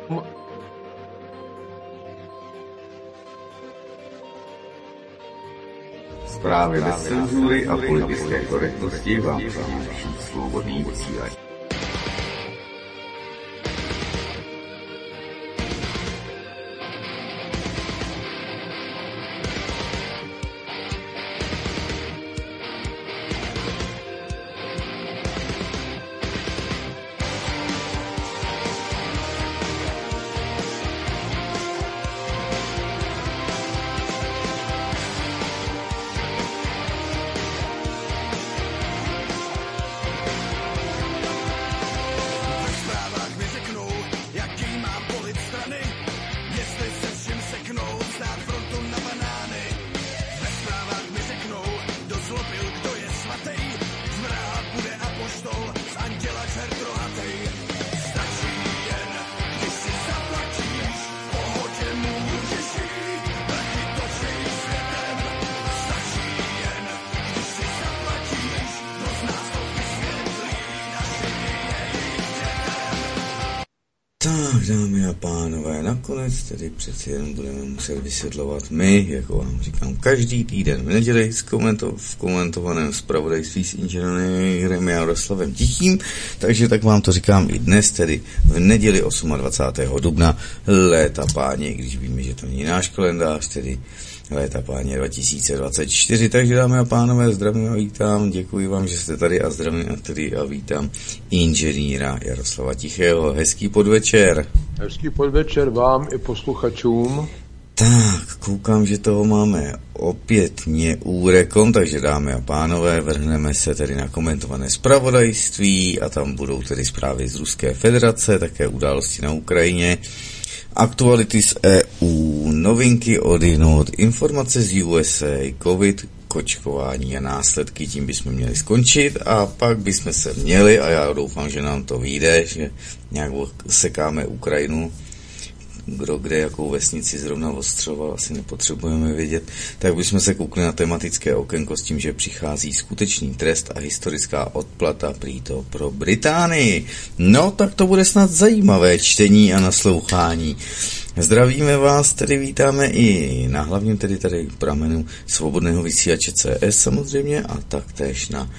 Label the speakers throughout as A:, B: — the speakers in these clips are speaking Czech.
A: Zprávy bez cenzury a politické korektnosti vám přináší Svobodný vysílač. Tak, dámy a pánové, nakonec tedy přeci jen budeme muset vysvětlovat my, jako vám říkám, každý týden v neděli v komentovaném zpravodajství s inženýrem Jaroslavem Tichým, takže tak vám to říkám i dnes, tedy v neděli 28. dubna, léta páně, když víme, že to není náš kalendář, tedy léta páně 2024, takže dámy a pánové, zdravím a vítám, děkuji vám, že jste tady a zdravím a vítám inženýra Jaroslava Tichého. Hezký podvečer.
B: Hezký podvečer vám i posluchačům.
A: Tak, koukám, že toho máme opět neúrekom, takže dámy a pánové, vrhneme se tedy na komentované zpravodajství a tam budou tedy zprávy z Ruské federace, také události na Ukrajině, aktuality z EU, novinky odjinud, informace z USA, COVID, kočkování a následky, tím bychom měli skončit a pak bychom se měli, a já doufám, že nám to vyjde, že nějak sekáme Ukrajinu, kdo kde jakou vesnici zrovna ostřoval, asi nepotřebujeme vědět, tak bychom se koukli na tematické okénko s tím, že přichází skutečný trest a historická odplata prý to pro Británii. No, tak to bude snad zajímavé čtení a naslouchání. Zdravíme vás, tedy vítáme i na hlavním tedy tady pramenu Svobodného vysílače CS samozřejmě a taktéž na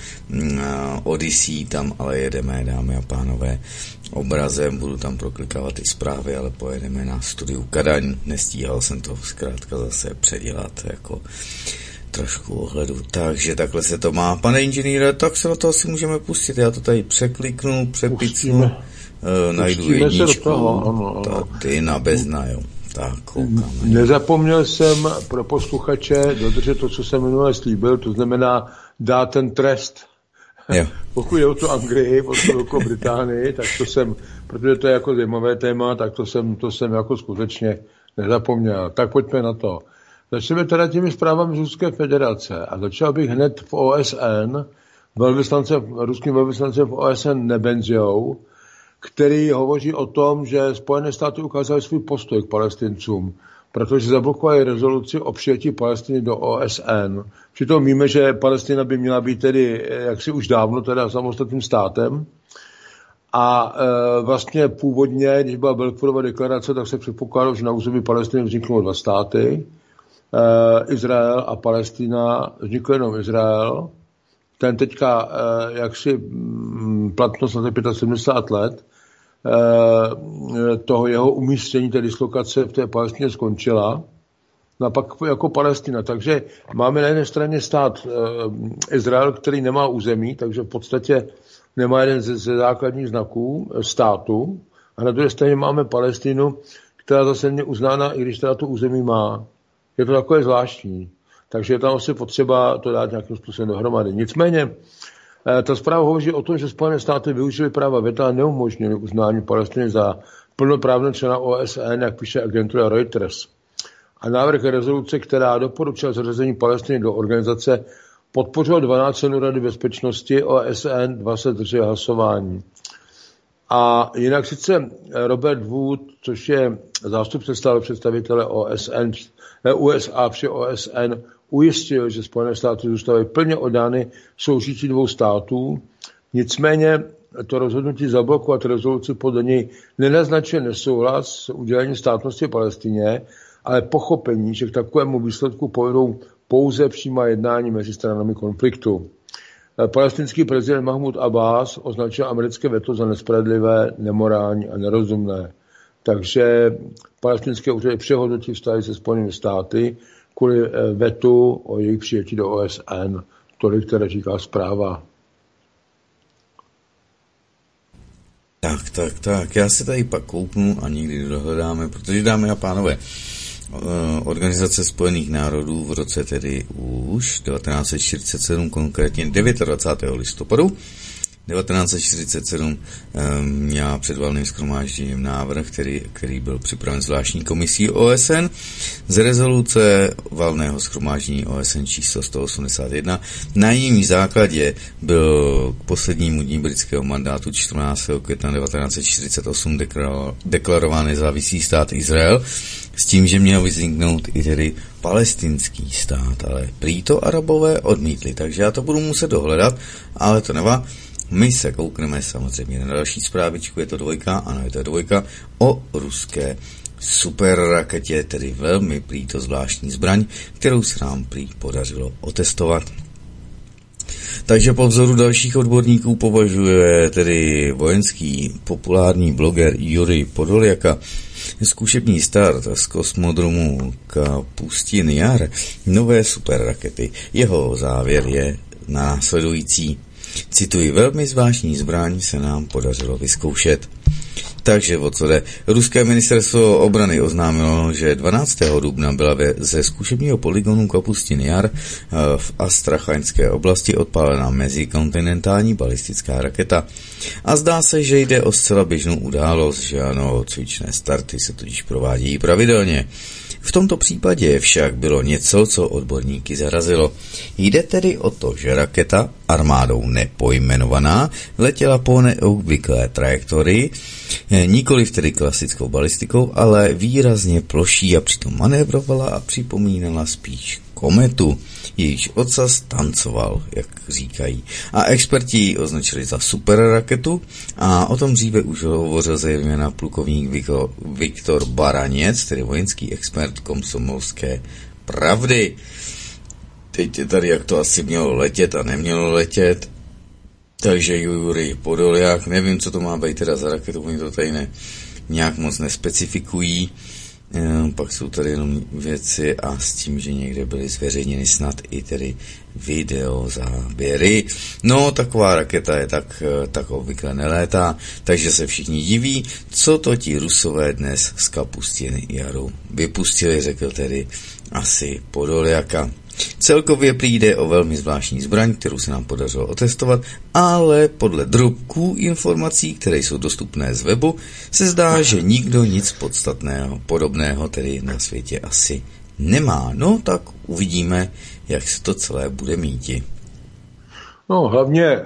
A: Odyssey, tam ale jedeme, dámy a pánové, obrazem, budu tam proklikávat i zprávy, ale pojedeme na studiu Kadaň, nestíhal jsem to zkrátka zase předělat jako trošku ohledu, takže takhle se to má. Pane inženýre, tak se na to asi můžeme pustit, já to tady překliknu, přepicnu. Najdu jedničku,
B: ano.
A: Tady na bezna, jo. Tak, koukám.
B: Nezapomněl jsem pro posluchače dodržet to, co jsem minule slíbil, to znamená dát ten trest.
A: Jo.
B: Pokud je o tu Anglii, pokud o Británii, tak to jsem, protože to je jako zajímavé téma, tak to jsem jako skutečně nezapomněl. Tak pojďme na to. Začneme teda těmi zprávami z Ruské federace a začal bych hned v OSN, ruským velvyslancem v OSN Nebenzijou, který hovoří o tom, že Spojené státy ukázaly svůj postoj k Palestincům, protože zablokovali rezoluci o přijetí Palestiny do OSN. Přitom víme, že Palestina by měla být tedy jaksi už dávno teda samostatným státem. A vlastně původně, když byla Balfourova deklarace, tak se předpokládalo, že na území Palestiny vzniknou dva státy, Izrael a Palestina. Vznikl jenom Izrael. Ten teďka jaksi platnost na 75 let toho jeho umístění, té dislokace v té Palestině skončila. No a pak jako Palestina. Takže máme na jedné straně stát Izrael, který nemá území, takže v podstatě nemá jeden ze základních znaků státu. A na druhé straně máme Palestinu, která zase není uznána, i když teda to území má. Je to takové zvláštní. Takže je tam asi potřeba to dát nějakým způsobem dohromady. Nicméně, ta zpráva hovoří o tom, že Spojené státy využily práva veta a neumožnili uznání Palestiny za plnoprávného člena OSN, jak píše agentura Reuters. A návrh rezoluce, která doporučila zařazení Palestiny do organizace, podpořilo 12 členů Rady bezpečnosti OSN, 2 se zdrželi hlasování. A jinak sice Robert Wood, což je zástupce stále představitele USA při OSN, ujistil, že Spojené státy zůstávají plně oddány soužití dvou států. Nicméně to rozhodnutí zablokovat rezoluci podle něj nenaznačuje nesouhlas s udělením státnosti Palestině, ale pochopení, že k takovému výsledku povedou pouze přímá jednání mezi stranami konfliktu. Palestinský prezident Mahmud Abbas označil americké veto za nespravedlivé, nemorální a nerozumné. Takže palestinské úřady přehodnotí vztahy se Spojenými státy kvůli vetu o jejich přijetí do OSN. Tolik, které říká zpráva.
A: Tak. Já se tady pak koupnu a někdy dohledáme, protože, dámy a pánové, Organizace spojených národů v roce tedy už 1947, konkrétně 29. listopadu 1947 měla před valným shromážděním návrh, který byl připraven zvláštní komisí OSN z rezoluce valného shromáždění OSN číslo 181. Na jejím základě byl k poslednímu dní britského mandátu 14. května 1948 deklarován nezávislý stát Izrael s tím, že měl vzniknout i tedy palestinský stát, ale prý to Arabové odmítli, takže já to budu muset dohledat, ale to nevá. My se koukneme samozřejmě na další zprávičku, je to dvojka o ruské superraketě, tedy velmi prý to zvláštní zbraň, kterou se nám prý podařilo otestovat. Takže po vzoru dalších odborníků považuje tedy vojenský populární bloger Jurij Podoljaka zkušební start z kosmodromu Kapustin Jar nové superrakety. Jeho závěr je následující. Cituji, velmi zvláštní zbraň se nám podařilo vyzkoušet. Takže o co jde? Ruské ministerstvo obrany oznámilo, že 12. dubna byla ze zkušebního polygonu Kapustin Jar v Astrachanské oblasti odpálena mezikontinentální balistická raketa. A zdá se, že jde o zcela běžnou událost, že ano, cvičné starty se totiž provádějí pravidelně. V tomto případě však bylo něco, co odborníky zarazilo. Jde tedy o to, že raketa, armádou nepojmenovaná, letěla po neobvyklé trajektorii, nikoliv tedy klasickou balistikou, ale výrazně ploší a přitom manévrovala a připomínala spíš kometu. Jejíž ocas tancoval, jak říkají. A experti ji označili za superraketu a o tom dříve už hovořil zejména plukovník Viktor Baraněc, tedy vojenský expert Komsomolské pravdy. Teď je tady, jak to asi mělo letět a nemělo letět. Takže Jurij Podoljak, nevím, co to má být teda za raketu, oni to tady nějak moc nespecifikují. Pak jsou tady jenom věci a s tím, že někde byly zveřejněny snad i tedy videozáběry. No, taková raketa je tak obvykle nelétá, takže se všichni diví, co to ti Rusové dnes z Kapustin Jaru vypustili, řekl tedy asi Podoljaka. Celkově přijde o velmi zvláštní zbraň, kterou se nám podařilo otestovat, ale podle drobků informací, které jsou dostupné z webu, se zdá, že nikdo nic podstatného, podobného tedy na světě asi nemá. No tak uvidíme, jak se to celé bude míti.
B: No, hlavně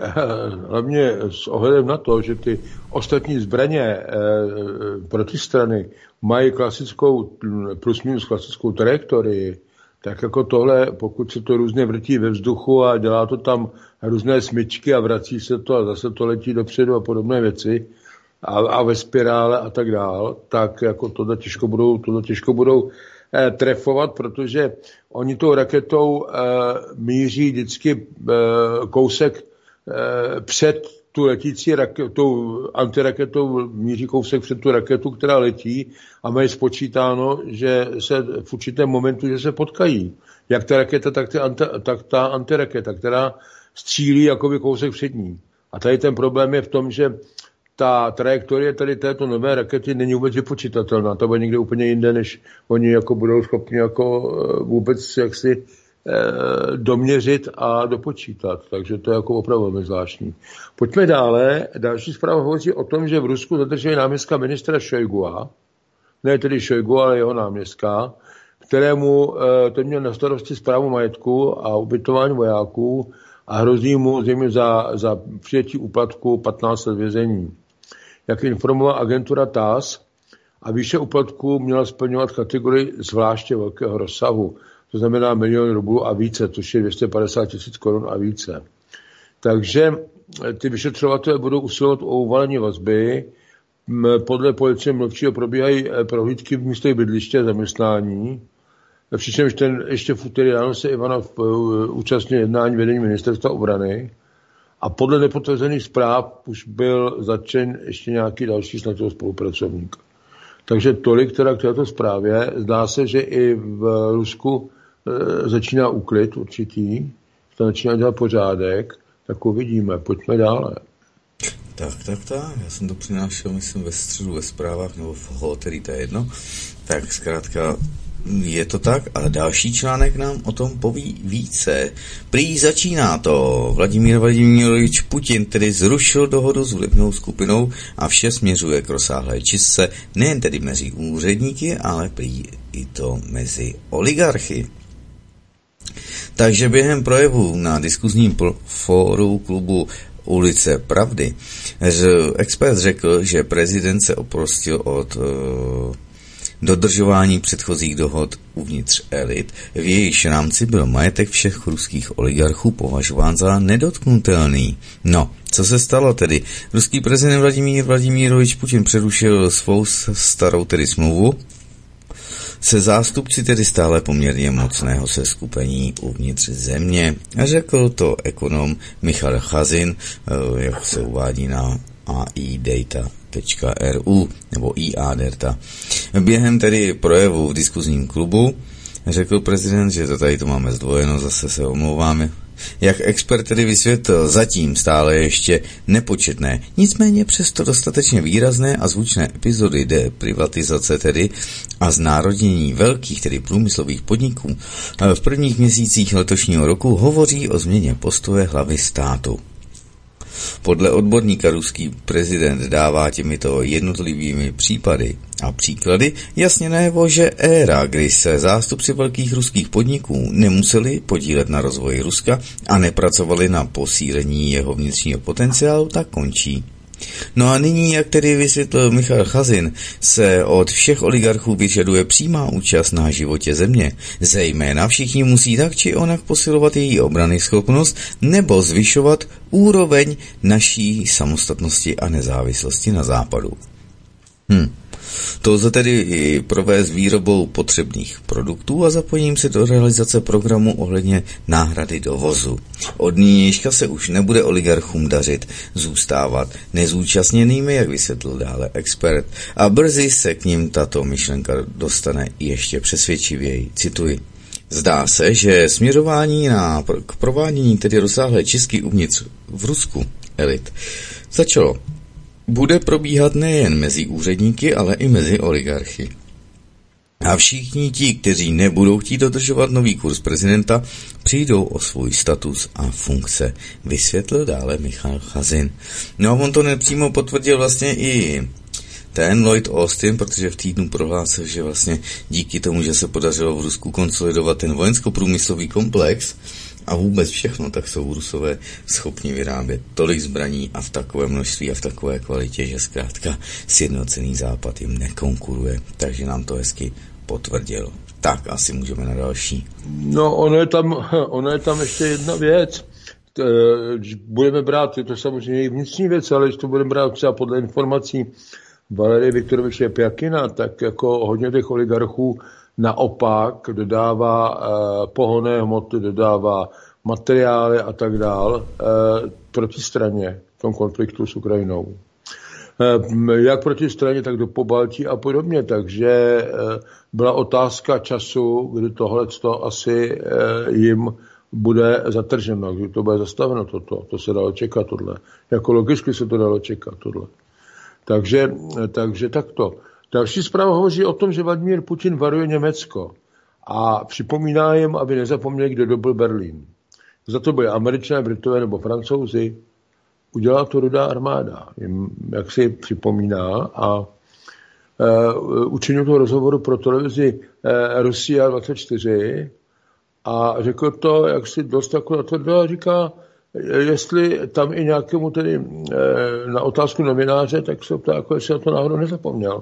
B: s ohledem na to, že ty ostatní zbraně protistrany mají plus minus klasickou trajektorii, tak jako tohle, pokud se to různě vrtí ve vzduchu a dělá to tam různé smyčky a vrací se to a zase to letí dopředu a podobné věci a ve spirále a tak dál, tak jako tohle těžko budou trefovat, protože oni tou raketou míří vždycky kousek před tu letící raketou, antiraketou míří kousek před tu raketu, která letí a mají spočítáno, že se v určitém momentu, že se potkají. Jak ta raketa, tak ta antiraketa, která střílí jakoby kousek před ní. A tady ten problém je v tom, že ta trajektorie tady této nové rakety není vůbec vypočítatelná. To bude někde úplně jinde, než oni jako budou schopni jako vůbec jaksi doměřit a dopočítat. Takže to je jako opravdu velmi zvláštní. Pojďme dále. Další zpráva hovoří o tom, že v Rusku zadrželi náměstka ministra Šojgua, ne tedy Šojgu, ale jeho náměstka, kterému ten měl na starosti správu majetku a ubytování vojáků a hrozí mu zřejmě za přijetí úplatku 15 let vězení. Jak informovala agentura TASS, a výše úplatku měla splňovat kategorii zvláště velkého rozsahu. To znamená 1 000 000 rublů a více, což je 250 000 korun a více. Takže ty vyšetřovatelé budou usilovat o uvalení vazby. Podle policie mluvčího probíhají prohlídky v místech bydliště a zaměstnání. Přičemž ještě v úterý ráno se Ivanov účastnil jednání vedení ministerstva obrany a podle nepotvrzených zpráv už byl zatčen ještě nějaký další snad spolupracovník. Takže tolik teda k této zprávě. Zdá se, že i v Rusku začíná úklid určitý, to začíná dělat pořádek, tak uvidíme. Pojďme dále.
A: Tak. Já jsem to přinášel, myslím, ve středu ve zprávách, nebo v hoterii, to je jedno. Tak zkrátka je to tak, ale další článek nám o tom poví více. Prý začíná to. Vladimír Vladimirovič Putin tedy zrušil dohodu s vlivnou skupinou a vše směřuje k rozsáhlé čistce, nejen tedy mezi úředníky, ale prý i to mezi oligarchy. Takže během projevu na diskuzním fóru klubu Ulice pravdy expert řekl, že prezident se oprostil od dodržování předchozích dohod uvnitř elit, v jejíž rámci byl majetek všech ruských oligarchů považován za nedotknutelný. No, co se stalo tedy? Ruský prezident Vladimír Vladimirovič Putin přerušil svou starou tedy smlouvu se zástupci tedy stále poměrně mocného seskupení uvnitř země. Řekl to ekonom Michal Chazin, jak se uvádí na aidata.ru nebo IA-data. Během tedy projevu v diskuzním klubu řekl prezident, že to tady to máme zdvojeno, zase se omlouváme. Jak expert tedy vysvětlil, zatím stále ještě nepočetné, nicméně přesto dostatečně výrazné a zvučné epizody deprivatizace tedy a znárodnění velkých tedy průmyslových podniků v prvních měsících letošního roku hovoří o změně postoje hlavy státu. Podle odborníka ruský prezident dává těmito jednotlivými případy a příklady jasně najevo, že éra, kdy se zástupci velkých ruských podniků nemuseli podílet na rozvoji Ruska a nepracovali na posílení jeho vnitřního potenciálu, tak končí. No a nyní, jak tedy vysvětlil Michal Chazin, se od všech oligarchů vyžaduje přímá účast na životě země. Zejména všichni musí tak či onak posilovat její obrany schopnost nebo zvyšovat úroveň naší samostatnosti a nezávislosti na západu. To lze tedy i provést výrobou potřebných produktů a zapojením se do realizace programu ohledně náhrady dovozu. Od nynějška se už nebude oligarchům dařit zůstávat nezúčastněnými, jak vysvětlil dále expert, a brzy se k nim tato myšlenka dostane ještě přesvědčivěji. Cituji. Zdá se, že směřování k provádění tedy rozsáhlé čistky uvnitř v Rusku elit začalo. Bude probíhat nejen mezi úředníky, ale i mezi oligarchy. A všichni ti, kteří nebudou chtít dodržovat nový kurz prezidenta, přijdou o svůj status a funkce, vysvětlil dále Michal Chazin. No a on to nepřímo potvrdil vlastně i ten Lloyd Austin, protože v týdnu prohlásil, že vlastně díky tomu, že se podařilo v Rusku konsolidovat ten vojensko-průmyslový komplex a vůbec všechno, tak jsou Rusové schopni vyrábět tolik zbraní a v takové množství a v takové kvalitě, že zkrátka sjednocený západ jim nekonkuruje. Takže nám to hezky potvrdil. Tak, asi můžeme na další.
B: No, ono je tam ještě jedna věc. Když budeme brát, je to samozřejmě i vnitřní věc, ale když to budeme brát třeba podle informací Valerie Viktoroviče Pjakina, tak jako hodně těch oligarchů naopak dodává pohonné hmoty, dodává materiály a tak dál proti straně v tom konfliktu s Ukrajinou. Jak proti straně, tak do Pobaltí a podobně. Takže byla otázka času, kdy tohleto asi jim bude zatrženo, kdy to bude zastaveno to se dalo čekat tohle. Jako logicky se to dalo čekat tohle. Takže takto. Další zpráva hovoří o tom, že Vladimír Putin varuje Německo a připomíná jim, aby nezapomněli, kdo dobil Berlín. Za to byli Američané, Britové nebo Francouzi. Udělala to Rudá armáda, jim jak si připomíná a učinil to rozhovoru pro televizi Rusia 24 a řekl to, jak si dost jako natvrdil a říká, jestli tam i nějakému tedy na otázku novináře, tak se ptá, jako jestli na to náhodou nezapomněl.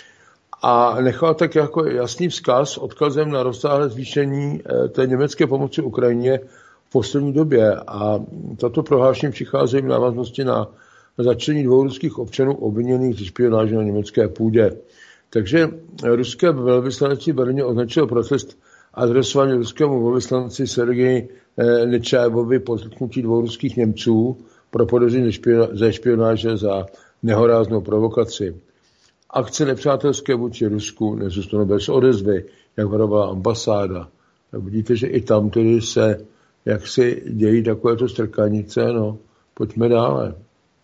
B: A nechal tak jako jasný vzkaz odkazem na rozsáhlé zvýšení té německé pomoci Ukrajině poslední době. A tato prohlášení přichází v návaznosti na začlení 2 ruských občanů obviněných ze špionáže na německé půdě. Takže ruské velvyslanectví v Berlíně označilo protest adresovaný ruskému velvyslanci Sergeji Nečajevovi po zatknutí 2 ruských Němců pro podezření ze špionáže za nehoráznou provokaci. Akce nepřátelské vůči Rusku nezůstanou bez odezvy, jak varovala ambasáda. Tak vidíte, že i tam tedy se jaksi dějí takovéto strkanice, no, pojďme dále.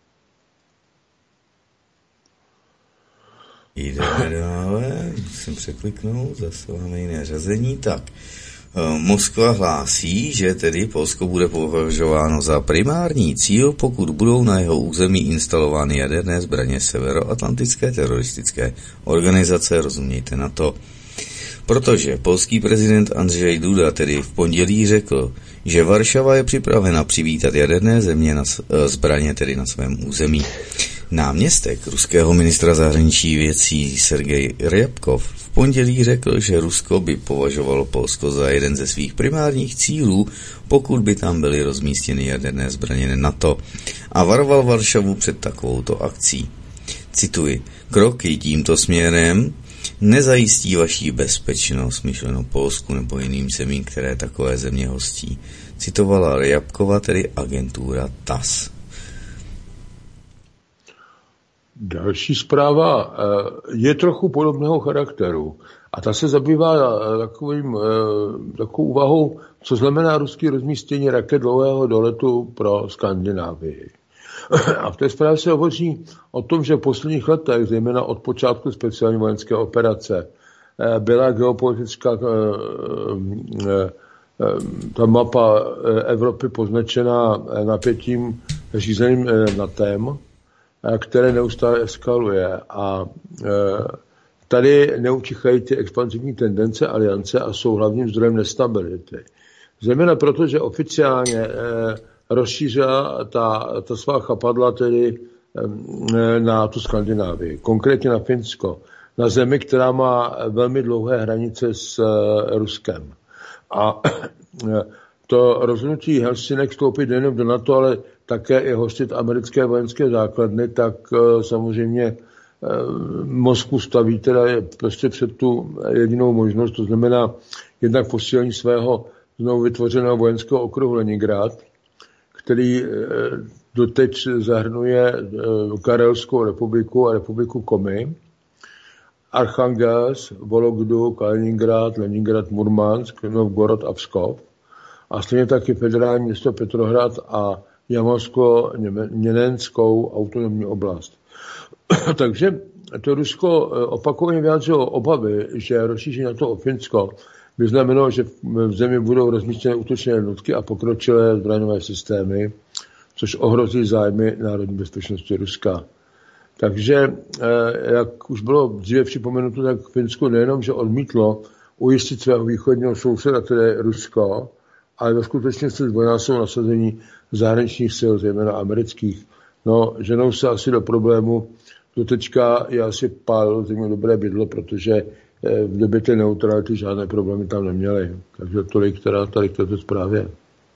A: Jdeme dále, musím překliknout, zase máme jiné řazení. Tak, Moskva hlásí, že tedy Polsko bude považováno za primární cíl, pokud budou na jeho území instalovány jaderné zbraně severoatlantické teroristické organizace, rozumějte na to. Protože polský prezident Andrzej Duda tedy v pondělí řekl, že Varšava je připravena přivítat jaderné zbraně tedy na svém území. Náměstek ruského ministra zahraničí věcí Sergej Ryabkov v pondělí řekl, že Rusko by považovalo Polsko za jeden ze svých primárních cílů, pokud by tam byly rozmístěny jaderné zbraně NATO, a varoval Varšavu před takovouto akcí. Cituji, kroky tímto směrem nezajistí vaší bezpečnost, myšleno Polsku nebo jiným zemím, které takové země hostí. Citovala Ryabkova, tedy agentura TASS.
B: Další zpráva je trochu podobného charakteru a ta se zabývá takovou úvahou, co znamená ruský rozmístění raket dlouhého doletu pro Skandinávii. A v té zprávě se hovoří o tom, že v posledních letech, zejména od počátku speciální vojenské operace, byla geopolitická ta mapa Evropy poznačena napětím řízeným NATEM, které neustále eskaluje. A tady neutichají ty expanzivní tendence aliance a jsou hlavním zdrojem nestability. Zejména proto, že oficiálně rozšířila ta svá chapadla tedy na tu Skandinávii, konkrétně na Finsko, na zemi, která má velmi dlouhé hranice s Ruskem. A to rozhodnutí Helsinek vstoupit nejen do NATO, ale také i hostit americké vojenské základny, tak samozřejmě Moskvu staví teda prostě před tu jedinou možnost, to znamená jednak posílení svého znovu vytvořeného vojenského okruhu Leningrad, který doteď zahrnuje Karelskou republiku a republiku Komi, Archangelsk, Vologdu, Kaliningrad, Leningrad, Murmansk, Novgorod a Pskov, a stejně taky federální město Petrohrad a Jamalsko-Německou autonomní oblast. Takže to Rusko opakovaně vyjádřilo obavy, že rozšíření na to o Finsko by znamenalo, že v zemi budou rozmístěné útočné jednotky a pokročilé zbraňové systémy, což ohrozí zájmy národní bezpečnosti Ruska. Takže, jak už bylo dříve připomenuto, tak Finsko nejenom, že odmítlo ujistit svého východního souseda, které je Rusko, ale ve skutečně se zdvojnásobilo nasazení zahraničních sil, zejména amerických. No, ženou se asi do problému. Dotečka je asi pál země dobré bydlo, protože v době té neutrality žádné problémy tam neměly. Takže tolik teda tady k této zprávě.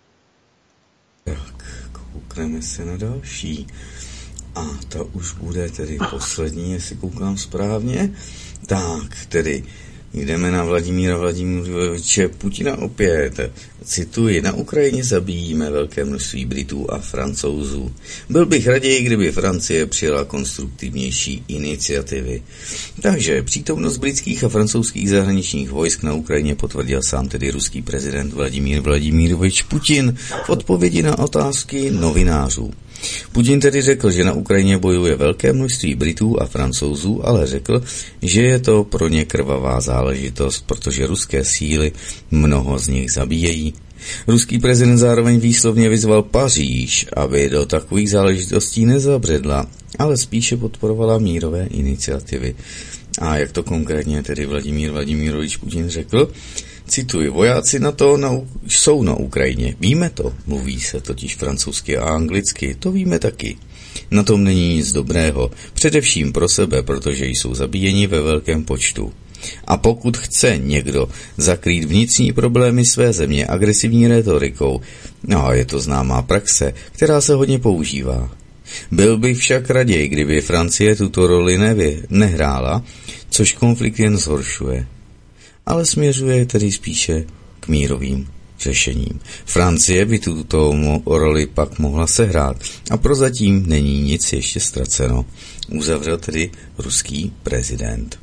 A: Tak, koukneme se na další. A to už bude tedy poslední, jestli koukám správně. Tak, tedy jdeme na Vladimíra Vladimiroviče Putina opět. Cituji, na Ukrajině zabíjíme velké množství Britů a Francouzů. Byl bych raději, kdyby Francie přijala konstruktivnější iniciativy. Takže přítomnost britských a francouzských zahraničních vojsk na Ukrajině potvrdil sám tedy ruský prezident Vladimír Vladimirovič Putin v odpovědi na otázky novinářů. Putin tedy řekl, že na Ukrajině bojuje velké množství Britů a Francouzů, ale řekl, že je to pro ně krvavá záležitost, protože ruské síly mnoho z nich zabíjejí. Ruský prezident zároveň výslovně vyzval Paříž, aby do takových záležitostí nezabředla, ale spíše podporovala mírové iniciativy. A jak to konkrétně tedy Vladimír Vladimirovič Putin řekl? Cituji, vojáci NATO jsou na Ukrajině. Víme to, mluví se totiž francouzsky a anglicky, to víme taky. Na tom není nic dobrého, především pro sebe, protože jsou zabíjeni ve velkém počtu. A pokud chce někdo zakrýt vnitřní problémy své země agresivní rétorikou, no je to známá praxe, která se hodně používá. Byl bych však raději, kdyby Francie tuto roli nehrála, což konflikt jen zhoršuje. Ale směřuje tedy spíše k mírovým řešením. Francie by tuto roli pak mohla sehrát a prozatím není nic ještě ztraceno. Uzavřel tedy ruský prezident.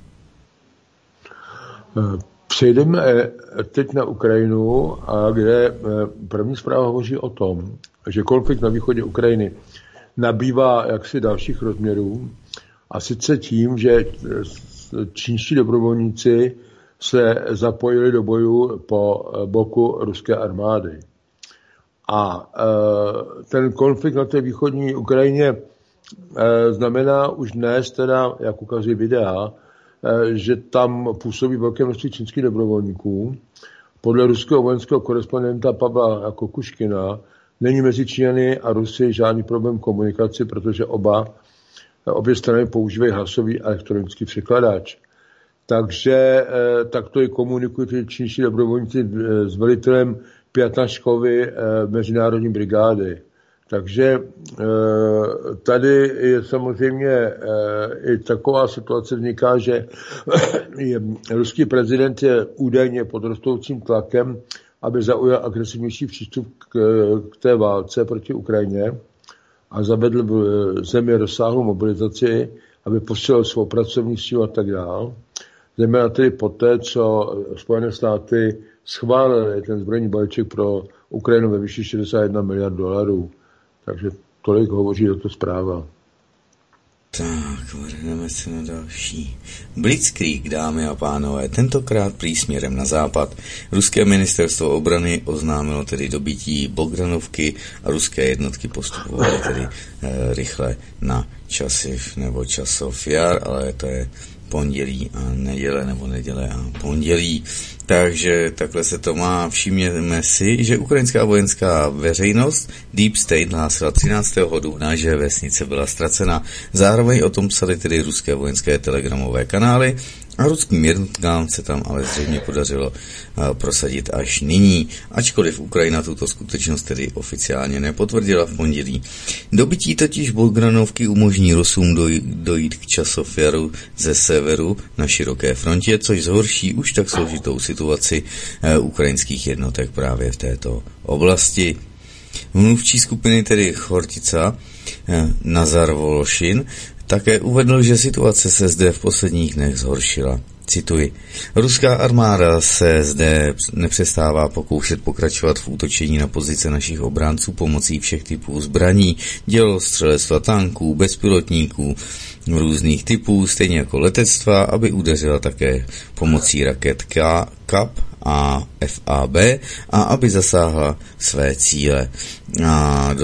B: Přejdeme teď na Ukrajinu, a kde první zpráva hovoří o tom, že konflikt na východě Ukrajiny nabývá jaksi dalších rozměrů, a sice tím, že čínští dobrovolníci se zapojili do bojů po boku ruské armády. A ten konflikt na té východní Ukrajině znamená už dnes, teda, jak ukazují videa, že tam působí velké množství čínských dobrovolníků. Podle ruského vojenského korespondenta Pavla Kokuškina není mezi Číňany a Rusy žádný problém komunikace, protože obě strany používají hlasový elektronický překladač. Takže takto i komunikují ty čínští dobrovolníci s velitelem Pětnaškovy mezinárodní brigády. Takže tady je samozřejmě i taková situace vzniká, že ruský prezident je údajně pod rostoucím tlakem, aby zaujal agresivnější přístup k té válce proti Ukrajině a zavedl v zemi rozsáhlou mobilizaci, aby posílil svou pracovní sílu a tak dále. Zejména tedy poté, co Spojené státy schválily ten zbrojní balíček pro Ukrajinu ve výši 61 miliard dolarů. Takže tolik hovoří tato zpráva.
A: Tak, vrhneme se na další. Blitzkrieg, dámy a pánové, tentokrát prý směrem na západ. Ruské ministerstvo obrany oznámilo tedy dobytí Bogdanovky a ruské jednotky postupovaly tedy rychle na Časiv nebo Časov Jar, ale to je pondělí a neděle, nebo neděle a pondělí. Takže takhle se to má. Všimněme si, že ukrajinská vojenská veřejnost Deep State hlásila 13. dubna, že vesnice byla ztracena. Zároveň o tom psali tedy ruské vojenské telegramové kanály a ruským jednotkám se tam ale zřejmě podařilo prosadit až nyní, ačkoliv Ukrajina tuto skutečnost tedy oficiálně nepotvrdila v pondělí. Dobytí totiž Bogdanovky umožní Rusům dojít k Časovjaru ze severu na široké frontě, což zhorší už tak složitou situaci ukrajinských jednotek právě v této oblasti. Mluvčí skupiny tedy Chortica Nazar Vološin také uvedl, že situace se zde v posledních dnech zhoršila. Cituji. Ruská armáda se zde nepřestává pokoušet pokračovat v útočení na pozice našich obránců pomocí všech typů zbraní, dělostřelectva, tanků, bezpilotníků různých typů, stejně jako letectva, aby udeřila také pomocí raket KAP a FAB a aby zasáhla své cíle a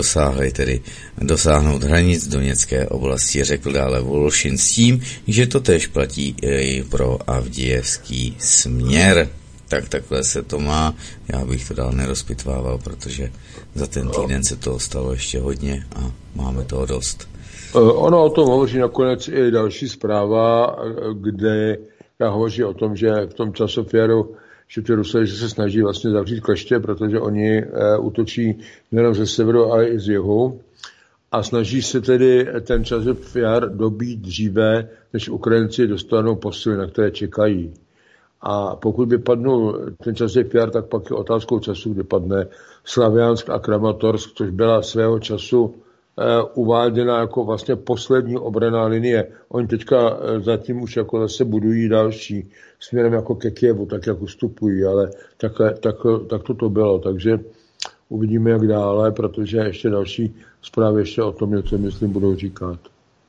A: dosáhnout hranic Doněcké oblasti, řekl dále Vološin s tím, že to též platí i pro Avdijevský směr. Tak takhle se to má. Já bych to dál nerozpitvával, protože za ten týden se toho stalo ještě hodně a máme toho dost.
B: Ono o tom hovoří nakonec i další zpráva, kde hovoří o tom, že v tom Časovjaru, že ty Rusové se snaží vlastně zavřít kleště, protože oni útočí nejen ze severu, ale i z jihu. A snaží se tedy ten Časovjar dobít dříve, než Ukrajinci dostanou posily, na které čekají. A pokud by padnul ten Časovjar, tak pak je otázkou času, kdy padne Slaviansk a Kramatorsk, což byla svého času uváděna jako vlastně poslední obranná linie. Oni teďka zatím už jako zase budují další směrem jako ke Kyjevu, tak jak ustupují, ale tak to bylo. Takže uvidíme, jak dále, protože ještě další zprávy ještě o tom něco, myslím, budou říkat.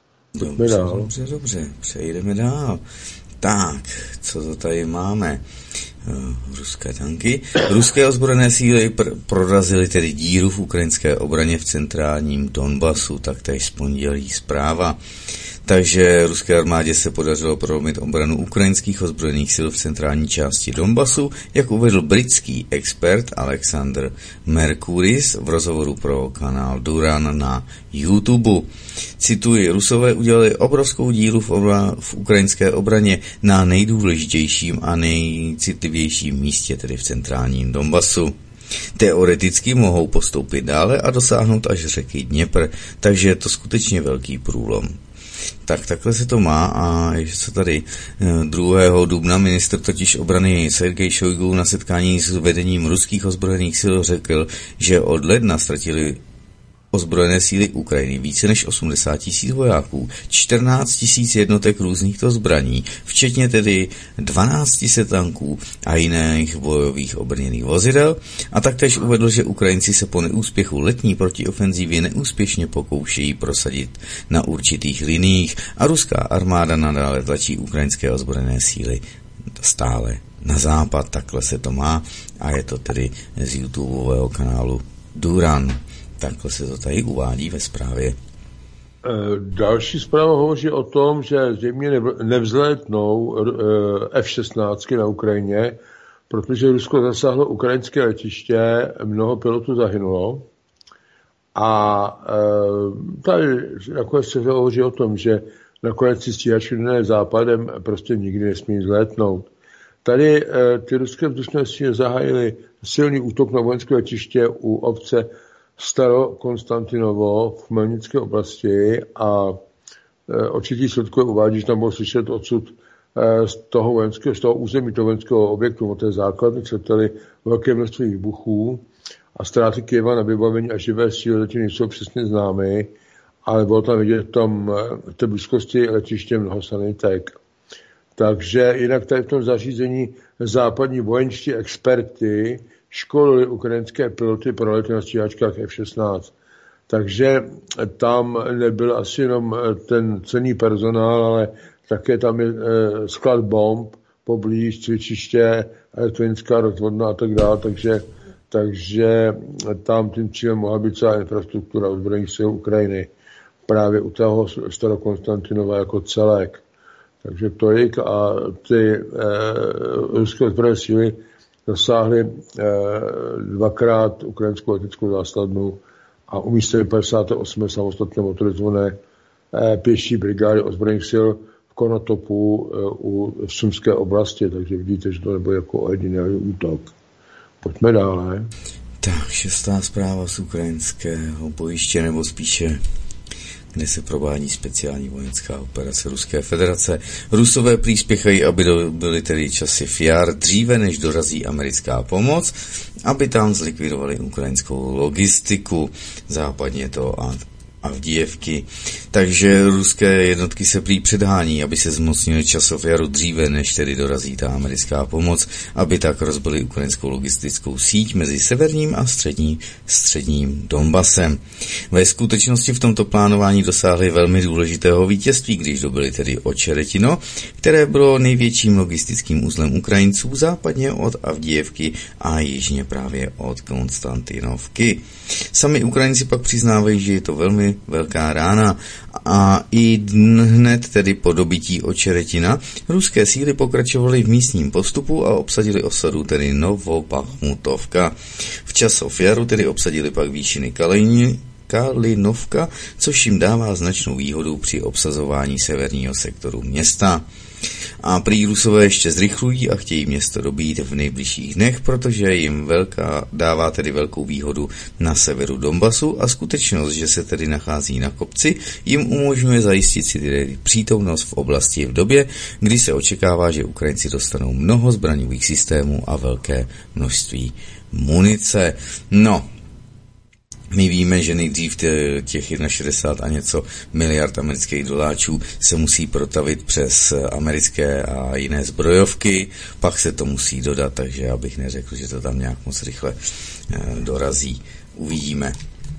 A: Dobře, přejdeme dál. Tak, co to tady máme? Ruské tanky. Ruské ozbrojené síly prorazily tedy díru v ukrajinské obraně v centrálním Donbasu, tak tady z pondělí zpráva. takže ruské armádě se podařilo prolomit obranu ukrajinských ozbrojených sil v centrální části Donbasu, jak uvedl britský expert Alexander Merkuris v rozhovoru pro kanál Duran na YouTube. Cituji, Rusové udělali obrovskou díru v ukrajinské obraně na nejdůležitějším a nejcitlivějším místě, tedy v centrálním Donbasu. Teoreticky mohou postoupit dále a dosáhnout až řeky Dněpr, takže je to skutečně velký průlom. Tak takhle se to má a ještě tady 2. dubna ministr totiž obrany Sergej Šojgu na setkání s vedením ruských ozbrojených sil řekl, že od ledna ztratili ozbrojené síly Ukrajiny více než 80 000 vojáků, 14 000 jednotek různých zbraní, včetně tedy 1200 tanků a jiných bojových obrněných vozidel, a taktéž uvedl, že Ukrajinci se po neúspěchu letní protiofenzívy neúspěšně pokoušejí prosadit na určitých liniích a ruská armáda nadále tlačí ukrajinské ozbrojené síly stále na západ. Takhle se to má a je to tedy z YouTubeového kanálu Duran. Takhle se to tady uvádí ve zprávě.
B: Další zpráva hovoří o tom, že zřejmě nevzlétnou F-16 na Ukrajině, protože Rusko zasáhlo ukrajinské letiště, mnoho pilotů zahynulo. A tady nakonec se hovoří o tom, že nakonec si stíhači západem prostě nikdy nesmí vzlétnout. Tady ty ruské vzdušné síly zahájily silný útok na vojenské letiště u obce Starokonstantinovo v Chmelnické oblasti a určitý svědkové uvádí, že tam bylo slyšet odsud z toho území toho vojenského objektu, od té základny, cítili velké množství výbuchů a ztráty Kyjeva na vybavení a živé síly zatím nejsou přesně známy, ale bylo tam vidět v té blízkosti letiště mnoho sanitek. Takže jinak tady v tom zařízení západní vojenští experti školili ukrajinské piloty pro lety na stíhačkách F-16. Takže tam nebyl asi jenom ten cenný personál, ale také tam je sklad bomb, poblíž cvičiště, elektronická rozvodna a tak dále. Takže tam tím cílem mohla být celá infrastruktura ozbrojených sil Ukrajiny. Právě u toho Starokonstantinova jako celek. Takže tolik a ty ruské ozbrojené síly zasáhli dvakrát ukrajinskou leteckou zástavnu a umístili 58. samostatné motorizované pěší brigády ozbrojených sil v Konotopu u Sumské oblasti, takže vidíte, že to nebyl jako ojedinělý útok. Pojďme dále.
A: Tak, 6. zpráva z ukrajinského bojiště, nebo spíše kde se provádí speciální vojenská operace Ruské federace. Rusové prý spěchají, aby byly tedy časy jar dříve, než dorazí americká pomoc, aby tam zlikvidovali ukrajinskou logistiku. Západně to Avdijevky. Takže ruské jednotky se prý předhání, aby se zmocnili časov jaru dříve, než tedy dorazí ta americká pomoc, aby tak rozbili ukrajinskou logistickou síť mezi severním a středním Donbasem. Ve skutečnosti v tomto plánování dosáhli velmi důležitého vítězství, když dobili tedy Očeretino, které bylo největším logistickým uzlem Ukrajinců západně od Avdijevky a jižně právě od Konstantinovky. Sami Ukrajinci pak přiznávají, že je to velmi velká rána a i hned tedy po dobytí Očeretina ruské síly pokračovaly v místním postupu a obsadili osadu tedy Novopachmutovka. V časov jaru tedy obsadili pak výšiny Kalinovka, což jim dává značnou výhodu při obsazování severního sektoru města. A prý Rusové ještě zrychlují a chtějí město dobít v nejbližších dnech, protože jim dává tedy velkou výhodu na severu Donbasu a skutečnost, že se tedy nachází na kopci, jim umožňuje zajistit si tedy přítomnost v oblasti v době, kdy se očekává, že Ukrajinci dostanou mnoho zbraňových systémů a velké množství munice. No, my víme, že nejdřív těch 61 a něco miliard amerických doláčů se musí protavit přes americké a jiné zbrojovky, pak se to musí dodat, takže já bych neřekl, že to tam nějak moc rychle dorazí. Uvidíme.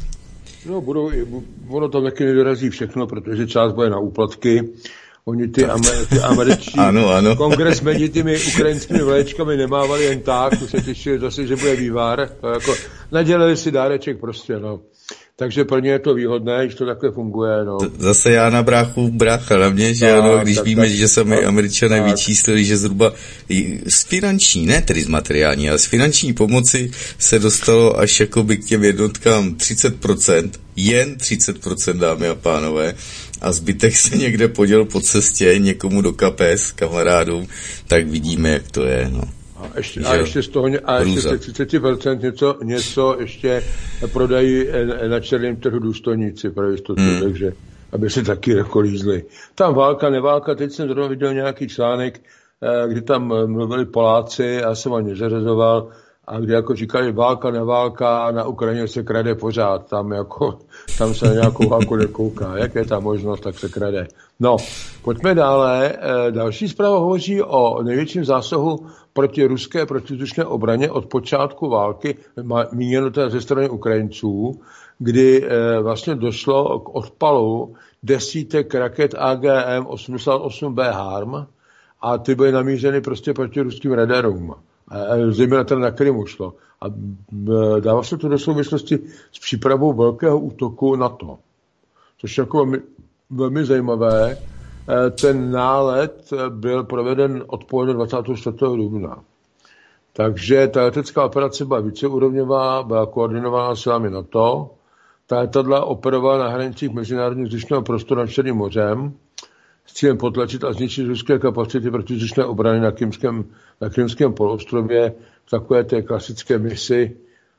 B: No, ono tam taky nedorazí všechno, protože část bude na úplatky. Oni ty američtí ano. Kongresmeni těmi ukrajinskými vlečkami nemávali jen tak, už se těšili zase, že bude vývar. Jako, nadělali si dáreček prostě, no. Takže pro ně je to výhodné, když to takhle funguje. No.
A: Zase já na brácha na mě, že ano, když víme, že sami Američané vyčíslili, že zhruba z finanční, ne tedy z materiální, ale z finanční pomoci se dostalo až jakoby k těm jednotkám 30%, jen 30%, dámy a pánové, a zbytek se někde poděl po cestě někomu do kapes, kamarádům, tak vidíme, jak to je, no.
B: A ještě z toho, ještě z 30% něco ještě prodají na černém trhu důstojníci pro jistotu, takže aby se taky kolízli. Tam válka, neválka, teď jsem zrovna viděl nějaký článek, kdy tam mluvili Poláci, já jsem ani nezařazoval, a kdy jako říkali válka, neválka, na Ukrajině se krade pořád, tam se na nějakou válku nekouká, jak je ta možnost, tak se krade. No, pojďme dále. Další zpráva hovoří o největším zásahu proti ruské protivzdušné obraně od počátku války, míněno teda ze strany Ukrajinců, kdy vlastně došlo k odpalu desítek raket AGM-88B HARM a ty byly namířeny prostě proti ruským radarům. Zejména teda na Krymu šlo. A dává se to do souvislosti s přípravou velkého útoku NATO. Což je jako velmi zajímavé. Ten nálet byl proveden odpoledne 24. dubna. Takže ta letecká operace byla víceúrovňová, byla koordinovaná silami NATO. Ta letadla operovala na hranicích mezinárodního vzdušného prostoru nad Černým mořem s cílem potlačit a zničit ruské kapacity protivzdušné obrany na Krymském poloostrově v takové té klasické misi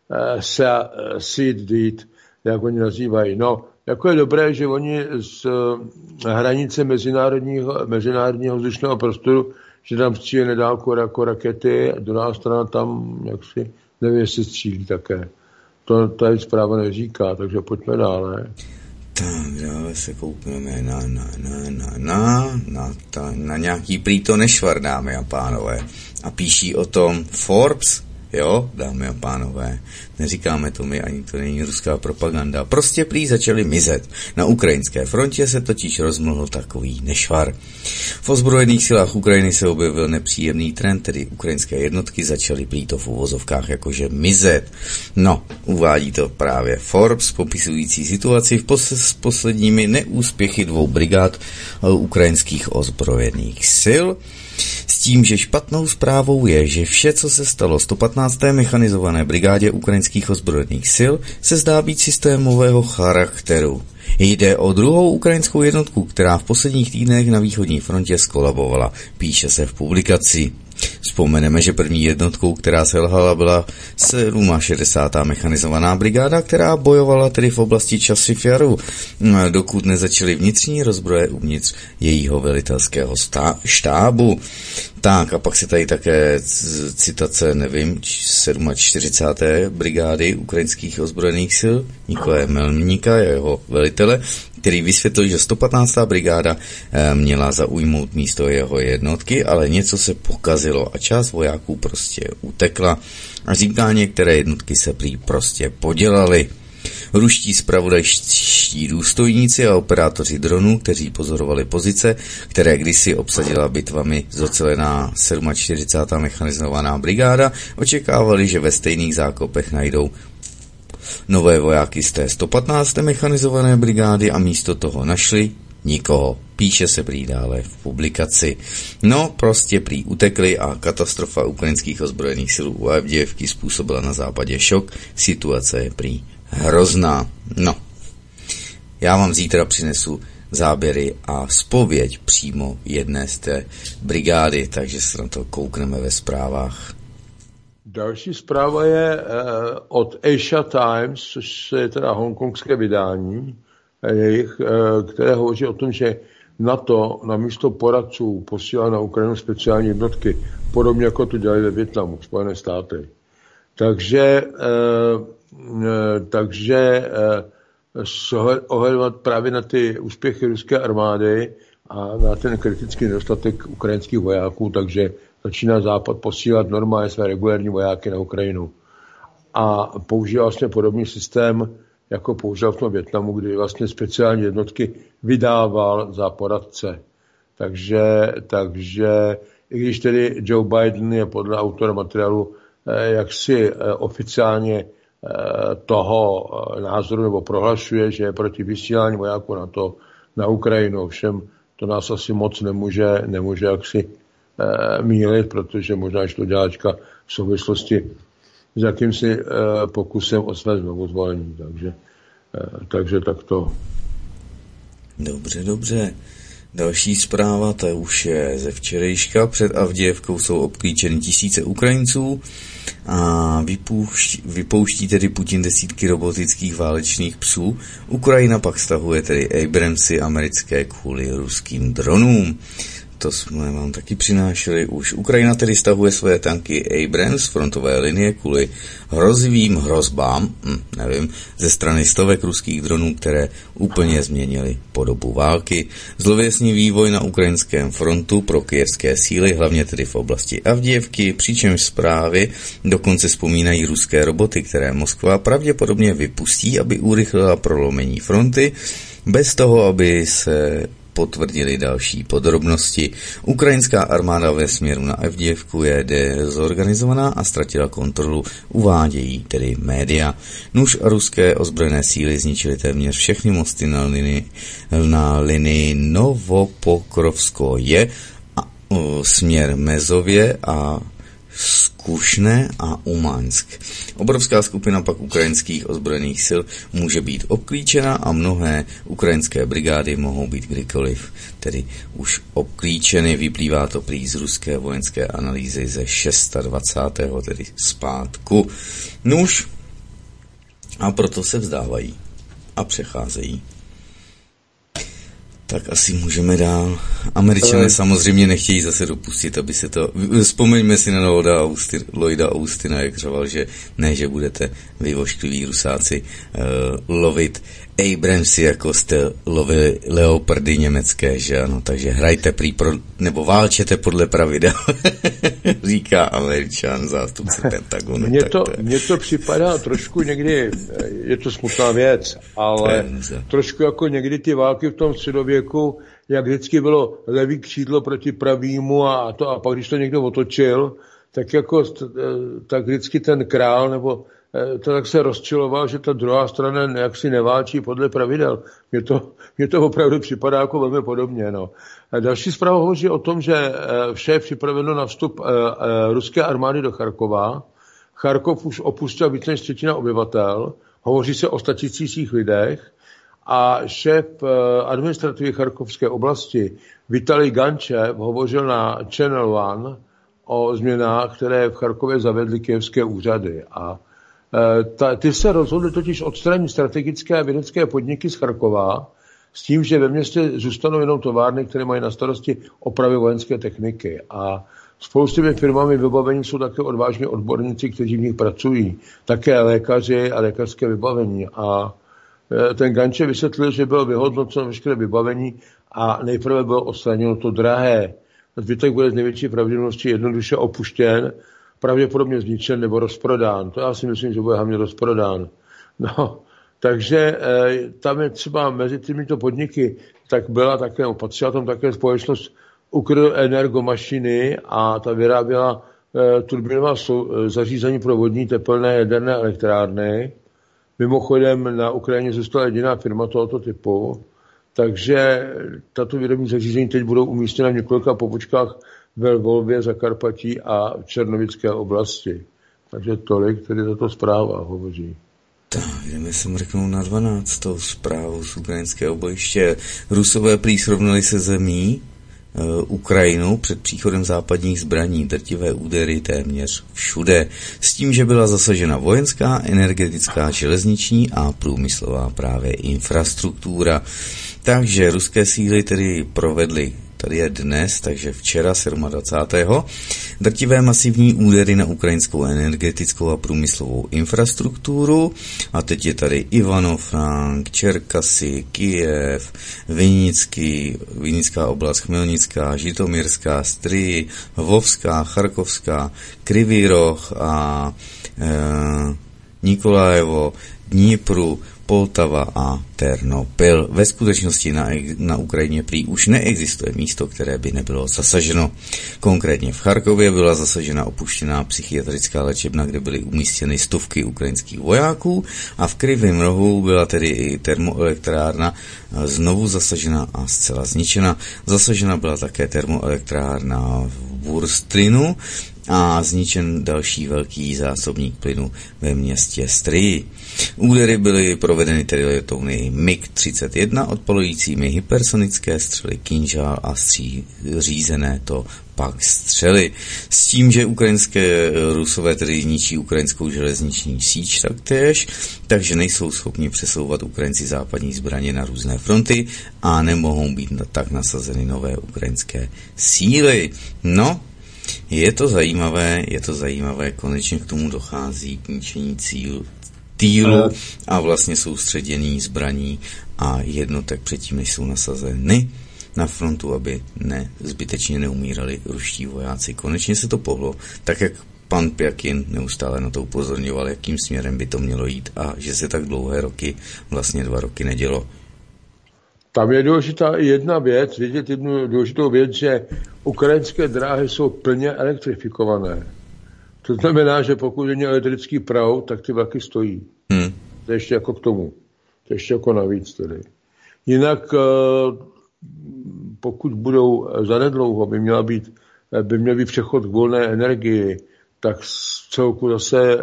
B: Seed Deed, jak oni nazývají. No, jako je dobré, že oni z hranice mezinárodního vzdušného prostoru, že tam střílí nedálko jako rakety, a druhá strana tam jaksi nevím, jestli střílí také. To tady zpráva neříká, takže pojďme dále.
A: Tak, dále se koukneme na nějaký prý to nešvar, dámy a pánové. A píší o tom Forbes, jo, dámy a pánové. Neříkáme to my, ani to není ruská propaganda. Prostě prý začali mizet. Na ukrajinské frontě se totiž rozmlhl takový nešvar. V ozbrojených silách Ukrajiny se objevil nepříjemný trend, tedy ukrajinské jednotky začaly prý to v uvozovkách jakože mizet. No, uvádí to právě Forbes, popisující situaci s posledními neúspěchy 2 brigád ukrajinských ozbrojených sil. S tím, že špatnou zprávou je, že vše, co se stalo 115. mechanizované brigádě ukrajinských ozbrojených sil, se zdá být systémového charakteru. Jde o druhou ukrajinskou jednotku, která v posledních týdnech na východní frontě skolabovala, píše se v publikaci. Vzpomeneme, že první jednotkou, která selhala, byla 67. mechanizovaná brigáda, která bojovala tedy v oblasti Časy Jaru, dokud nezačaly vnitřní rozbroje uvnitř jejího velitelského štábu. Tak a pak se tady také citace, nevím, 47. brigády ukrajinských ozbrojených sil, Nikolaje Melníka, jeho velitele, který vysvětlil, že 115. brigáda měla zaujmout místo jeho jednotky, ale něco se pokazilo a část vojáků prostě utekla. A říká, některé jednotky se prý prostě podělaly. Ruští zpravodajští důstojníci a operátoři dronů, kteří pozorovali pozice, které kdysi obsadila bitvami zocelená 47. mechanizovaná brigáda, očekávali, že ve stejných zákopech najdou nové vojáky z té 115. mechanizované brigády a místo toho našli nikoho. Píše se prý dále v publikaci. No, prostě prý utekli a katastrofa ukrajinských ozbrojených sil u Avdějevky způsobila na západě šok. Situace je prý hrozná. No, já vám zítra přinesu záběry a zpověď přímo jedné z té brigády, takže se na to koukneme ve zprávách.
B: Další zpráva je od Asia Times, což je teda hongkongské vydání, které hovoří o tom, že NATO na místo poradců posílá na Ukrajinu speciální jednotky, podobně jako to dělali ve Vietnamu, Spojené státy. Takže ohledovat právě na ty úspěchy ruské armády a na ten kritický nedostatek ukrajinských vojáků, takže začíná Západ posílat normálně své regulární vojáky na Ukrajinu. A používá vlastně podobný systém, jako použil v tom Vietnamu, kdy vlastně speciální jednotky vydával za poradce. Takže i když tedy Joe Biden je podle autora materiálu jaksi oficiálně toho názoru nebo prohlašuje, že je proti vysílání vojáků NATO na Ukrajinu. Ovšem to nás asi moc nemůže jaksi mýlit, protože možná, že to děláčka v souvislosti s jakýmsi pokusem o své znovuzvolení. Takže takto.
A: Dobře. Další zpráva, ta už je ze včerejška. Před Avdějevkou jsou obklíčeny tisíce Ukrajinců a vypouští tedy Putin desítky robotických válečných psů. Ukrajina pak stahuje tedy Abramsy americké kvůli ruským dronům. To jsme vám taky přinášeli už. Ukrajina tedy stahuje své tanky Abrams z frontové linie kvůli hrozivým hrozbám, ze strany stovek ruských dronů, které úplně změnily podobu války. Zlověsný vývoj na ukrajinském frontu pro kyjevské síly, hlavně tedy v oblasti Avdějevky, přičemž zprávy dokonce vzpomínají ruské roboty, které Moskva pravděpodobně vypustí, aby urychlila prolomení fronty, bez toho, aby se potvrdili další podrobnosti. Ukrajinská armáda ve směru na Avdějevku je dezorganizovaná a ztratila kontrolu, uvádějí tedy média. Nuž a ruské ozbrojené síly zničily téměř všechny mosty na linii Novopokrovskoje a směr Mezově a Skušné a Umansk. Obrovská skupina pak ukrajinských ozbrojených sil může být obklíčena a mnohé ukrajinské brigády mohou být kdykoliv tedy už obklíčeny. Vyplývá to prý z ruské vojenské analýzy ze 26. tedy zpátku. Nuž a proto se vzdávají a přecházejí. Tak asi můžeme dál. Američané samozřejmě nechtějí zase dopustit, aby se to... Vzpomeňme si na Lloyda Austina, jak řval, že ne, že budete vy voškliví Rusáci lovit Abramsy, jako jste lovili Leopardy německé, že ano, takže hrajte nebo válčete podle pravidel, říká Američan, zástupce Pentagonu.
B: Mně to připadá trošku někdy, je to smutná věc, ale trošku jako někdy ty války v tom středověku, jak vždycky bylo levý křídlo proti pravýmu a pak když to někdo otočil, tak vždycky ten král nebo to tak se rozčiloval, že ta druhá strana jaksi neválčí podle pravidel. Mně to opravdu připadá jako velmi podobně. No. Další zpráva hovoří o tom, že vše je připraveno na vstup ruské armády do Charkova. Charkov už opustil více než třetina obyvatel. Hovoří se o 100 000 lidech. A šéf administrativy Charkovské oblasti Vitalij Gančev hovořil na Channel One o změnách, které v Charkově zavedly kyjevské úřady. A ty se rozhodly totiž odstranit strategické a vědecké podniky z Charkova s tím, že ve městě zůstanou jenom továrny, které mají na starosti opravy vojenské techniky. A spolu s těmi firmami vybavení jsou také odvážní odborníci, kteří v nich pracují. Také lékaři a lékařské vybavení. A ten Ganče vysvětlil, že bylo vyhodnoceno veškeré vybavení a nejprve bylo odstraněno to drahé. Zbytek bude z největší pravděpodobností jednoduše opuštěn, pravděpodobně zničen nebo rozprodán. To já si myslím, že bude hlavně rozprodán. No, takže tam je třeba mezi těmito podniky, tak byla také, patřila tam také společnost Ukrenergomašiny a ta vyráběla turbinová zařízení pro vodní tepelné jaderné elektrárny. Mimochodem na Ukrajině zůstala jediná firma tohoto typu, takže tato výrobní zařízení teď budou umístěna v několika pobočkách ve Lvově, Zakarpatí a v Černovické oblasti. Takže tolik, tedy tato zpráva hovoří.
A: Tak, jdeme se mrknout na 12. zprávu z ukrajinského bojiště. Rusové prý srovnali se zemí Ukrajinu před příchodem západních zbraní, drtivé údery téměř všude, s tím, že byla zasažena vojenská, energetická, železniční a průmyslová právě infrastruktura. Takže ruské síly tedy provedly, tady je dnes, takže včera 27. drtivé masivní údery na ukrajinskou energetickou a průmyslovou infrastrukturu. A teď je tady Ivano-Frank, Čerkasy, Kyjev, Vinická oblast, Chmelnická, Žitomirská, Stryj, Lvovská, Charkovská, Krivý Roh a Nikolajevo, Dnipru, Poltava a Ternopil. Ve skutečnosti na Ukrajině prý už neexistuje místo, které by nebylo zasaženo. Konkrétně v Charkově byla zasažena opuštěná psychiatrická léčebna, kde byly umístěny stovky ukrajinských vojáků, a v Krivém Rohu byla tedy i termoelektrárna znovu zasažena a zcela zničena. Zasažena byla také termoelektrárna v Burstrinu a zničen další velký zásobník plynu ve městě Stryji. Údery byly provedeny tedy letouny MiG-31 odpalujícími hypersonické střely Kinžál a řízené to pak střely. S tím, že ukrajinské Rusové tedy ničí ukrajinskou železniční síť taktéž, takže nejsou schopni přesouvat Ukrajinci západní zbraně na různé fronty a nemohou být tak nasazeny nové ukrajinské síly. No, je to zajímavé, konečně k tomu dochází k ničení týlu a vlastně soustředění zbraní a jednotek předtím, než jsou nasazeny na frontu, aby zbytečně neumírali ruští vojáci. Konečně se to pohlo, tak jak pan Pjakin neustále na to upozorňoval, jakým směrem by to mělo jít a že se tak dlouhé roky, vlastně 2 roky nedělo.
B: Tam je důležitá jedna věc, vidět jednu důležitou věc, že ukrajinské dráhy jsou plně elektrifikované. To znamená, že pokud není elektrický proud, tak ty vlaky stojí. To je ještě jako k tomu. To je ještě jako navíc tedy. Jinak, pokud budou zanedlouho, by měl být přechod k volné energii, tak v celku zase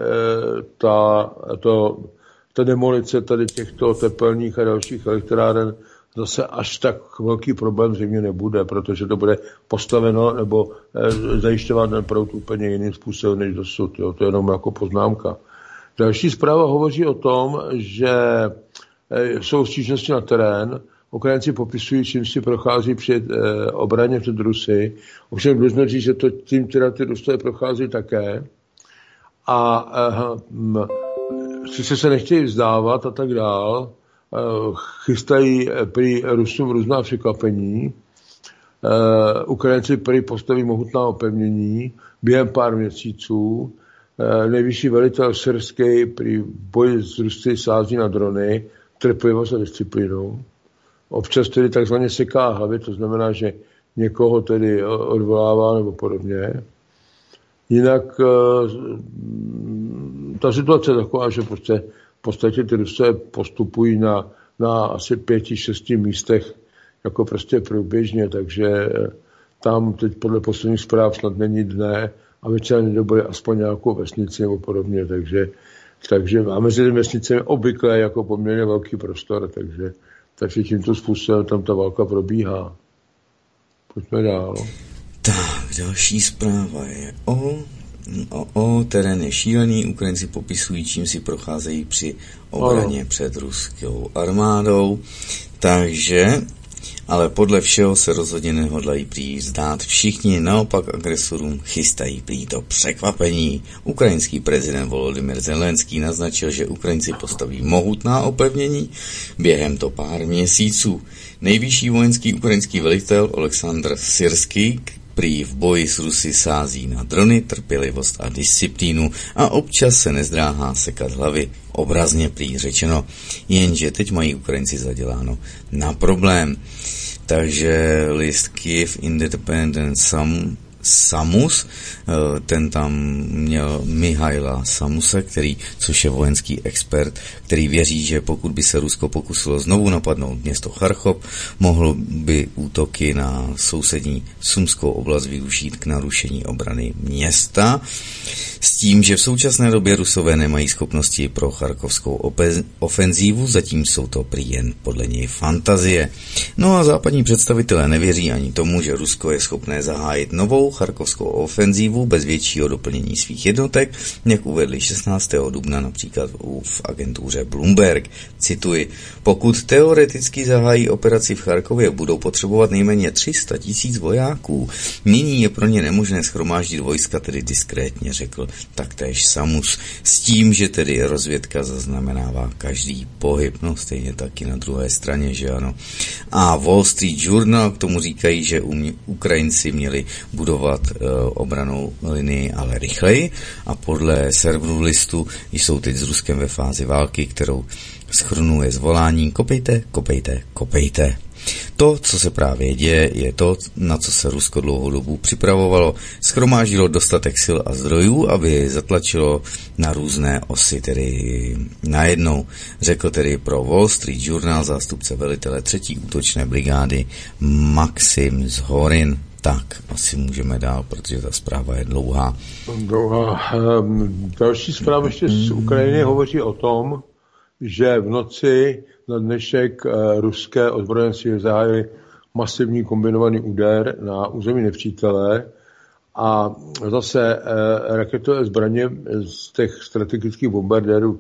B: ta demolice tady těchto tepelných a dalších elektráren zase až tak velký problém zřejmě nebude, protože to bude postaveno nebo zajišťovat ten proud úplně jiným způsobem než dosud. Jo. To je jenom jako poznámka. Další zpráva hovoří o tom, že jsou stížnosti na terén. Ukrajinci popisují, čím si prochází při obraně před Rusy. Ovšem dlužno říct, že to tím teda ty Rusové prochází také. A sice se nechtějí vzdávat a tak dál, chystají prý Rusům různá překvapení. Ukrajinci prý postaví mohutná opevnění během pár měsíců. Nejvyšší velitel syrský prý boji s Rusy sází na drony, trpělivost a disciplínou. Občas tedy takzvaně seká hlavy, to znamená, že někoho tedy odvolává nebo podobně. Jinak ta situace je taková, že prostě v podstatě ty Rusové postupují na asi 5-6 místech jako prostě průběžně, takže tam teď podle posledních zpráv snad není dne a večer nedobude aspoň nějakou vesnici nebo podobně, takže máme mezi vesnicemi obvykle jako poměrně velký prostor, takže tímto způsobem tam ta válka probíhá. Pojďme dál.
A: Tak, další zpráva je o terén je šílený. Ukrajinci popisují, čím si procházejí při obraně před ruskou armádou. Takže, ale podle všeho se rozhodně nehodlají prý vzdát. Všichni naopak agresorům chystají prý to překvapení. Ukrajinský prezident Volodymyr Zelenský naznačil, že Ukrajinci postaví mohutná opevnění během to pár měsíců. Nejvyšší vojenský ukrajinský velitel Oleksandr Syrský prý v boji s Rusy sází na drony, trpělivost a disciplínu a občas se nezdráhá sekat hlavy, obrazně prý řečeno, jenže teď mají Ukrajinci zaděláno na problém. Takže list Kyiv Independent Samus, ten tam měl Mihaila Samuse, což je vojenský expert, který věří, že pokud by se Rusko pokusilo znovu napadnout město Charkov, mohlo by útoky na sousední Sumskou oblast využít k narušení obrany města. S tím, že v současné době Rusové nemají schopnosti pro charkovskou ofenzívu, zatím jsou to prý jen podle něj fantazie. No a západní představitelé nevěří ani tomu, že Rusko je schopné zahájit novou charkovskou ofenzívu bez většího doplnění svých jednotek, jak uvedli 16. dubna například v agentuře Bloomberg. Cituji, pokud teoreticky zahájí operaci v Charkově, budou potřebovat nejméně 300 000 vojáků. Nyní je pro ně nemožné shromáždit vojska, tedy diskrétně, řekl taktéž Samus, s tím, že tedy rozvědka zaznamenává každý pohyb, no stejně taky na druhé straně, že ano. A Wall Street Journal k tomu říkají, že Ukrajinci měli budovat budovat obranou linii, ale rychleji. A podle serveru Listu jsou teď s Ruskem ve fázi války, kterou shrnuje zvolání kopejte, kopejte, kopejte. To, co se právě děje, je to, na co se Rusko dlouhou dobu připravovalo. Shromáždilo dostatek sil a zdrojů, aby zatlačilo na různé osy, tedy najednou, řekl tedy pro Wall Street Journal zástupce velitele 3. útočné brigády Maxim Zhorin. Tak, asi můžeme dál, protože ta zpráva je dlouhá.
B: Další zpráva ještě z Ukrajiny hovoří o tom, že v noci na dnešek ruské ozbrojené síly zahájily masivní kombinovaný úder na území nepřítele a zase raketové zbraně z těch strategických bombardérů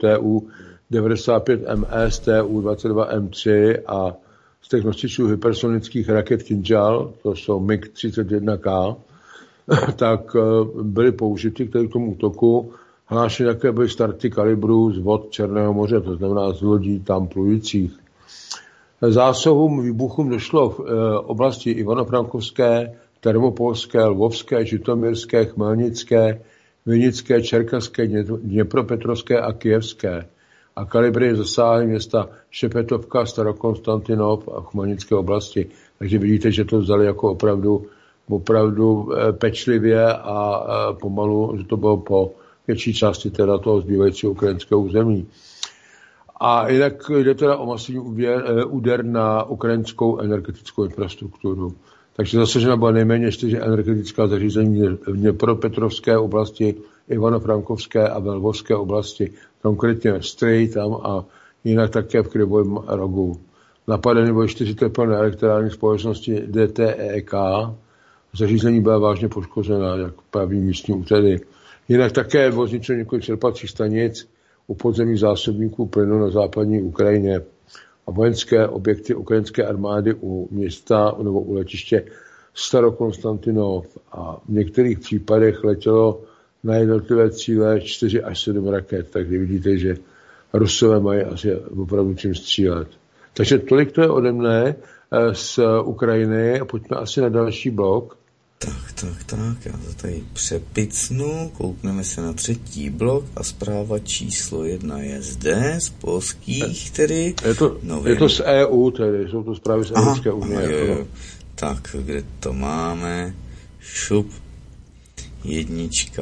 B: Tu-95MS, Tu-22M3 a z těch nosičů hypersonických raket Kinžal, to jsou MiG-31K, tak byly použity k tomu útoku. Hlášeny také byly starty kalibrů z vod Černého moře, to znamená z lodí tam plujících. Zásahům, výbuchům došlo v oblasti Ivano-Frankovské, Termopolské, Lvovské, Žitomirské, Chmelnické, Vinické, Čerkaské, Dněpropetrovské a Kyjevské. A kalibry zasáhly města Šepetovka, Starokonstantinov a Chmelnické oblasti. Takže vidíte, že to vzali jako opravdu pečlivě a pomalu, že to bylo po větší části teda toho zbývajícího ukrajinského území. A jinak jde teda o masivní úder na ukrajinskou energetickou infrastrukturu. Takže zasažena byla nejméně 4 energetická zařízení v Dněpropetrovské oblasti, Ivano-Frankovské a ve Lvovské oblasti, konkrétně v Stryji tam a jinak také v Krivovém rogu. Napadeny byly 4 teplné elektrárny společnosti DTEK. Zařízení byla vážně poškozená, jak praví místní úřady. Jinak také bylo zničeno několik čerpacích stanic u podzemních zásobníků plynu na západní Ukrajině a vojenské objekty ukrajinské armády u města nebo u letiště Starokonstantinov a v některých případech letělo na jednotlivé cíle 4 až 7 raket, takže vidíte, že Rusové mají asi opravdu čím střílet. Takže tolik to je ode mne z Ukrajiny a pojďme asi na další blok.
A: Tak, já to tady přepicnu, koukneme se na 3. blok a zpráva číslo 1 je zde, z polských tedy.
B: Je to z EU tedy, jsou to zprávy z Evropské unie.
A: Jo. Tak, kde to máme? Šup. Jednička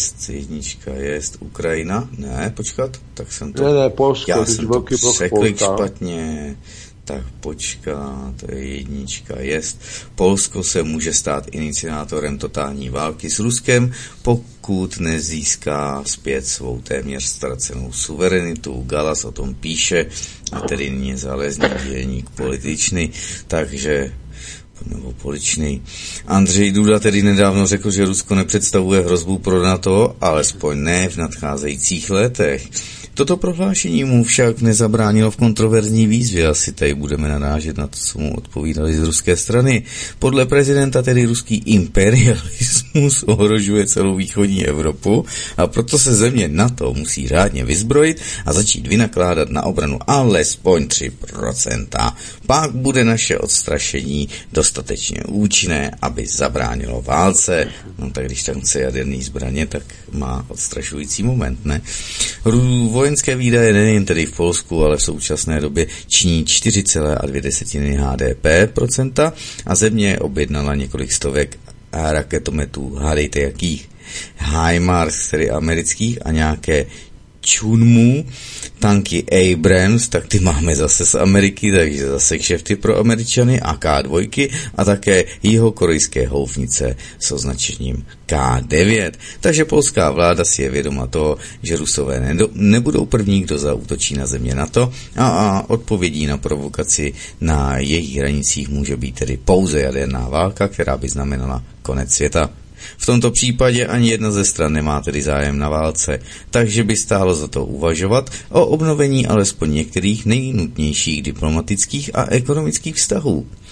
A: jest, Ukrajina. Ne, počkat, tak jsem to...
B: Ne, Polsko.
A: Já jsem to překlik špatně. Tak počkat, to je jednička jest. Polsko se může stát iniciátorem totální války s Ruskem, pokud nezíská zpět svou téměř ztracenou suverenitu. Galas o tom píše, a tedy nezálezný dělník političný, takže nebo poličný. Andřej Duda tedy nedávno řekl, že Rusko nepředstavuje hrozbu pro NATO, alespoň ne v nadcházejících letech. Toto prohlášení mu však nezabránilo v kontroverzní výzvě, asi tady budeme narážet na to, co mu odpovídali z ruské strany. Podle prezidenta tedy ruský imperialismus ohrožuje celou východní Evropu a proto se země NATO musí řádně vyzbrojit a začít vynakládat na obranu alespoň 3%. Pak bude naše odstrašení dostatečně účinné, aby zabránilo válce. No tak když tam chce jaderný zbraně, tak má odstrašující moment, ne? Vojenské výdaje nejen tedy v Polsku, ale v současné době činí 4,2 HDP% a země objednala několik stovek raketometů, hádejte jakých, HIMARS, tedy amerických, a nějaké Chunmu, tanky Abrams, tak ty máme zase z Ameriky, takže zase kšefty pro Američany, a K2 a také jihokorejské houfnice s označením K9. Takže polská vláda si je vědoma toho, že Rusové nebudou první, kdo zaútočí na země NATO a odpovědí na provokaci na jejich hranicích může být tedy pouze jaderná válka, která by znamenala konec světa. V tomto případě ani jedna ze stran nemá tedy zájem na válce, takže by stálo za to uvažovat o obnovení alespoň některých nejnutnějších diplomatických a ekonomických vztahů.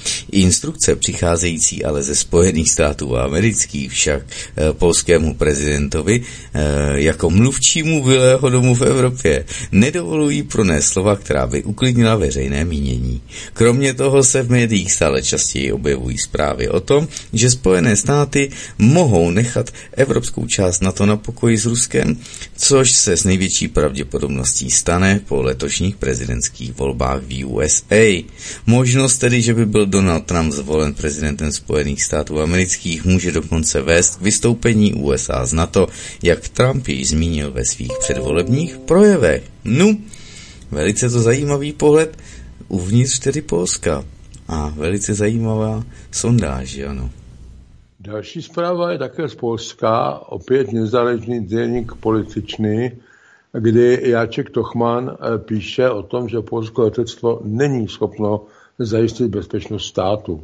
A: Instrukce přicházející ale ze Spojených států amerických však polskému prezidentovi jako mluvčímu Bílého domu v Evropě nedovolují pronést slova, která by uklidnila veřejné mínění. Kromě toho se v médiích stále častěji objevují zprávy o tom, že Spojené státy mohou nechat evropskou část NATO na pokoji s Ruskem, což se s největší pravděpodobností stane po letošních prezidentských volbách v USA. Možnost tedy, že by byl Donald Trump zvolen prezidentem Spojených států amerických, může dokonce vést k vystoupení USA z NATO, jak Trump již zmínil ve svých předvolebních projevech. Velice to zajímavý pohled uvnitř tedy Polska a velice zajímavá sondáž, ano.
B: Další zpráva je také z Polska, opět nezáležný deník Političný, kdy Jáček Tochman píše o tom, že polské letectvo není schopno zajistit bezpečnost státu.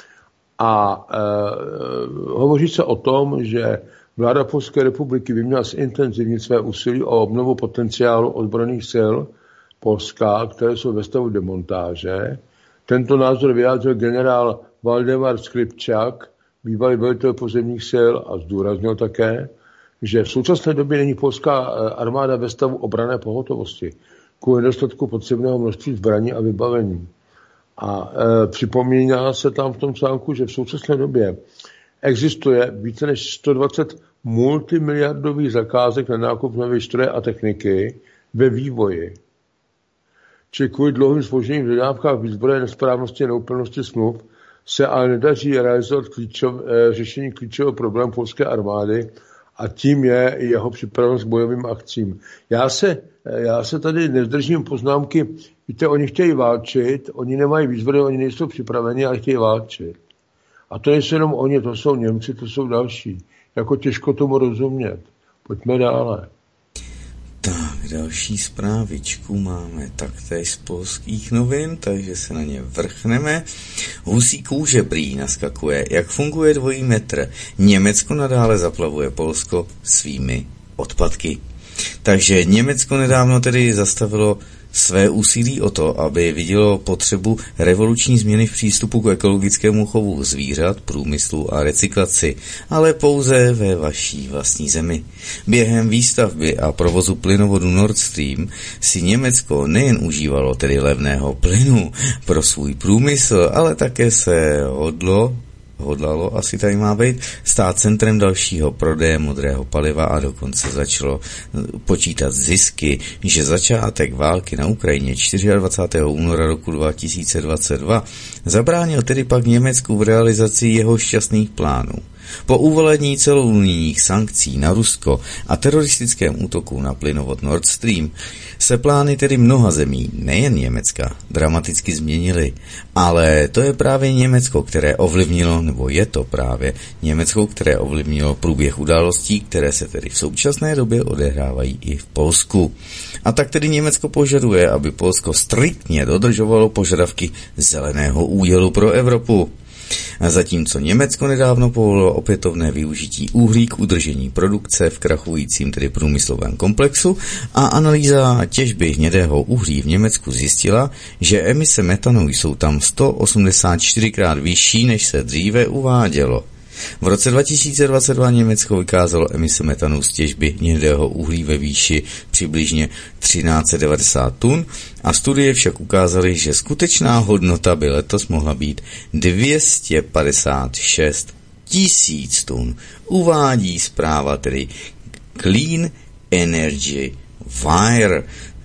B: A hovoří se o tom, že vláda Polské republiky by měla zintenzivnit své úsilí o obnovu potenciálu ozbrojených sil Polska, které jsou ve stavu demontáže. Tento názor vyjádřil generál Valdemar Skripčák, bývalý velitel pozemních sil, a zdůraznil také, že v současné době není polská armáda ve stavu obranné pohotovosti kvůli nedostatku potřebného množství zbraní a vybavení. A připomíná se tam v tom článku, že v současné době existuje více než 120 multimiliardových zakázek na nákup nové stroje a techniky ve vývoji. Čili kvůli dlouhým zpožděním v dodávkách výzbroje, nesprávnosti a neúplnosti smluv se ale nedaří realizovat řešení klíčového problému polské armády, a tím je jeho připravenost k bojovým akcím. Já se tady nezdržím poznámky, víte, oni chtějí válčit, oni nemají výzbroj, oni nejsou připraveni, ale chtějí válčit. A to nejsou jenom oni, to jsou Němci, to jsou další. Jako těžko tomu rozumět. Pojďme dále.
A: Tak, další zprávičku máme taktéž z polských novin, takže se na ně vrchneme. Husí kůže prý naskakuje, jak funguje dvojí metr. Německo nadále zaplavuje Polsko svými odpadky. Takže Německo nedávno tedy zastavilo své úsilí o to, aby vidělo potřebu revoluční změny v přístupu k ekologickému chovu zvířat, průmyslu a recyklaci, ale pouze ve vaší vlastní zemi. Během výstavby a provozu plynovodu Nord Stream si Německo nejen užívalo tedy levného plynu pro svůj průmysl, ale také se hodlalo, asi tady má být, stát centrem dalšího prodeje modrého paliva a dokonce začalo počítat zisky, že začátek války na Ukrajině 24. února roku 2022 zabránil tedy pak Německu v realizaci jeho šťastných plánů. Po uvolení celounijních sankcí na Rusko a teroristickém útoku na plynovod Nord Stream se plány tedy mnoha zemí, nejen Německa, dramaticky změnily. Ale to je právě Německo, které ovlivnilo, nebo je to právě Německo, které ovlivnilo průběh událostí, které se tedy v současné době odehrávají i v Polsku. A tak tedy Německo požaduje, aby Polsko striktně dodržovalo požadavky zeleného údělu pro Evropu. A zatímco Německo nedávno povolilo opětovné využití uhlí k udržení produkce v krachujícím tedy průmyslovém komplexu a analýza těžby hnědého uhlí v Německu zjistila, že emise metanu jsou tam 184krát vyšší, než se dříve uvádělo. V roce 2022 Německo vykázalo emise metanu z těžby hnědého uhlí ve výši přibližně 1390 tun a studie však ukázaly, že skutečná hodnota by letos mohla být 256 000 tun. Uvádí zpráva tedy Clean Energy Wire.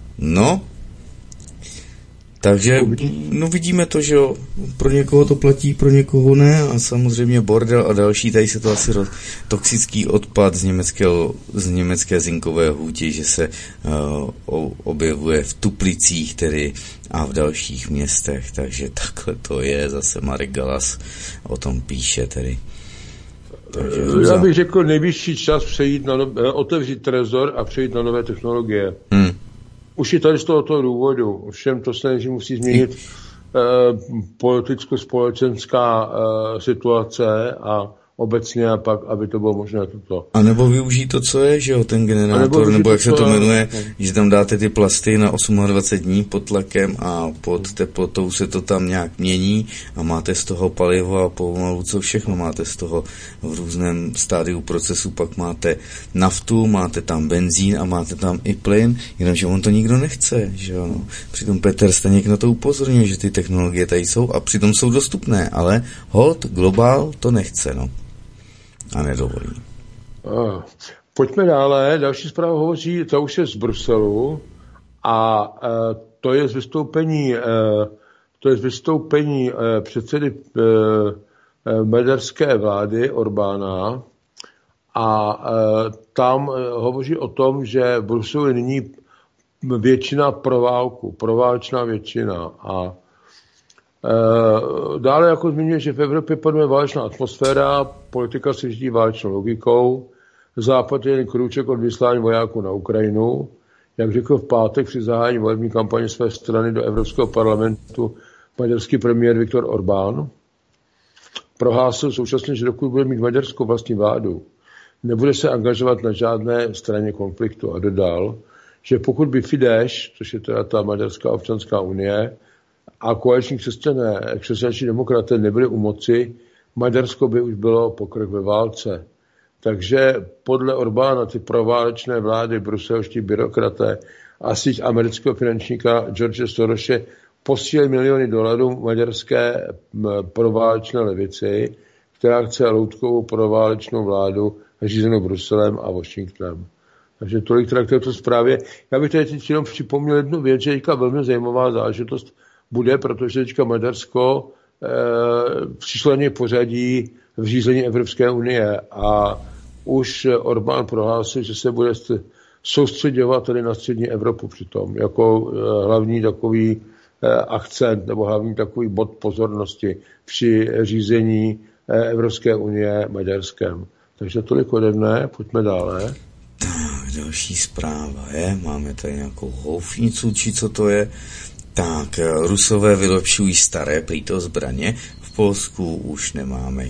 A: Takže vidíme to, že jo, pro někoho to platí, pro někoho ne a samozřejmě bordel a další, tady se to asi toxický odpad z německé zinkové hutě, že se objevuje v Tuplicích tedy a v dalších městech, takže takhle to je, zase Marek Galas o tom píše tedy.
B: Já bych řekl nejvyšší čas otevřít trezor a přejít na nové technologie. Už i tady z tohoto důvodu, všem to se musí změnit politicko-společenská situace a obecně a pak, aby to bylo možné toto.
A: A nebo využít to, co je, že jo, ten generátor, nebo jak se to jmenuje, že tam dáte ty plasty na 28 dní pod tlakem a pod teplotou se to tam nějak mění a máte z toho palivo a pomalu co všechno máte z toho v různém stádiu procesu, pak máte naftu, máte tam benzín a máte tam i plyn, jenomže on to nikdo nechce, že jo. No. Přitom Petr Staněk na to upozorňuje, že ty technologie tady jsou a přitom jsou dostupné, ale hold, globál to nechce, no. A nedovolí.
B: Pojďme dále. Další zpráva hovoří, to už je z Bruselu a to je z vystoupení předsedy maďarské vlády Orbána a tam hovoří o tom, že v Bruselu je nyní většina pro válku, proválečná většina a dále jako zmiňuje, že v Evropě panuje válečná atmosféra, politika se řídí válečnou logikou, Západ je jen krůček od vyslání vojáků na Ukrajinu. Jak řekl v pátek při zahájení volební kampaně své strany do Evropského parlamentu maďarský premiér Viktor Orbán, prohlásil současně, že dokud bude mít Maďarsko vlastní vládu, nebude se angažovat na žádné straně konfliktu a dodal, že pokud by Fidesz, což je teda ta Maďarská občanská unie, a koaliční křesťanští demokraté nebyli u moci, Maďarsko by už bylo pokrok ve válce. Takže podle Orbána ty proválečné vlády, bruselští byrokraté a síť amerického finančníka George Sorose posílají miliony dolarů maďarské proválečné levici, která chce loutkovou proválečnou vládu řízenou Bruselem a Washingtonem. Takže tolik teda k této zprávě. Já bych tady teď jenom připomněl jednu věc, že teďka velmi zajímavá záležitost bude, protože teďka Maďarsko přišlo na něj pořadí v řízení Evropské unie a už Orbán prohlásil, že se bude soustředěvat tady na střední Evropu přitom, jako hlavní takový akcent nebo hlavní takový bod pozornosti při řízení Evropské unie Maďarskem. Takže tolik ode mne, pojďme dále.
A: Tak, další zpráva je, máme tady nějakou houfnicu, či co to je. Tak, Rusové vylepšují staré prýto zbraně, v Polsku už nemáme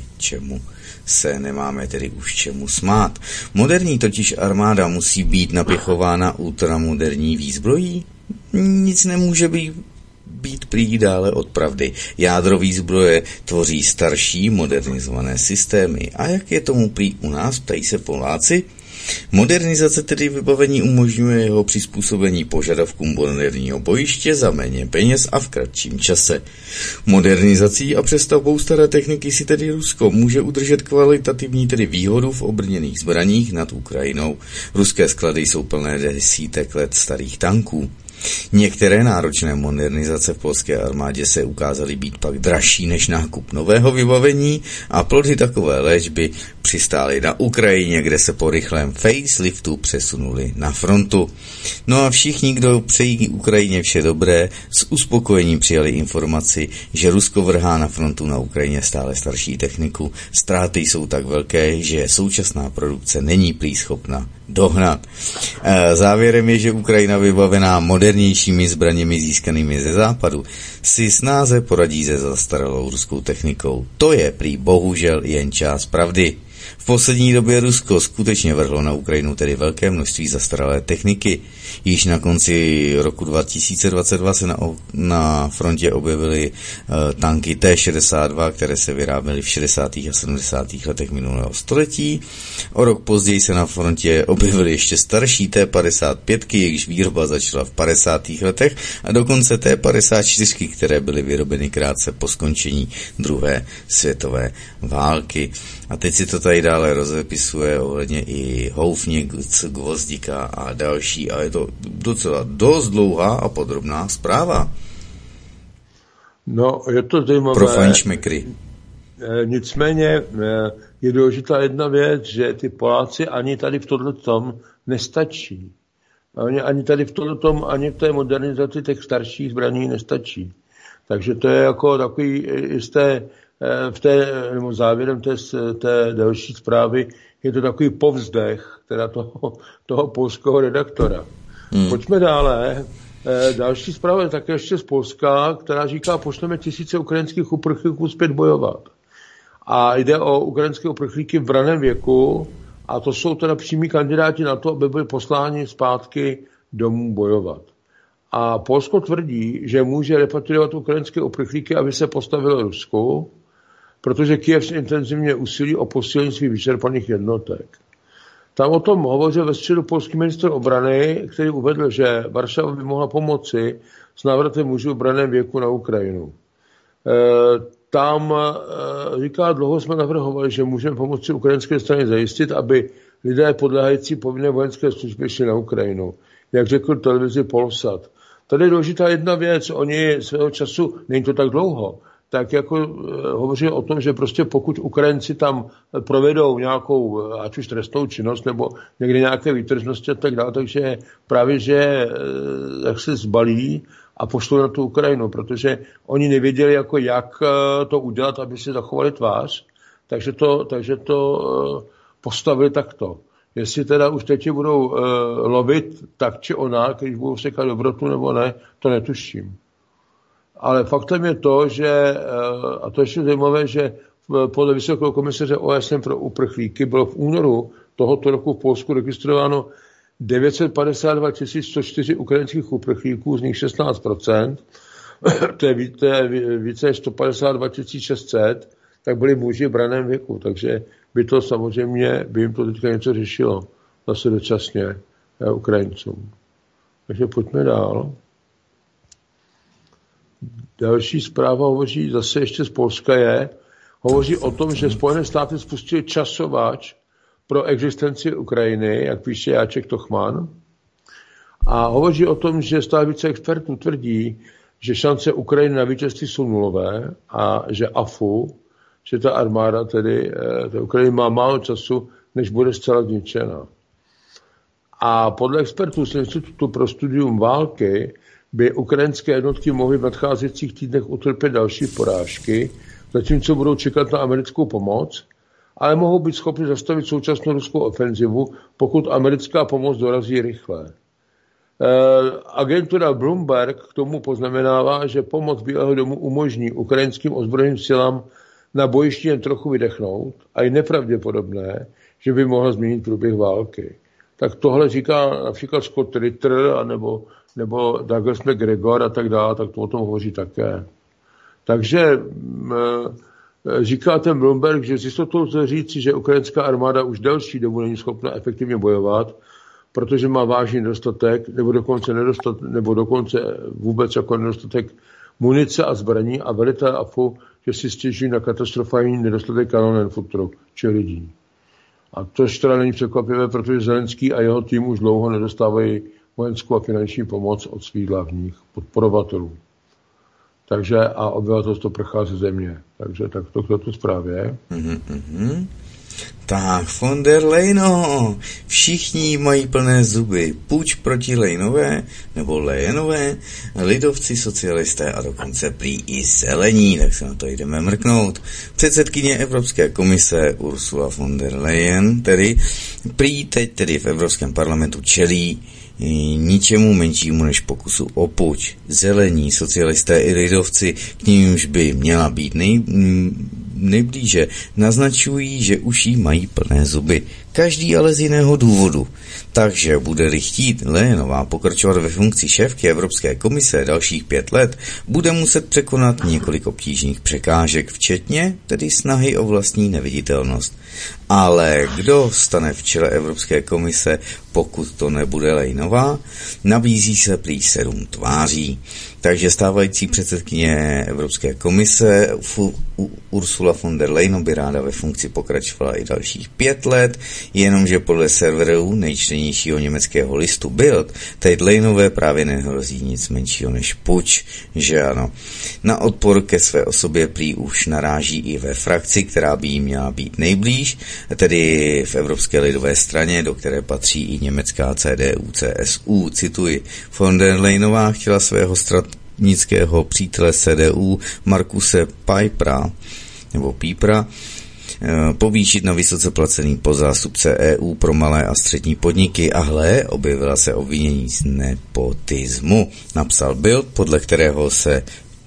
A: tedy už čemu smát. Moderní totiž armáda musí být napěchována ultramoderní výzbrojí? Nic nemůže být prý dále od pravdy. Jádro výzbroje tvoří starší modernizované systémy. A jak je tomu prý u nás, ptají se Poláci? Modernizace tedy vybavení umožňuje jeho přizpůsobení požadavkům moderního bojiště za méně peněz a v kratším čase. Modernizací a přestavbou staré techniky si tedy Rusko může udržet kvalitativní tedy výhodu v obrněných zbraních nad Ukrajinou. Ruské sklady jsou plné desítek let starých tanků. Některé náročné modernizace v polské armádě se ukázaly být pak dražší než nákup nového vybavení a plody takové léčby přistály na Ukrajině, kde se po rychlém faceliftu přesunuli na frontu. No a všichni, kdo přejí Ukrajině vše dobré, s uspokojením přijali informaci, že Rusko vrhá na frontu na Ukrajině stále starší techniku. Ztráty jsou tak velké, že současná produkce není prý schopna dohnat. Závěrem je, že Ukrajina vybavená modernějšími zbraněmi získanými ze západu si snáze poradí se zastaralou ruskou technikou. To je prý bohužel jen část pravdy. V poslední době Rusko skutečně vrhlo na Ukrajinu tedy velké množství zastaralé techniky. Již na konci roku 2022 se na frontě objevily tanky T-62, které se vyráběly v 60. a 70. letech minulého století. O rok později se na frontě objevily ještě starší T-55, jejichž výroba začala v 50. letech a dokonce T-54, které byly vyrobeny krátce po skončení druhé světové války. A teď si to tady dále rozepisuje ohledně i Houfnic, Gvozdika a další. A je to docela dost dlouhá a podrobná zpráva.
B: No, je to zajímavé.
A: Pro fajnšmekry.
B: Nicméně je důležitá jedna věc, že ty Poláci ani tady v tomhletom nestačí. Ani tady v tomhletom, ani v té modernizaci těch starších zbraní nestačí. Takže to je jako takový jisté nebo závěrem té další zprávy je to takový povzdech teda toho polského redaktora. Pojďme dále. Další zpráva je také ještě z Polska, která říká, pošleme tisíce ukrajinských uprchlíků zpět bojovat. A jde o ukrajinské uprchlíky v raném věku a to jsou teda přímí kandidáti na to, aby byli posláni zpátky domů bojovat. A Polsko tvrdí, že může repatriovat ukrajinské uprchlíky, aby se postavilo Rusku, protože Kyjev intenzivně usilí o posílení svých vyčerpaných jednotek. Tam o tom hovořil ve středu polský ministr obrany, který uvedl, že Varšava by mohla pomoci s návratem mužů v branném věku na Ukrajinu. Tam říká, dlouho jsme navrhovali, že můžeme pomoci ukrajinské straně zajistit, aby lidé podléhající povinné vojenské služby šli na Ukrajinu. Jak řekl televizi Polsat. Tady je důležitá jedna věc, oni svého času, není to tak dlouho, tak jako hovoří o tom, že prostě pokud Ukrajinci tam provedou nějakou, ať už trestnou činnost, nebo někde nějaké výtržnosti a tak dále, takže právě, že jak se zbalí a pošlou na tu Ukrajinu, protože oni nevěděli, jako jak to udělat, aby si zachovali tvář, takže to postavili takto. Jestli teda už teď budou lovit tak či ona, když budou sekat dobrotu nebo ne, to netuším. Ale faktem je to, že, a to je ještě zajímavé, že podle Vysokého komisaře OSN pro uprchlíky bylo v únoru tohoto roku v Polsku registrováno 952 104 ukrajinských uprchlíků, z nich 16%, to je více než 152 600, tak byli muži v branném věku, takže by to samozřejmě, by jim to teďka něco řešilo, zase dočasně Ukrajincům. Takže pojďme dál. Další zpráva hovoří zase ještě z Polska hovoří o tom, že Spojené státy spustily časovač pro existenci Ukrajiny, jak píše Jáček Tochman. A hovoří o tom, že stále více expertů tvrdí, že šance Ukrajiny na vítězství jsou nulové a že AFU, že ta armáda tedy ta Ukrajiny má málo času, než bude zcela zničena. A podle expertů z Institutu pro studium války by ukrajinské jednotky mohly v nadcházejících týdnech utrpět další porážky, zatímco budou čekat na americkou pomoc, ale mohou být schopni zastavit současnou ruskou ofenzivu, pokud americká pomoc dorazí rychle. Agentura Bloomberg k tomu poznamenává, že pomoc Bílého domu umožní ukrajinským ozbrojeným silám na bojišti jen trochu vydechnout a je nepravděpodobné, že by mohla změnit průběh války. Tak tohle říká například Scott Ritter nebo Douglas McGregor a tak dále, tak to o tom hovoří také. Takže říká ten Bloomberg, že s jistotou lze říci, že ukrajinská armáda už delší dobu není schopna efektivně bojovat, protože má vážný nedostatek, nebo dokonce vůbec jako nedostatek munice a zbraní a velitel AFU, že si stěžují na katastrofální nedostatek kanonen futru, či lidí. A to teda není překvapivé, protože Zelenský a jeho tým už dlouho nedostávají vojenskou a finanční pomoc od svých hlavních podporovatelů. Takže a obyvatelstvo prchá ze země. Takže tak to k tu zprávě.
A: Tak, von der Leyen, všichni mají plné zuby. Puč proti Leyenové, nebo Leyenové, lidovci, socialisté a dokonce prý i zelení, tak se na to jdeme mrknout. Předsedkyně Evropské komise Ursula von der Leyen, prý teď tedy v Evropském parlamentu čelí ničemu menšímu než pokusu o puč. Zelení, socialisté i lidovci, k nímž by měla být nejblíže, naznačují, že už jí mají plné zuby. Každý ale z jiného důvodu. Takže bude-li chtít Leyenová pokračovat ve funkci šéfky Evropské komise dalších 5 let, bude muset překonat několik obtížných překážek, včetně tedy snahy o vlastní neviditelnost. Ale kdo stane v čele Evropské komise, pokud to nebude Leyenová? Nabízí se prý 7 tváří. Takže stávající předsedkyně Evropské komise Ursula von der Leyen by ráda ve funkci pokračovala i dalších 5 let, jenomže podle serverů nejčtenějšího německého listu Bild teď Leyenové právě nehrozí nic menšího než puč, že ano. Na odpor ke své osobě prý už naráží i ve frakci, která by jí měla být nejblíž, tedy v Evropské lidové straně, do které patří i německá CDU-CSU. Cituji, von der Leyenová chtěla svého stranického přítele CDU Markuse Pípra povýšit na vysoce placený podzástupce EU pro malé a střední podniky a objevila se obvinění z nepotismu, napsal Bild, podle kterého se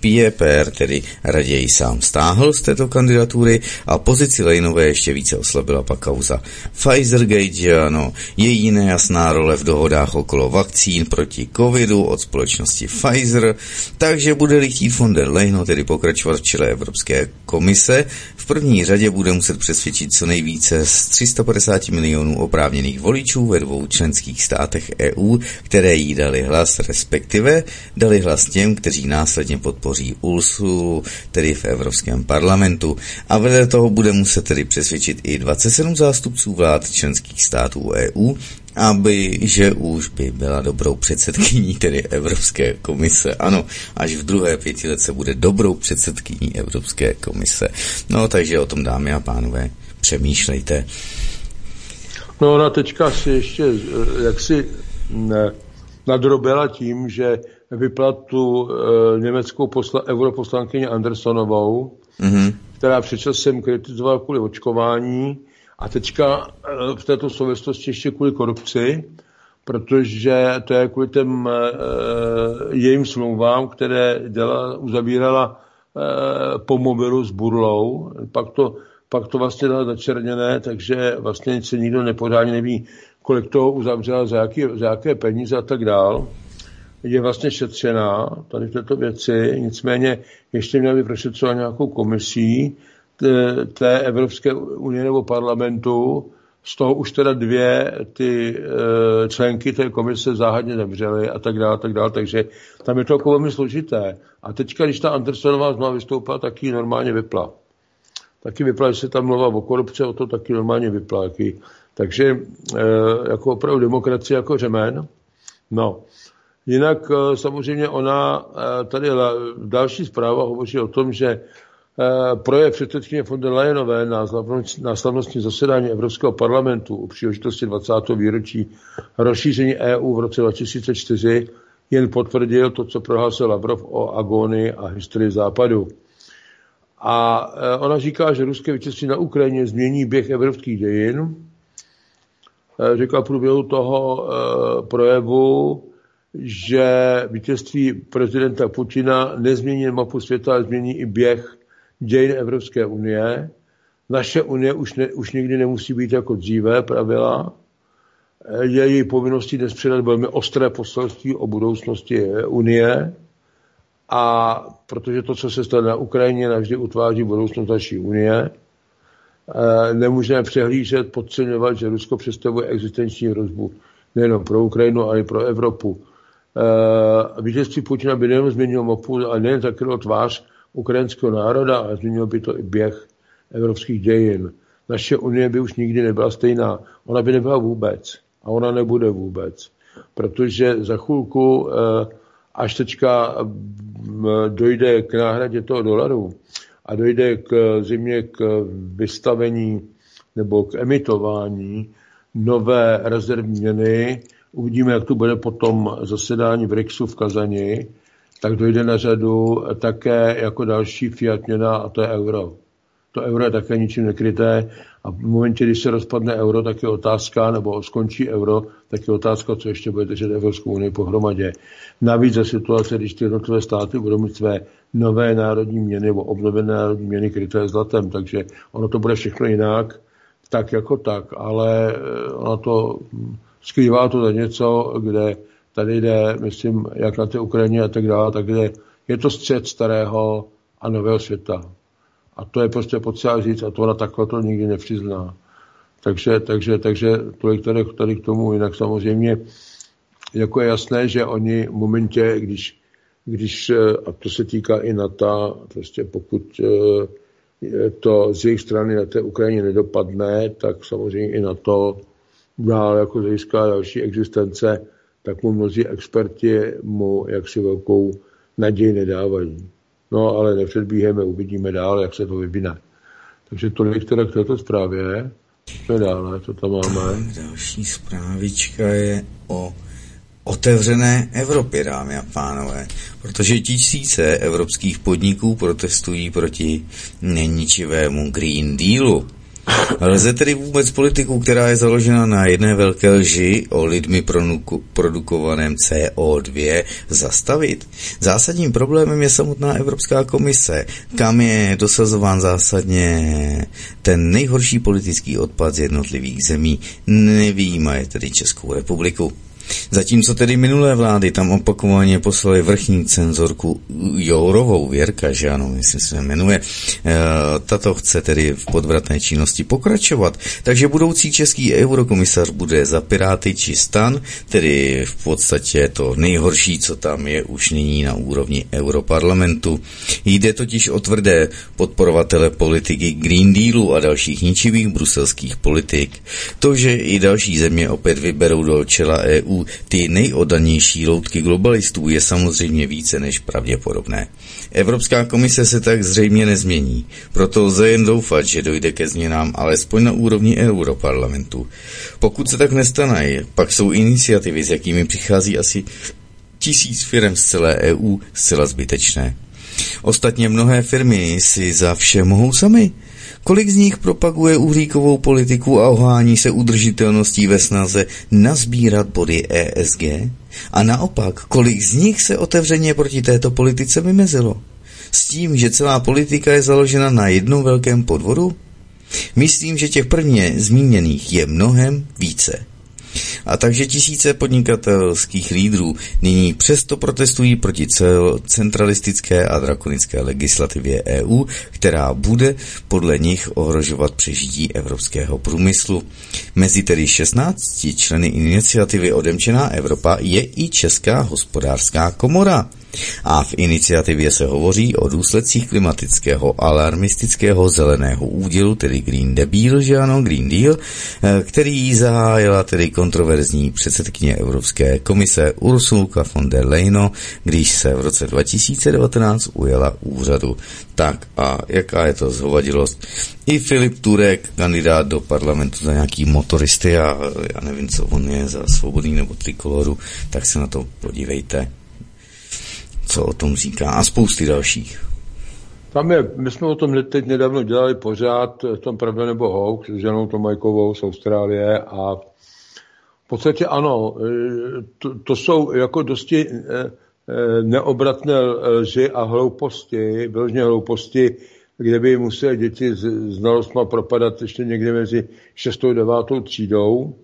A: Pieper tedy raději sám stáhl z této kandidatury a pozici Lejnové ještě více oslabila pak kauza Pfizergate, že ano, její nejasná role v dohodách okolo vakcín proti covidu od společnosti Pfizer, takže bude-li chtít von der Leyen tedy pokračovat v čele Evropské komise, v první řadě bude muset přesvědčit co nejvíce z 350 milionů oprávněných voličů ve 2 členských státech EU, které jí dali hlas, respektive dali hlas těm, kteří následně podpoří Ursulu, tedy v Evropském parlamentu. A vedle toho bude muset tedy přesvědčit i 27 zástupců vlád členských států EU, že už by byla dobrou předsedkyní tedy Evropské komise. Ano, až v druhé pětiletce bude dobrou předsedkyní Evropské komise. No, takže o tom, dámy a pánové, přemýšlejte.
B: No, ona teďka si ještě jaksi nadrobila tím, že vypla tu německou europoslankyni Andersonovou, která předčasem kritizovala kvůli očkování a teďka v této souvislosti ještě kvůli korupci, protože to je kvůli těm jejím smlouvám, které uzavírala po mobilu s Burlou. Pak to vlastně dala začerněné, takže vlastně se nikdo nepořádně neví, kolik toho uzavřela, za jaké peníze a tak dál. Je vlastně šetřená tady v této věci, nicméně ještě měla by prošetřovat nějakou komisí té Evropské unie nebo parlamentu, z toho už teda 2 ty členky té komise záhadně zemřely a tak dále, takže tam je to jako velmi složité. A teďka, když ta Andersonová znovu vystoupila, tak ji normálně vypla. Taky vypla, že se tam mluvila o korupci, o to taky normálně vypla. Takže jako opravdu demokracie jako řemen. No. Jinak samozřejmě ona, tady další zpráva hovoří o tom, že projev předsedkyně von der Leyenové na slavnostní zasedání Evropského parlamentu u příležitosti 20. výročí rozšíření EU v roce 2004 jen potvrdil to, co prohlásil Lavrov o agónii a historii Západu. A ona říká, že ruské vítězství na Ukrajině změní běh evropských dějin. Řekla v průběhu toho projevu, že vítězství prezidenta Putina nezmění mapu světa, ale změní i běh dějin Evropské unie. Naše unie už nikdy nemusí být jako dříve, pravila. Je její povinností dnes předat velmi ostré poselství o budoucnosti unie. A protože to, co se stane na Ukrajině, navždy utváří budoucnost naší unie. Nemůžeme přehlížet, podceňovat, že Rusko představuje existenční hrozbu nejen pro Ukrajinu, ale i pro Evropu. Vítězství Putina by nejen změnilo mapu, ale nejen zakrylo tvář ukrajinského národa, ale změnilo by to i běh evropských dějin. Naše unie by už nikdy nebyla stejná. Ona by nebyla vůbec. A ona nebude vůbec. Protože za chvilku, až teďka dojde k náhradě toho dolaru a dojde k zimě k vystavení nebo k emitování nové rezervní měny, uvidíme, jak to bude potom zasedání BRICSu v Kazani, tak dojde na řadu také jako další fiat měna a to je euro. To euro je také ničím nekryté a v momentě, když se rozpadne euro, tak je otázka, nebo skončí euro, tak je otázka, co ještě bude držet Evropskou unii pohromadě. Navíc za situace, když ty jednotlivé státy budou mít své nové národní měny nebo obnovené národní měny kryté zlatem, takže ono to bude všechno jinak, tak jako tak, ale ono to skrývá to za něco, kde tady jde, myslím, jak na té Ukrajině a tak dále, tak kde je to střed starého a nového světa. A to je prostě potřeba říct a to ona takhle to nikdy nepřizná. Takže tolik tady k tomu. Jinak samozřejmě jako je jasné, že oni v momentě, když a to se týká i NATO, prostě pokud to z jejich strany na té Ukrajině nedopadne, tak samozřejmě i NATO dál jako získá další existence, tak mu mnozí experti mu jaksi velkou naději nedávají. No, ale nepředbíheme, uvidíme dál, jak se to vyvine. Takže tolik teda k této zprávě. Co je dále, co tam máme?
A: Další zprávička je o otevřené Evropě, dámy a pánové. Protože tisíce evropských podniků protestují proti neničivému Green Dealu. Lze tedy vůbec politiku, která je založena na jedné velké lži o lidmi produkovaném CO2, zastavit? Zásadním problémem je samotná Evropská komise, kam je dosazován zásadně ten nejhorší politický odpad z jednotlivých zemí, nevyjímaje tedy Českou republiku. Zatímco tedy minulé vlády tam opakovaně poslali vrchní cenzorku Jourovou, Věrka, že ano, myslím se jmenuje, tato chce tedy v podvratné činnosti pokračovat, takže budoucí český eurokomisař bude za Piráty či STAN, tedy v podstatě to nejhorší, co tam je už nyní na úrovni Europarlamentu. Jde totiž o tvrdé podporovatele politiky Green Dealu a dalších ničivých bruselských politik. To, že i další země opět vyberou do čela EU ty nejoddanější loutky globalistů, je samozřejmě více než pravděpodobné. Evropská komise se tak zřejmě nezmění, proto lze jen doufat, že dojde ke změnám alespoň na úrovni Europarlamentu. Pokud se tak nestane, pak jsou iniciativy, s jakými přichází asi 1000 firem z celé EU, zcela zbytečné. Ostatně mnohé firmy si za vše mohou sami. Kolik z nich propaguje uhlíkovou politiku a ohání se udržitelností ve snaze nazbírat body ESG? A naopak, kolik z nich se otevřeně proti této politice vymezilo? S tím, že celá politika je založena na jednom velkém podvodu? Myslím, že těch prvně zmíněných je mnohem více. A takže tisíce podnikatelských lídrů nyní přesto protestují proti centralistické a drakonické legislativě EU, která bude podle nich ohrožovat přežití evropského průmyslu. Mezi tedy 16 členy iniciativy Odemčená Evropa je i Česká hospodářská komora. A v iniciativě se hovoří o důsledcích klimatického alarmistického zeleného údělu, tedy Green Deal, že ano, Green Deal, který zahájila tedy kontroverzní předsedkyně Evropské komise Ursulka von der Leyen, když se v roce 2019 ujela úřadu. Tak a jaká je to zhovadilost? I Filip Turek, kandidát do parlamentu za nějaký motoristy a já nevím, co on je, za Svobodný nebo Trikoloru, tak se na to podívejte, co o tom říká, a spousty dalších.
B: My jsme o tom teď nedávno dělali pořád, tom Pravda nebo hoax, s Janou Tomajkovou z Austrálie, a v podstatě ano, to jsou jako dosti neobratné lži a hlouposti, vyloženě hlouposti, kde by museli děti s znalostma propadat ještě někde mezi 6. a 9. třídou.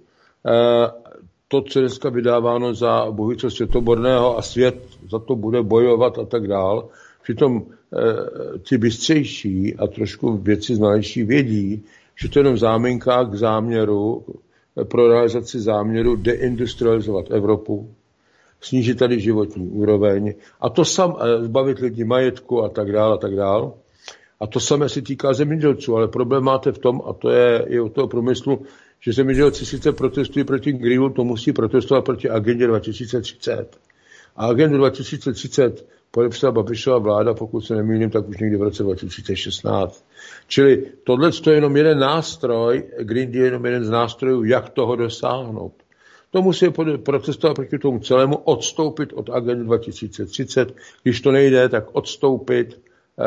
B: To, co dneska vydáváno za bohvico světoborného a svět za to bude bojovat a tak dál. Přitom ti bystřejší a trošku věci znalejší vědí, že to je jenom záminka k záměru, pro realizaci záměru deindustrializovat Evropu, snížit tady životní úroveň a to zbavit lidi majetku a tak dál a tak dál. A to samé se týká zemědělců, ale problém máte v tom, a to je i od toho průmyslu, že zemědělci sice protestují proti Greenu, to musí protestovat proti agendě 2030. A agendu 2030 podepsala Babišova vláda, pokud se nemýlím, tak už někdy v roce 2016. Čili tohle je jenom jeden nástroj, Green Deal je jenom jeden z nástrojů, jak toho dosáhnout. To musí protestovat proti tomu celému, odstoupit od agendy 2030. Když to nejde, tak odstoupit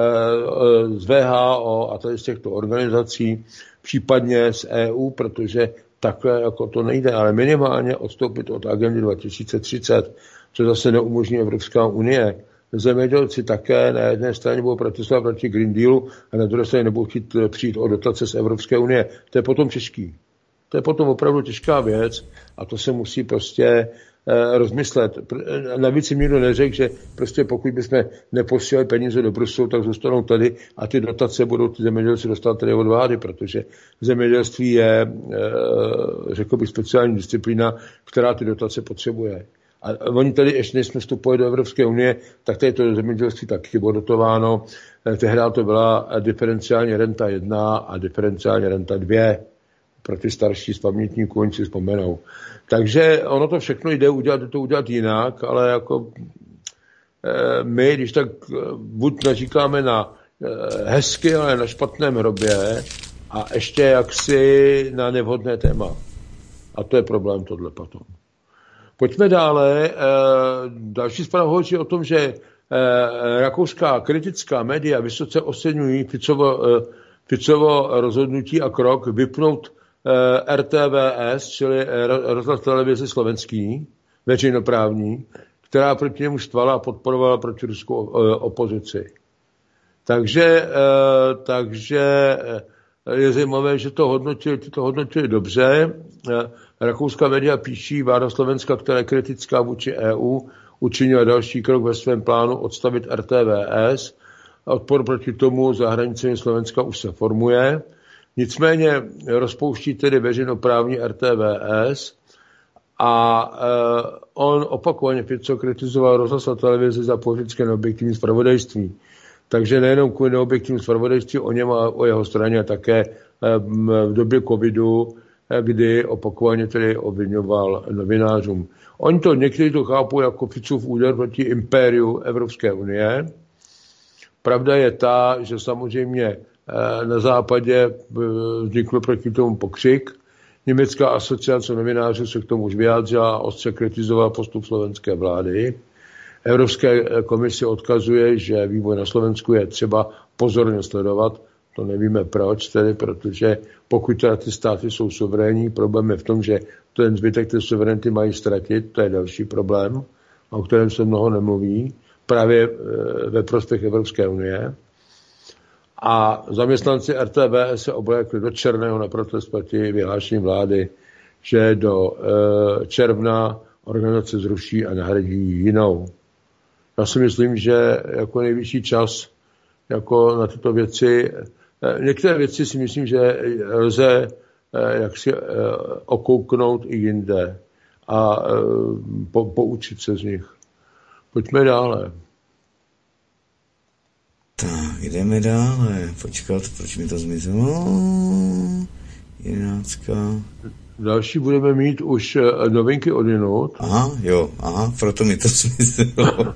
B: z VHO a tady z těchto organizací, případně z EU, protože takhle jako to nejde, ale minimálně odstoupit od agendy 2030, co zase neumožní Evropská unie. Zemědělci také na jedné straně budou protestovat proti Green Dealu a na druhé straně nebudou chtít přijít o dotace z Evropské unie. To je potom těžký. To je potom opravdu těžká věc a to se musí prostě rozmyslet. Navíc si nikdo neřekl, že prostě pokud bychom neposílali peníze do Bruselu, tak zůstanou tady a ty dotace budou ty zemědělci dostat tady od vlády, protože zemědělství je, řekl bych, speciální disciplína, která ty dotace potřebuje. A oni tady, ještě než jsme vstupovali do Evropské unie, tak tady to zemědělství taky bylo dotováno. Tehdy to byla diferenciální renta 1 a diferenciální renta 2. Pro ty starší z pamětníků, oni si vzpomenou. Takže ono to všechno jde udělat jinak, ale jako my, když tak buď naříkáme na hezky, ale na špatném hrobě a ještě jaksi na nevhodné téma. A to je problém tohle potom. Pojďme dále. Další zpráva hovoří o tom, že rakouská kritická média vysoce oceňují Ficovo Ficovo rozhodnutí a krok vypnout RTVS, čili rozhlas televize slovenský, veřejnoprávní, která proti němu štvala a podporovala proti ruskou opozici. Takže je zajímavé, že to hodnotili dobře. Rakouská média píší, vláda Slovenska, která je kritická vůči EU, učinila další krok ve svém plánu odstavit RTVS. Odpor proti tomu za hranicemi Slovenska už se formuje. Nicméně rozpouští tedy veřejnoprávní RTVS a on opakovaně Fico kritizoval rozhlas a televizi za politické neobjektivní zpravodajství. Takže nejenom kvůli neobjektivnímu zpravodajství o něm a o jeho straně, a také v době covidu, kdy opakovaně tedy obviňoval novinářům. Oni to někteří to chápou jako Ficův úder proti impériu Evropské unie. Pravda je ta, že samozřejmě na západě vznikl proti tomu pokřik. Německá asociace novinářů se k tomu už vyjádřila a ostře kritizovala postup slovenské vlády. Evropské komisi odkazuje, že vývoj na Slovensku je třeba pozorně sledovat. To nevíme proč, tedy, protože pokud teda ty státy jsou suverénní, problém je v tom, že ten zbytek té suverenity mají ztratit, to je další problém, o kterém se mnoho nemluví, právě ve prospěch Evropské unie. A zaměstnanci RTVS se oblékli do černého na protest proti vyhlášení vlády, že do června organizace zruší a nahradí jinou. Já si myslím, že jako nejvyšší čas jako na tyto věci, některé věci si myslím, že lze jaksi okouknout i jinde a poučit se z nich. Pojďme dále.
A: Tak, jdeme dále. Počkat, proč mi to zmizelo? 11.
B: Další budeme mít už novinky odinut.
A: Aha, proto mi to zmizelo.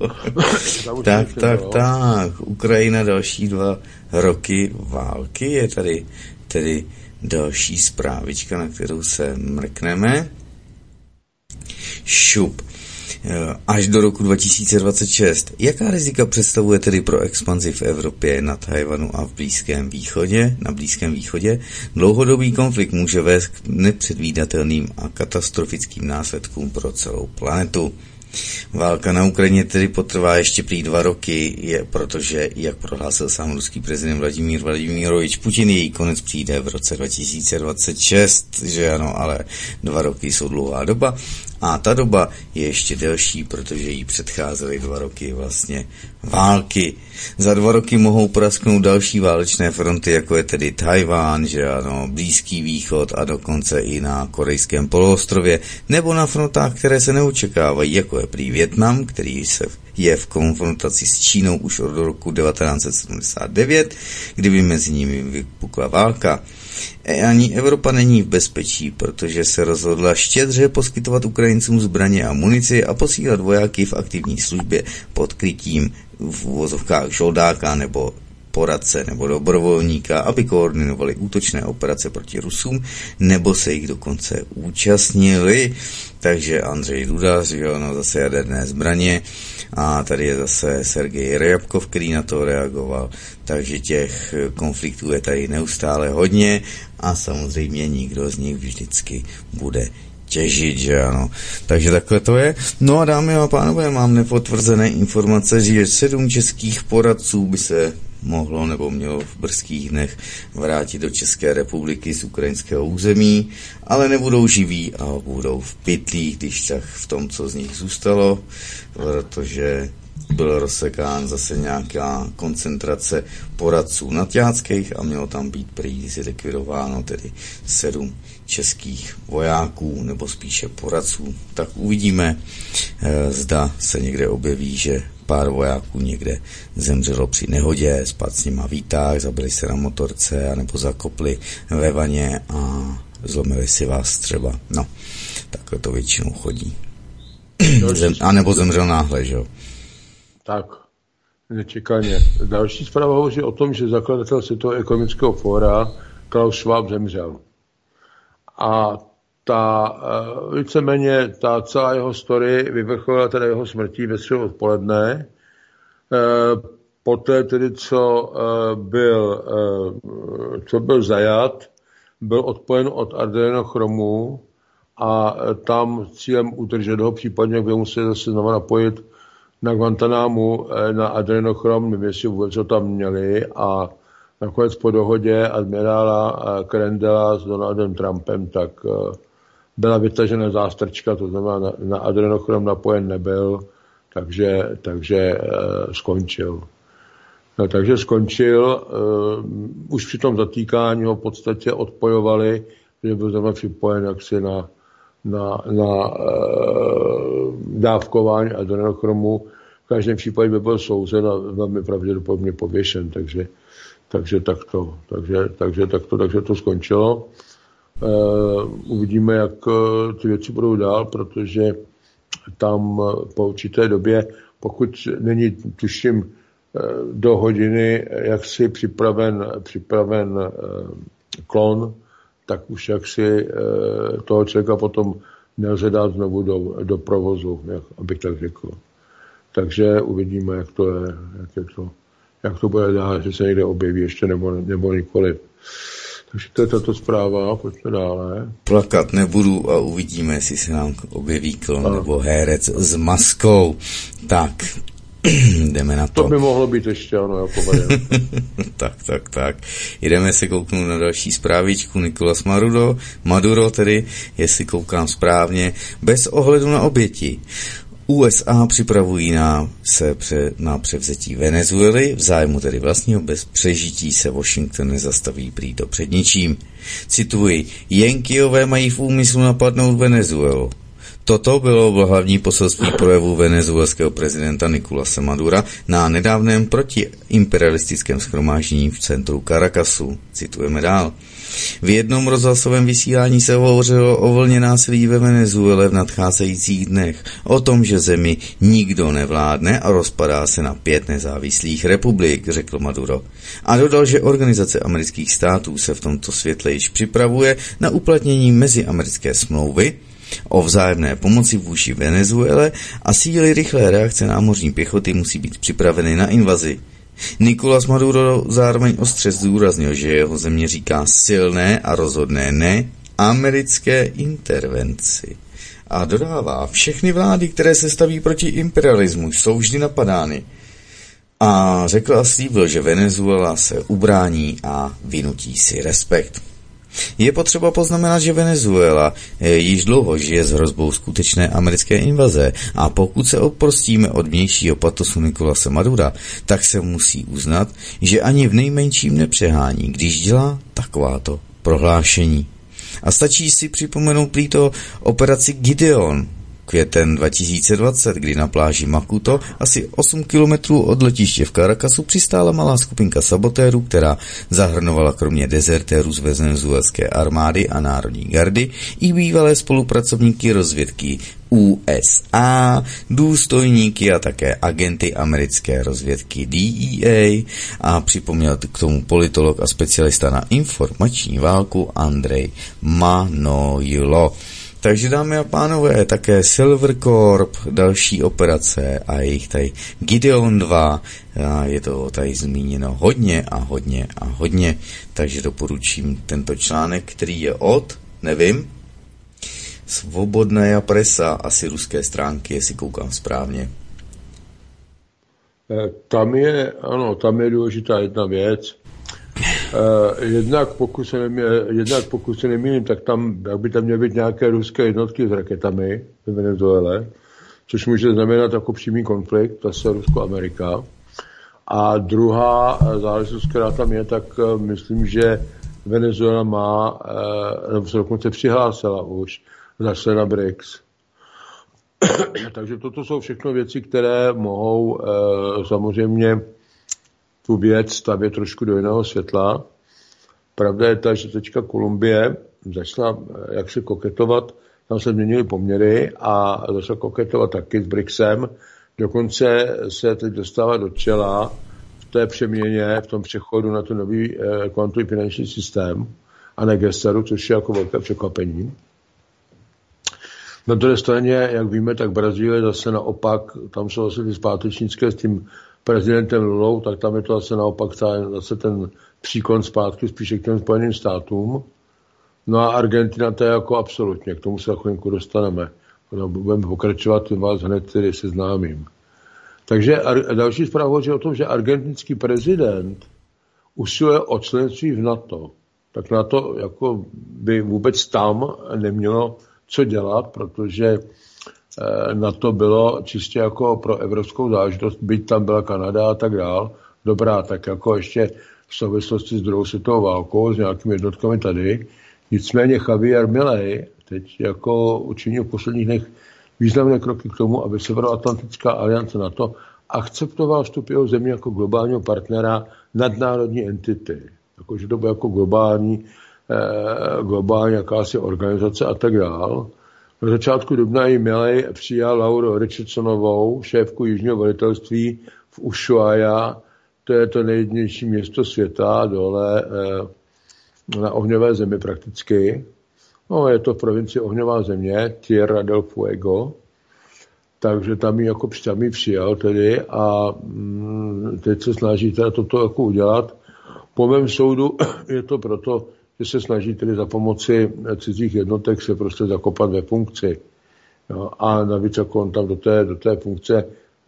A: tak. Ukrajina další 2 roky války. Je tady tedy další zprávička, na kterou se mrkneme. Šup. Až do roku 2026. Jaká rizika představuje tedy pro expanzi v Evropě, na Tchaj-wanu a na Blízkém východě? Dlouhodobý konflikt může vést k nepředvídatelným a katastrofickým následkům pro celou planetu. Válka na Ukrajině tedy potrvá ještě prý 2 roky, protože, jak prohlásil sám ruský prezident Vladimír Vladimirovič Putin, její konec přijde v roce 2026, že ano, ale 2 roky jsou dlouhá doba. A ta doba je ještě delší, protože jí předcházely 2 roky vlastně války. Za 2 roky mohou prasknout další válečné fronty, jako je tedy Tchaj-wan, že ano, Blízký východ a dokonce i na Korejském poloostrově, nebo na frontách, které se neočekávají, jako je prý Vietnam, který je v konfrontaci s Čínou už od roku 1979, kdyby mezi nimi vypukla válka. Ani Evropa není v bezpečí, protože se rozhodla štědře poskytovat Ukrajincům zbraně a munici a posílat vojáky v aktivní službě pod krytím v uvozovkách žoldáka nebo poradce nebo dobrovolníka, aby koordinovali útočné operace proti Rusům, nebo se jich dokonce účastnili. Takže Andřej Duda, zase jaderné zbraně, a tady je zase Sergej Ryabkov, který na to reagoval. Takže těch konfliktů je tady neustále hodně a samozřejmě nikdo z nich vždycky bude těžit, že ano. Takže takhle to je. No a dámy a pánové, mám nepotvrzené informace, že 7 českých poradců by se mohlo nebo mělo v brzkých dnech vrátit do České republiky z ukrajinského území, ale nebudou živí a budou v pytlích, když tak v tom, co z nich zůstalo, protože byl rozsekán zase nějaká koncentrace poradců nadjáckých a mělo tam být prý zlikvidováno tedy 7 českých vojáků, nebo spíše poradců. Tak uvidíme, zda se někde objeví, že pár vojáků někde zemřelo při nehodě, spad s nima výtah, zabili se na motorce, anebo zakopli ve vaně a zlomili si vás třeba. No, takhle to většinou chodí. A nebo zemřel náhle, že jo?
B: Tak, nečekaně. Další zpráva hovoří o tom, že zakladatel Světového ekonomického fóra Klaus Schwab zemřel. A víceméně ta celá jeho story vyvrcholila teda jeho smrtí ve středu odpoledne. poté tedy, co byl zajat, byl odpojen od adrenochromu a tam cílem udržet ho, případně by museli zase znovu napojit na Guantanámu na adrenochrom, nevím, jestli vůbec ho tam měli, a nakonec po dohodě admirála Crandalla s Donaldem Trumpem, tak byla vytažena zástrčka, to znamená na adrenochrom napojen nebyl, takže skončil. No, takže skončil, už při tom zatýkání ho v podstatě odpojovali, že byl znamená připojen jaksi na dávkování adrenochromu. V každém případě by byl souzen a velmi pravděpodobně pověšen, takže to skončilo. Uvidíme, jak ty věci budou dál, protože tam po určité době, pokud není, tuším, do hodiny jaksi připraven klon, tak už jaksi toho člověka potom nelze dát znovu do provozu, abych tak řekl. Takže uvidíme, jak to bude dál, že se někde objeví ještě nebo nikoliv. Takže to je tato zpráva, pojďme dále.
A: Plakat nebudu a uvidíme, jestli se nám objeví klon nebo herec s maskou. Tak, jdeme na to.
B: To by mohlo být ještě, ano, jako variant.
A: tak. Jdeme se kouknout na další zprávičku. Nicolás Maduro, tedy, jestli koukám správně, bez ohledu na oběti. USA připravují na převzetí Venezuely, v zájmu tedy vlastního bez přežití se Washington nezastaví prýto před ničím. Cituji, Yankeeové mají v úmyslu napadnout Venezuelu. Toto bylo hlavní poselství projevu venezuelského prezidenta Nicolase Madura na nedávném protiimperialistickém shromáždění v centru Caracasu. Citujeme dál. V jednom rozhlasovém vysílání se hovořilo o vlně násilí ve Venezuele v nadcházejících dnech, o tom, že zemi nikdo nevládne a rozpadá se na 5 nezávislých republik, řekl Maduro. A dodal, že Organizace amerických států se v tomto světle již připravuje na uplatnění meziamerické smlouvy o vzájemné pomoci vůči Venezuele a síly rychlé reakce námořní pěchoty musí být připraveny na invazi. Nicolás Maduro zároveň ostře zdůraznil, že jeho země říká silné a rozhodné ne americké intervenci. A dodává, všechny vlády, které se staví proti imperialismu, jsou vždy napadány. A řekl a slíbil, že Venezuela se ubrání a vynutí si respekt. Je potřeba poznamenat, že Venezuela již dlouho žije s hrozbou skutečné americké invaze a pokud se oprostíme od vnějšího patosu Nicolase Madura, tak se musí uznat, že ani v nejmenším nepřehání, když dělá takováto prohlášení. A stačí si připomenout prýto operaci Gideon, květen 2020, kdy na pláži Macuto, asi 8 kilometrů od letiště v Caracasu, přistála malá skupinka sabotérů, která zahrnovala kromě dezertérů z venezuelské armády a národní gardy i bývalé spolupracovníky rozvědky USA, důstojníky a také agenty americké rozvědky DEA a připomněl k tomu politolog a specialista na informační válku Andrej Manojlo. Takže dámy a pánové, také Silver Corp, další operace a jejich tady Gideon 2, je to tady zmíněno hodně, takže doporučím tento článek, který je od, nevím, Svobodná presa, asi ruské stránky, jestli koukám správně.
B: Tam je důležitá jedna věc. Jednak pokud se nemýlím, tak by tam měly být nějaké ruské jednotky s raketami ve Venezuele, což může znamenat jako přímý konflikt, zase Rusko-Amerika. A druhá záležitost, která tam je, tak myslím, že Venezuela má, nebo se dokonce přihlásila už zase na BRICS. Takže toto jsou všechno věci, které mohou samozřejmě tu věc stavět trošku do jiného světla. Pravda je ta, že teďka Kolumbie začala jak se koketovat, tam se změnily poměry a začala koketovat taky s BRICSem. Dokonce se teď dostává do čela v té přeměně, v tom přechodu na ten nový kvantový finanční systém a ne Gesteru, což je jako velké překvapení. Na druhé straně, jak víme, tak Brazílie zase naopak, tam jsou asi ty zpátečnické s tím prezidentem Lulou, tak tam je to zase naopak zase ten příklon zpátky spíše k těm Spojeným státům. No a Argentina to je jako absolutně, k tomu se za chvilinku dostaneme. Budeme pokračovat, vás hned tedy seznámím. Takže další zpráva hovoří o tom, že argentinský prezident usiluje o členství v NATO. Tak NATO jako by vůbec tam nemělo co dělat, protože NATO bylo čistě jako pro evropskou záležitost, byť tam byla Kanada a tak dál. Dobrá, tak jako ještě v souvislosti s druhou světovou válkou, s nějakými jednotkami tady. Nicméně Javier Milei teď jako učinil v posledních dnech významné kroky k tomu, aby Severoatlantická aliance NATO akceptoval vstup jeho země jako globálního partnera nadnárodní entity. Jakože to bude jako globální jakási organizace a tak dál. Na začátku dubna i Milei přijal Lauru Richardsonovou, šéfku jižního velitelství v Ushuaia, to je to nejjednější město světa, dole na ohňové zemi prakticky. No, je to v provincii ohňová země, Tierra del Fuego, takže tam ji jako přijal tedy a teď se snaží teda toto jako udělat. Po mém soudu je to proto, že se snaží tedy za pomoci cizích jednotek se prostě zakopat ve funkci. No, a navíc jako on tam do té funkce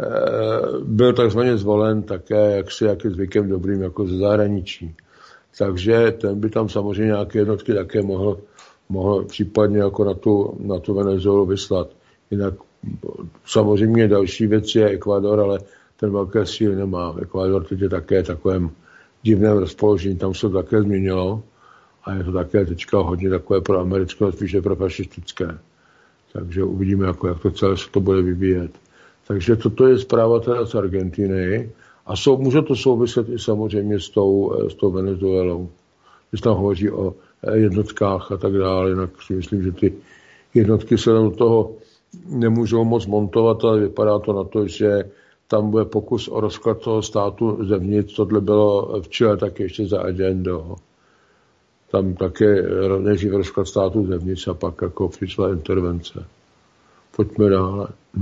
B: byl takzvaně zvolen také jak je zvykem dobrým jako ze zahraničí. Takže ten by tam samozřejmě nějaké jednotky také mohl případně jako na tu Venezuelu vyslat. Jinak samozřejmě další věc je Ekvádor, ale ten velké síly nemá. Ekvádor teď je také takovém divném rozpoložení, tam se to také změnilo a je to také teďka hodně takové pro americké, spíše pro fašistické. Takže uvidíme, jak to celé se to bude vyvíjet. Takže toto je zpráva teda z Argentiny a může to souviset i samozřejmě s tou Venezuelou. Když tam hovoří o jednotkách a tak dále, jinak si myslím, že ty jednotky se do toho nemůžou moc montovat, ale vypadá to na to, že tam bude pokus o rozklad toho státu zevnitř. Tohle bylo v Chile taky ještě za Allende. Tam také nejdřív rozklad státu zevnitř a pak jako přišla intervence. Pojďme dále.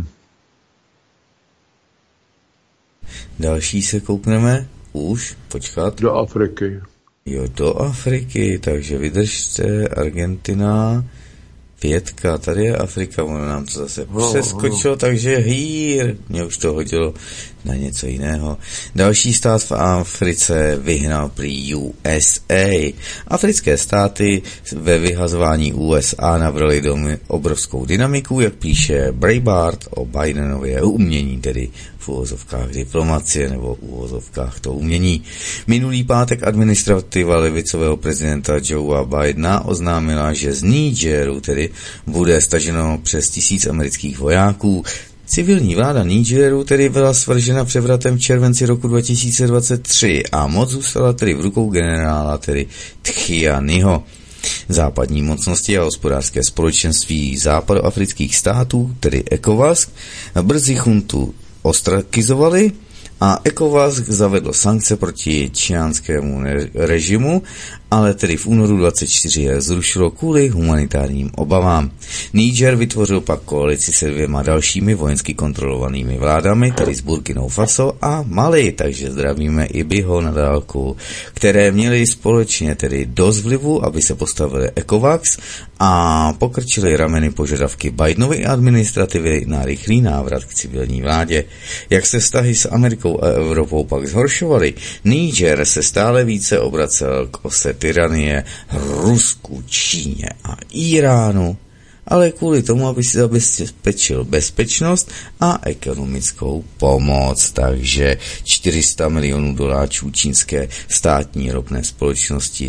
A: Další se koukneme už, počkat.
B: Do Afriky.
A: Jo, do Afriky, takže vydržte, Argentina, 5, tady je Afrika, ono nám to zase přeskočilo, takže hýr, mě už to hodilo na něco jiného. Další stát v Africe vyhnal prý USA. Africké státy ve vyhazování USA nabrali obrovskou dynamiku, jak píše Breitbart o Bidenově umění, tedy v uvozovkách diplomacie nebo v uvozovkách to umění. Minulý pátek administrativa levicového prezidenta Joea Bidena oznámila, že z Nigeru tedy bude staženo přes 1000 amerických vojáků. Civilní vláda Nigeru tedy byla svržena převratem v červenci roku 2023 a moc zůstala tedy v rukou generála tedy Tchianiho. Západní mocnosti a hospodářské společenství západoafrických států, tedy ECOWAS, brzy chuntu ostrakizovali a ECOWAS zavedl sankce proti čiánskému režimu, ale tedy v únoru 24 je zrušilo kvůli humanitárním obavám. Niger vytvořil pak koalici se 2 dalšími vojensky kontrolovanými vládami, tedy s Burkinou Faso a Mali, takže zdravíme i Biho na dálku, které měly společně tedy dost vlivu, aby se postavili ECOWAS a pokrčili rameny požadavky Bidenovy administrativy na rychlý návrat k civilní vládě. Jak se vztahy s Amerikou a Evropou pak zhoršovaly, Niger se stále více obracel k ose tyranie Rusku, Číně a Iránu, ale kvůli tomu, aby si zabezpečil bezpečnost a ekonomickou pomoc. Takže $400 milionů čínské státní ropné společnosti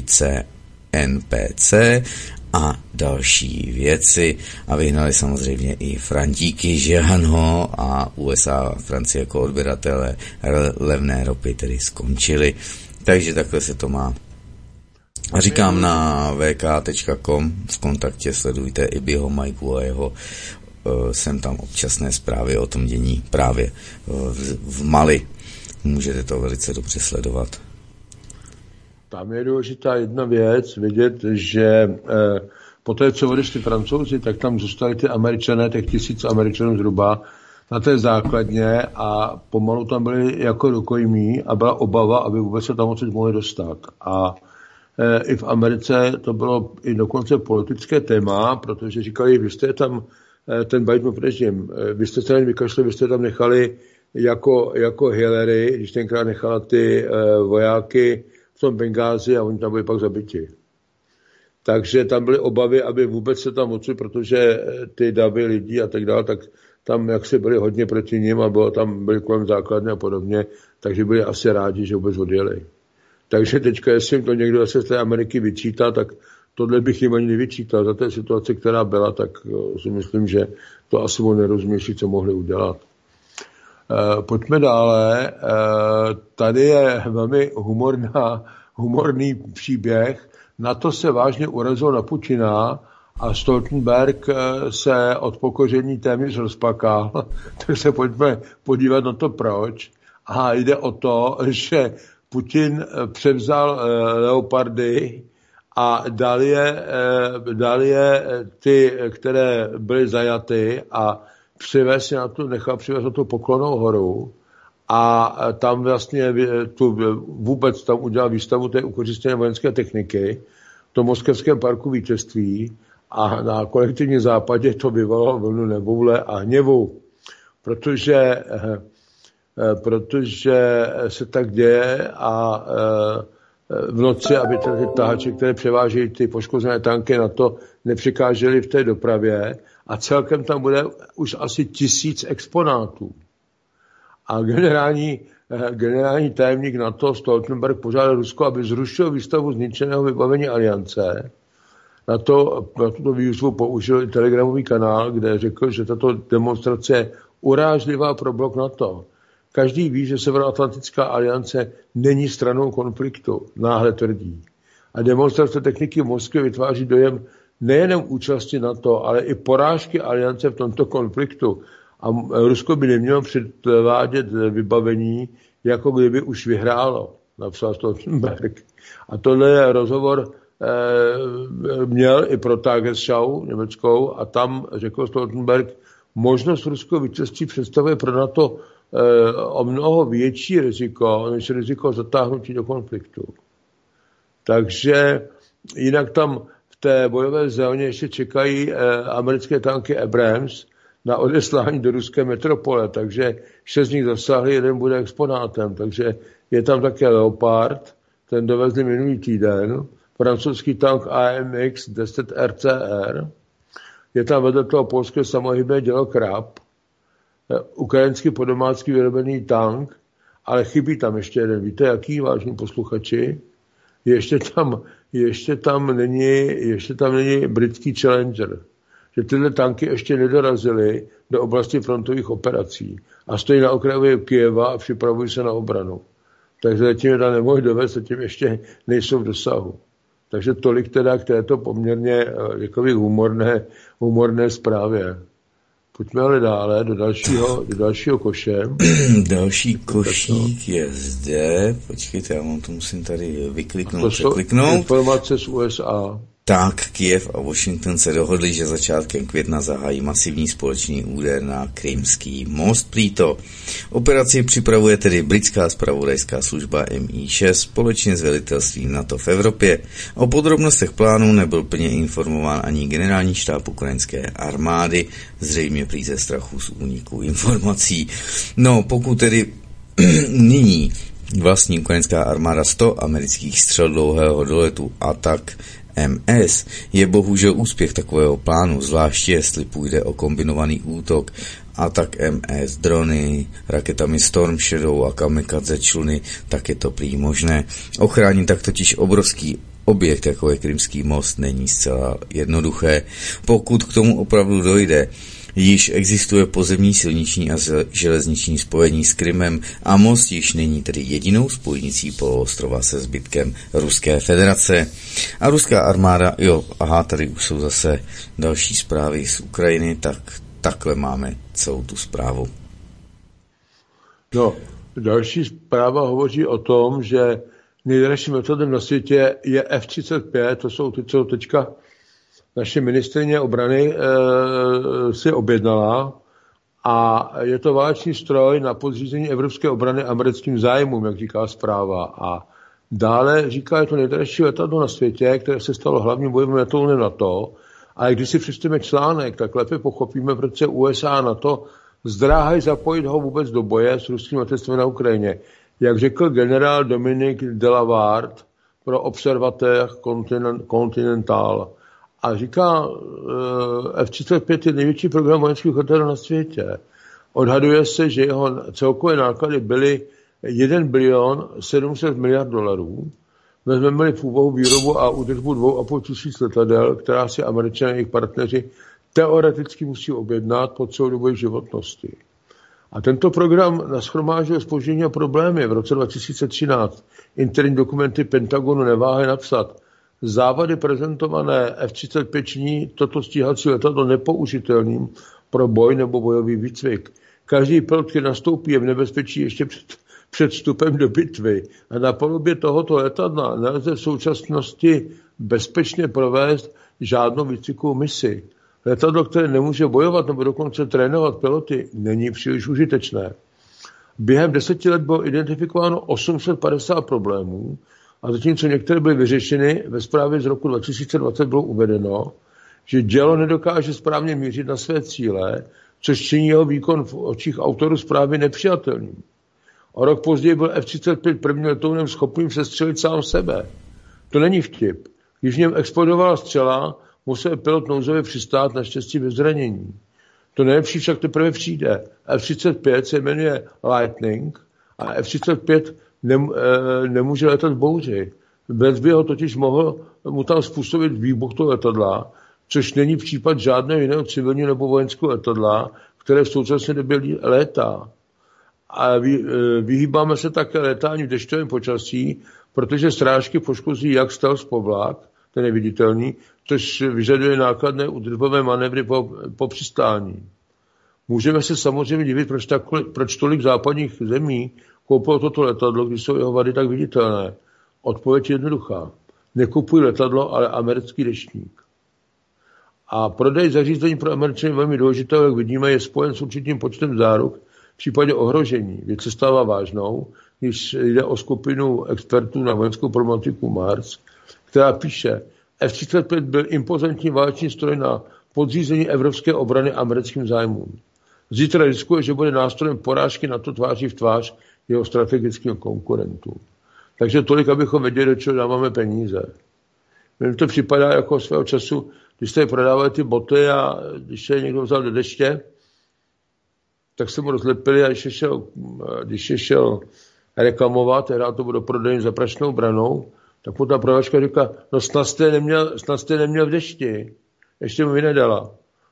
A: CNPC a další věci. A vyhnali samozřejmě i Frantíky, že ano, a USA a Francie jako odběratele levné ropy tedy skončili. Takže takhle se to má. A říkám na vk.com v kontaktě, sledujte i Biho Majku a jeho, jsem tam občasné zprávy o tom dění právě v Mali. Můžete to velice dobře sledovat.
B: Tam je důležitá jedna věc, vidět, že po té, co odešli Francouzi, tak tam zůstali ty Američané, těch 1000 Američanů zhruba, na té základně a pomalu tam byli jako rukojmí a byla obava, aby vůbec se tam odsud mohli dostat. A i v Americe to bylo i dokonce politické téma, protože říkali, vy jste tam, ten Bidenův režim, vy jste se tam vykašli, vy jste tam nechali jako Hillary, když tenkrát nechala ty vojáky v tom Bengázi a oni tam byli pak zabiti. Takže tam byly obavy, aby vůbec se tam odsud, protože ty davy lidí a tak dále, tak tam jaksi byli hodně proti nim a byli kolem základny a podobně, takže byli asi rádi, že vůbec odjeli. Takže teďka, jestli jim to někdo zase z té Ameriky vyčítá, tak tohle bych jim ani nevyčítal. Za té situace, která byla, tak si myslím, že to asi bylo nejrozumnější, co mohli udělat. Pojďme dále. Tady je velmi humorný příběh. Na to se vážně urazil na Putina a Stoltenberg se od pokoření téměř rozplakal. Tak se pojďme podívat na to, proč. A jde o to, že Putin převzal Leopardy a dal je ty, které byly zajaty a nechal přivést na tu Poklonou horu a tam vlastně vůbec tam udělal výstavu té ukořistěné vojenské techniky v tom moskevském parku vítězství a na kolektivním západě to vyvolalo vlnu nevůle a hněvu, protože se tak děje a v noci, aby ty tahače, které převážejí ty poškozené tanky, na to nepřekážely v té dopravě a celkem tam bude už asi 1000 exponátů. A generální tajemník NATO Stoltenberg požádal Rusko, aby zrušil výstavu zničeného vybavení aliance. Na tuto výzvu použil i telegramový kanál, kde řekl, že tato demonstrace je urážlivá pro blok NATO. Každý ví, že Severoatlantická aliance není stranou konfliktu, náhle tvrdí. A demonstrace techniky v Moskvě vytváří dojem nejenom účasti NATO, ale i porážky aliance v tomto konfliktu. A Rusko by nemělo předvádět vybavení, jako kdyby už vyhrálo, napsal Stoltenberg. A tohle rozhovor měl i pro Tagesschau německou a tam řekl Stoltenberg, možnost ruského vítězství představuje pro NATO o mnoho větší riziko, než riziko zatáhnutí do konfliktu. Takže jinak tam v té bojové zóně ještě čekají americké tanky Abrams na odeslání do ruské metropole, takže 6 z nich zasáhli, jeden bude exponátem, takže je tam také Leopard, ten dovezli minulý týden, francouzský tank AMX 10 RCR, je tam vedle toho polské samohybné dělo Krab, ukrajinský podomácký vyrobený tank, ale chybí tam ještě jeden. Víte, jaký, vážní posluchači? Ještě tam není britský Challenger. Že tyhle tanky ještě nedorazily do oblasti frontových operací a stojí na okraji Kyjeva a připravují se na obranu. Takže zatím je tam nemohli dovést, zatím ještě nejsou v dosahu. Takže tolik teda k této poměrně humorné zprávě. Pojďme ale dále do dalšího koše.
A: Další košík je zde. Počkejte, já vám to musím tady vykliknout, překliknout.
B: Informace z USA.
A: Tak, Kyjev a Washington se dohodli, že začátkem května zahájí masivní společný úder na Krymský most. Prýto operaci připravuje tedy britská zpravodajská služba MI6 společně s velitelstvím NATO v Evropě. O podrobnostech plánu nebyl plně informován ani generální štáb ukrajinské armády, zřejmě prý ze strachu z úniku informací. No, pokud tedy nyní vlastní ukrajinská armáda 100 amerických střel dlouhého doletu Atak MS, je bohužel úspěch takového plánu, zvláště jestli půjde o kombinovaný útok Atak MS, drony, raketami Storm Shadow a kamikadze čluny, tak je to prý možné. Ochránit tak totiž obrovský objekt, jako je Krymský most, není zcela jednoduché. Pokud k tomu opravdu dojde, již existuje pozemní silniční a železniční spojení s Krymem a most již není tedy jedinou spojnicí poloostrova se zbytkem Ruské federace. A ruská armáda, tady už jsou zase další zprávy z Ukrajiny, tak takhle máme celou tu zprávu.
B: No, další zpráva hovoří o tom, že nejdražším metodem na světě je F-35, to jsou ty, co teďka naše ministryně obrany si objednala a je to válečný stroj na podřízení evropské obrany americkým zájmům, jak říká zpráva. A dále říká, je to nejdražší letadlo na světě, které se stalo hlavním bojovým letounem NATO. A když si přečteme článek, tak lépe pochopíme, proč se USA a NATO zdráhají zapojit ho vůbec do boje s ruským letectvem na Ukrajině. Jak řekl generál Dominik Delavard pro Observateur Continental. A říká, F-35 je největší program vojenských letadel na světě. Odhaduje se, že jeho celkové náklady byly 1 bilion 700 miliard dolarů. Vezmeme-li v úvahu výrobu a údržbu 2,5 tisíc letadel, která si Američané a jejich partneři teoreticky musí objednat po celou dobu životnosti. A tento program nashromáždil zpoždění a problémy. V roce 2013 interní dokumenty Pentagonu neváhají napsat: závady prezentované F-35 činí toto stíhací letadlo nepoužitelným pro boj nebo bojový výcvik. Každý pilot, který nastoupí, je v nebezpečí ještě před vstupem do bitvy. A na palubě tohoto letadla nelze v současnosti bezpečně provést žádnou výcvikovou misi. Letadlo, které nemůže bojovat nebo dokonce trénovat piloty, není příliš užitečné. Během 10 let bylo identifikováno 850 problémů a zatímco některé byly vyřešeny, ve zprávě z roku 2020 bylo uvedeno, že dělo nedokáže správně mířit na své cíle, což činí jeho výkon v očích autorů zprávy nepřijatelným. O rok později byl F-35 prvním letounem schopným sestřelit sám sebe. To není vtip. Když v něm explodovala střela, musel pilot nouzově přistát, naštěstí bez zranění. To nejlepší však teprve přijde. F-35 se jmenuje Lightning a F-35 nemůže letat v bouři. Bez by ho totiž mohl mu tam způsobit výbuch toho letadla, což není případ žádného jiného civilního nebo vojenského letadla, které v současné době létá. A vyhýbáme se také létání v dešťovém počasí, protože srážky poškozí jak stealth povlak, ten je viditelný, což vyžaduje nákladné údržbové manévry po přistání. Můžeme se samozřejmě divit, proč tolik západních zemí koupilo toto letadlo, když jsou jeho vady tak viditelné. Odpověď je jednoduchá. Nekupují letadlo, ale americký deštník. A prodej zařízení pro Američany velmi důležité, jak vidíme, je spojen s určitým počtem záruk v případě ohrožení. Věc se stává vážnou, když jde o skupinu expertů na vojenskou problematiku Mars, která píše: F-35 byl impozantní válečný stroj na podřízení evropské obrany americkým zájmům. Zítra riskuje, že bude nástrojem porážky NATO tváří v tvář jeho strategickým konkurentům. Takže tolik, abychom věděli, do čeho dáváme peníze. Mně to připadá jako svého času, když jste prodávali ty boty a když se někdo vzal do deště, tak se mu rozlepili a když je šel reklamovat, teda to bylo prodejní za prašnou branou, tak mu ta prodavačka říká, no snad jste neměl v dešti, ještě mu vynedala.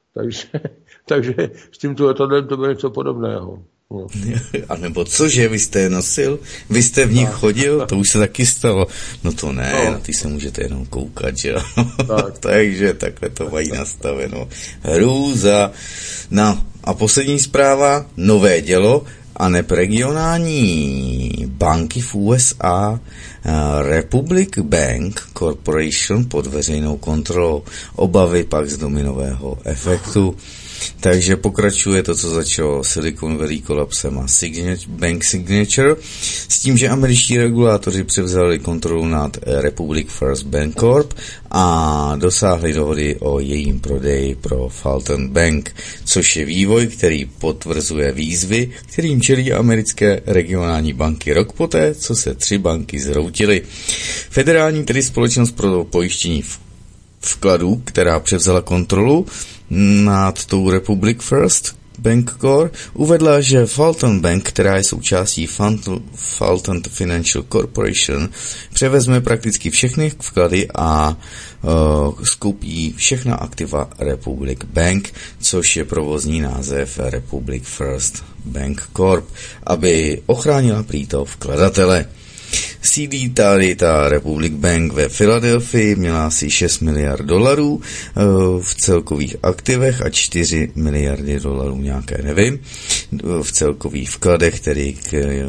B: Takže s tímto letadlem to bylo něco podobného. No.
A: A nebo cože, vy jste je nosil? Vy jste v nich chodil? To už se taky stalo. No to ne, na ty se můžete jenom koukat, že jo? Tak. Takže takhle to mají nastaveno. Hrůza. No a poslední zpráva, nové dělo, a neb regionální banky v USA, Republic Bank Corporation pod veřejnou kontrolou, obavy pak z dominového efektu. Takže pokračuje to, co začalo Silicon Valley kolapsem a Bank Signature, s tím, že američtí regulátoři převzali kontrolu nad Republic First Bancorp a dosáhli dohody o jejím prodeji pro Fulton Bank, což je vývoj, který potvrzuje výzvy, kterým čelí americké regionální banky rok poté, co se 3 banky zhroutily. Federální, tedy společnost pro pojištění vkladů, která převzala kontrolu nad tou Republic First Bancorp, uvedla, že Fulton Bank, která je součástí Fulton Financial Corporation, převezme prakticky všechny vklady a skoupí všechna aktiva Republic Bank, což je provozní název Republic First Bancorp, aby ochránila prý toho vkladatele. Sídlí tady ta Republic Bank ve Filadelfii, měla asi 6 miliard dolarů v celkových aktivech a 4 miliardy dolarů nějaké, nevím, v celkových vkladech, tedy k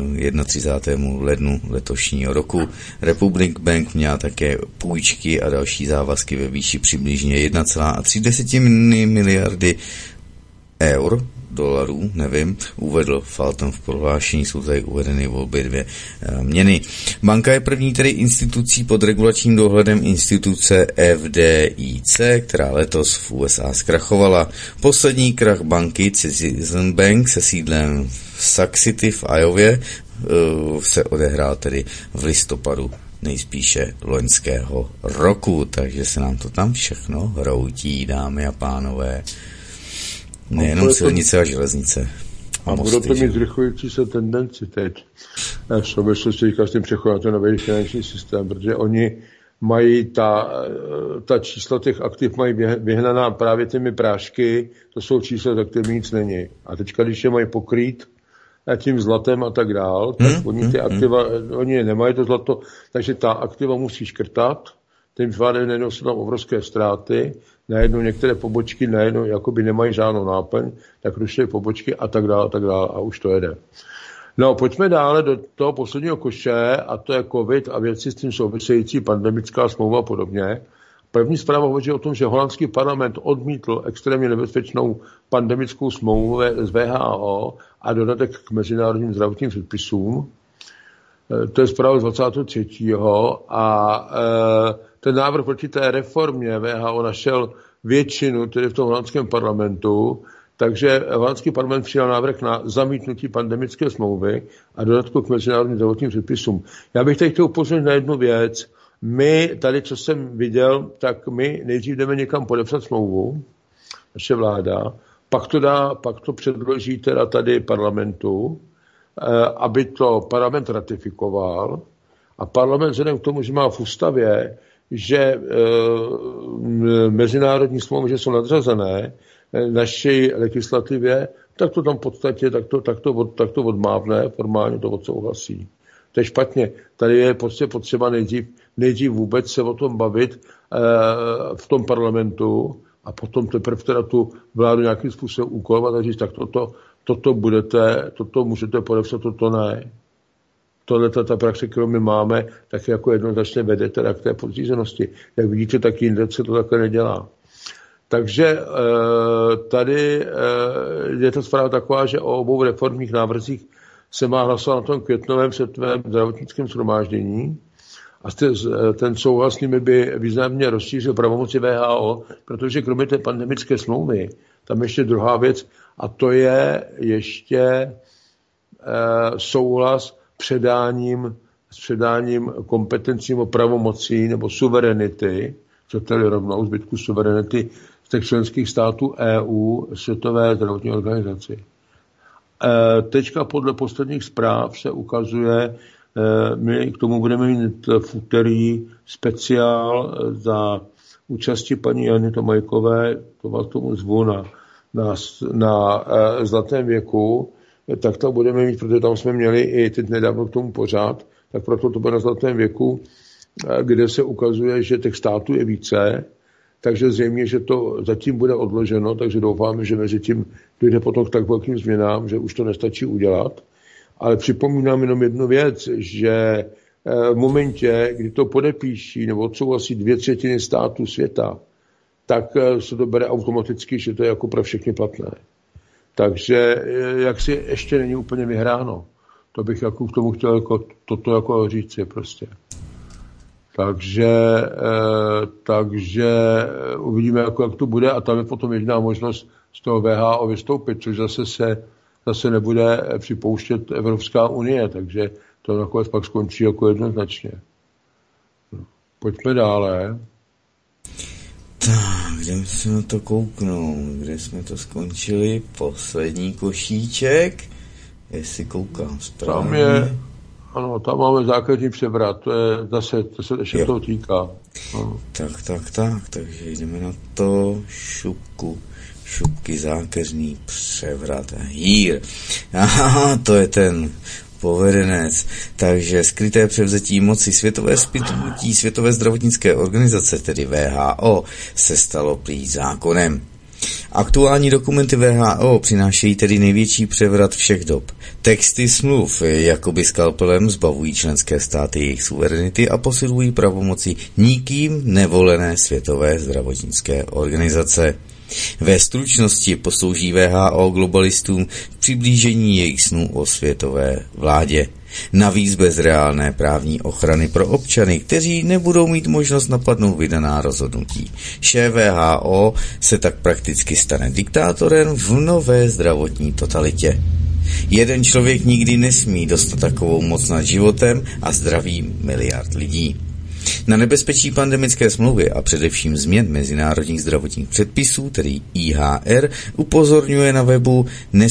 A: 31. lednu letošního roku. Republic Bank měla také půjčky a další závazky ve výši přibližně 1,3 miliardy eur dolarů, nevím, uvedl Falton v prohlášení, jsou tady uvedeny obě dvě měny. Banka je první tedy institucí pod regulačním dohledem instituce FDIC, která letos v USA zkrachovala. Poslední krach banky Citizen Bank se sídlem v Sauk City v Iowě se odehrál tedy v listopadu nejspíše loňského roku, takže se nám to tam všechno hroutí, dámy a pánové. Nejenom silnice a železnice.
B: A budou to mít zrychlující se tendenci teď v souvislosti s tím přechodem na ten nový finanční systém, protože oni mají ta čísla těch aktiv mají vyhnaná právě těmi prášky, to jsou čísla, za kterými nic není. A teďka, když je mají pokrýt tím zlatem a tak dál, tak oni ty aktiva, oni nemají to zlato, takže ta aktiva musí škrtat, tím pádem najednou jsou tam obrovské ztráty, najednou některé pobočky najednou jakoby nemají žádnou náplň, tak ruší pobočky a tak dále a už to jede. No, pojďme dále do toho posledního koše, a to je COVID a věci s tím související pandemická smlouva a podobně. První zpráva hovoří o tom, že holandský parlament odmítl extrémně nebezpečnou pandemickou smlouvu z WHO a dodatek k mezinárodním zdravotním předpisům. To je zpráva z 23. A ten návrh proti té reformě WHO našel většinu, tedy v tom holandském parlamentu, takže holandský parlament přijal návrh na zamítnutí pandemické smlouvy a dodatku k mezinárodním zdravotním předpisům. Já bych teď chtěl upozornit na jednu věc. My tady, co jsem viděl, tak my nejdřív jdeme někam podepsat smlouvu, naše vláda, pak to předloží teda tady parlamentu, aby to parlament ratifikoval, a parlament vzhledem k tomu, že má v ústavě, že mezinárodní smlouvy, že jsou nadřazené naší legislativě, tak to tam v podstatě tak to odmávne, formálně to odsouhlasí. To je špatně. Tady je potřeba nejdřív vůbec se o tom bavit v tom parlamentu a potom teprve teda tu vládu nějakým způsobem úkolovat a říct, tak toto můžete podepsat, toto ne. Tohle ta praxe, kterou my máme, tak jako jednoznačně vede teda k té podřízenosti. Jak vidíte, tak jinde se to takhle nedělá. Takže tady je ta zpráva taková, že o obou reformních návrzích se má hlasovat na tom květnovém světovém zdravotnickém shromáždění a ten souhlas s nimi by významně rozšířil pravomoci WHO, protože kromě té pandemické smlouvy, tam ještě druhá věc, a to je ještě souhlas s předáním kompetencím o pravomocí nebo suverenity, chcete-li rovnou zbytku suverenity z těch členských států EU, Světové zdravotní organizaci. Teďka podle posledních zpráv se ukazuje, my k tomu budeme mít v úterý speciál za účasti paní Jany Tomajkové, to vás tomu zvu na Zlatém věku, tak to budeme mít, protože tam jsme měli i teď nedávno k tomu pořád, tak proto to bude na Zlatém věku, kde se ukazuje, že těch států je více, takže zřejmě, že to zatím bude odloženo, takže doufáme, že mezi tím dojde potom k tak velkým změnám, že už to nestačí udělat. Ale připomínám jenom jednu věc, že v momentě, kdy to podepíší nebo odsouhlasí 2/3 států světa, tak se to bere automaticky, že to je jako pro všechny platné. Takže jak si ještě není úplně vyhráno. To bych jako k tomu chtěl jako toto jako říci prostě. Takže uvidíme, jak to bude, a tam je potom jediná možnost z toho WHO vystoupit, což zase nebude připouštět Evropská unie, takže to nakonec pak skončí jako jednoznačně. Pojďme dále.
A: Tak, kde se na to kouknout? Kde jsme to skončili? Poslední košíček. Jestli koukám správně.
B: Tam máme základní převrat, to se ještě toho týká. No.
A: Takže jdeme na to. Šupky, zákeřný převrat. Hýr. Aha, to je ten povedenec. Takže skryté převzetí moci Světové zdravotnické organizace, tedy WHO, se stalo prý zákonem. Aktuální dokumenty WHO přinášejí tedy největší převrat všech dob. Texty smluv jakoby skalpelem zbavují členské státy jejich suverenity a posilují pravomoci nikým nevolené Světové zdravotnické organizace. Ve stručnosti poslouží WHO globalistům v přiblížení jejich snů o světové vládě. Navíc bez reálné právní ochrany pro občany, kteří nebudou mít možnost napadnout vydaná rozhodnutí. Šéf WHO se tak prakticky stane diktátorem v nové zdravotní totalitě. Jeden člověk nikdy nesmí dostat takovou moc nad životem a zdravím miliard lidí. Na nebezpečí pandemické smlouvy a především změn mezinárodních zdravotních předpisů, tedy IHR, upozorňuje na webu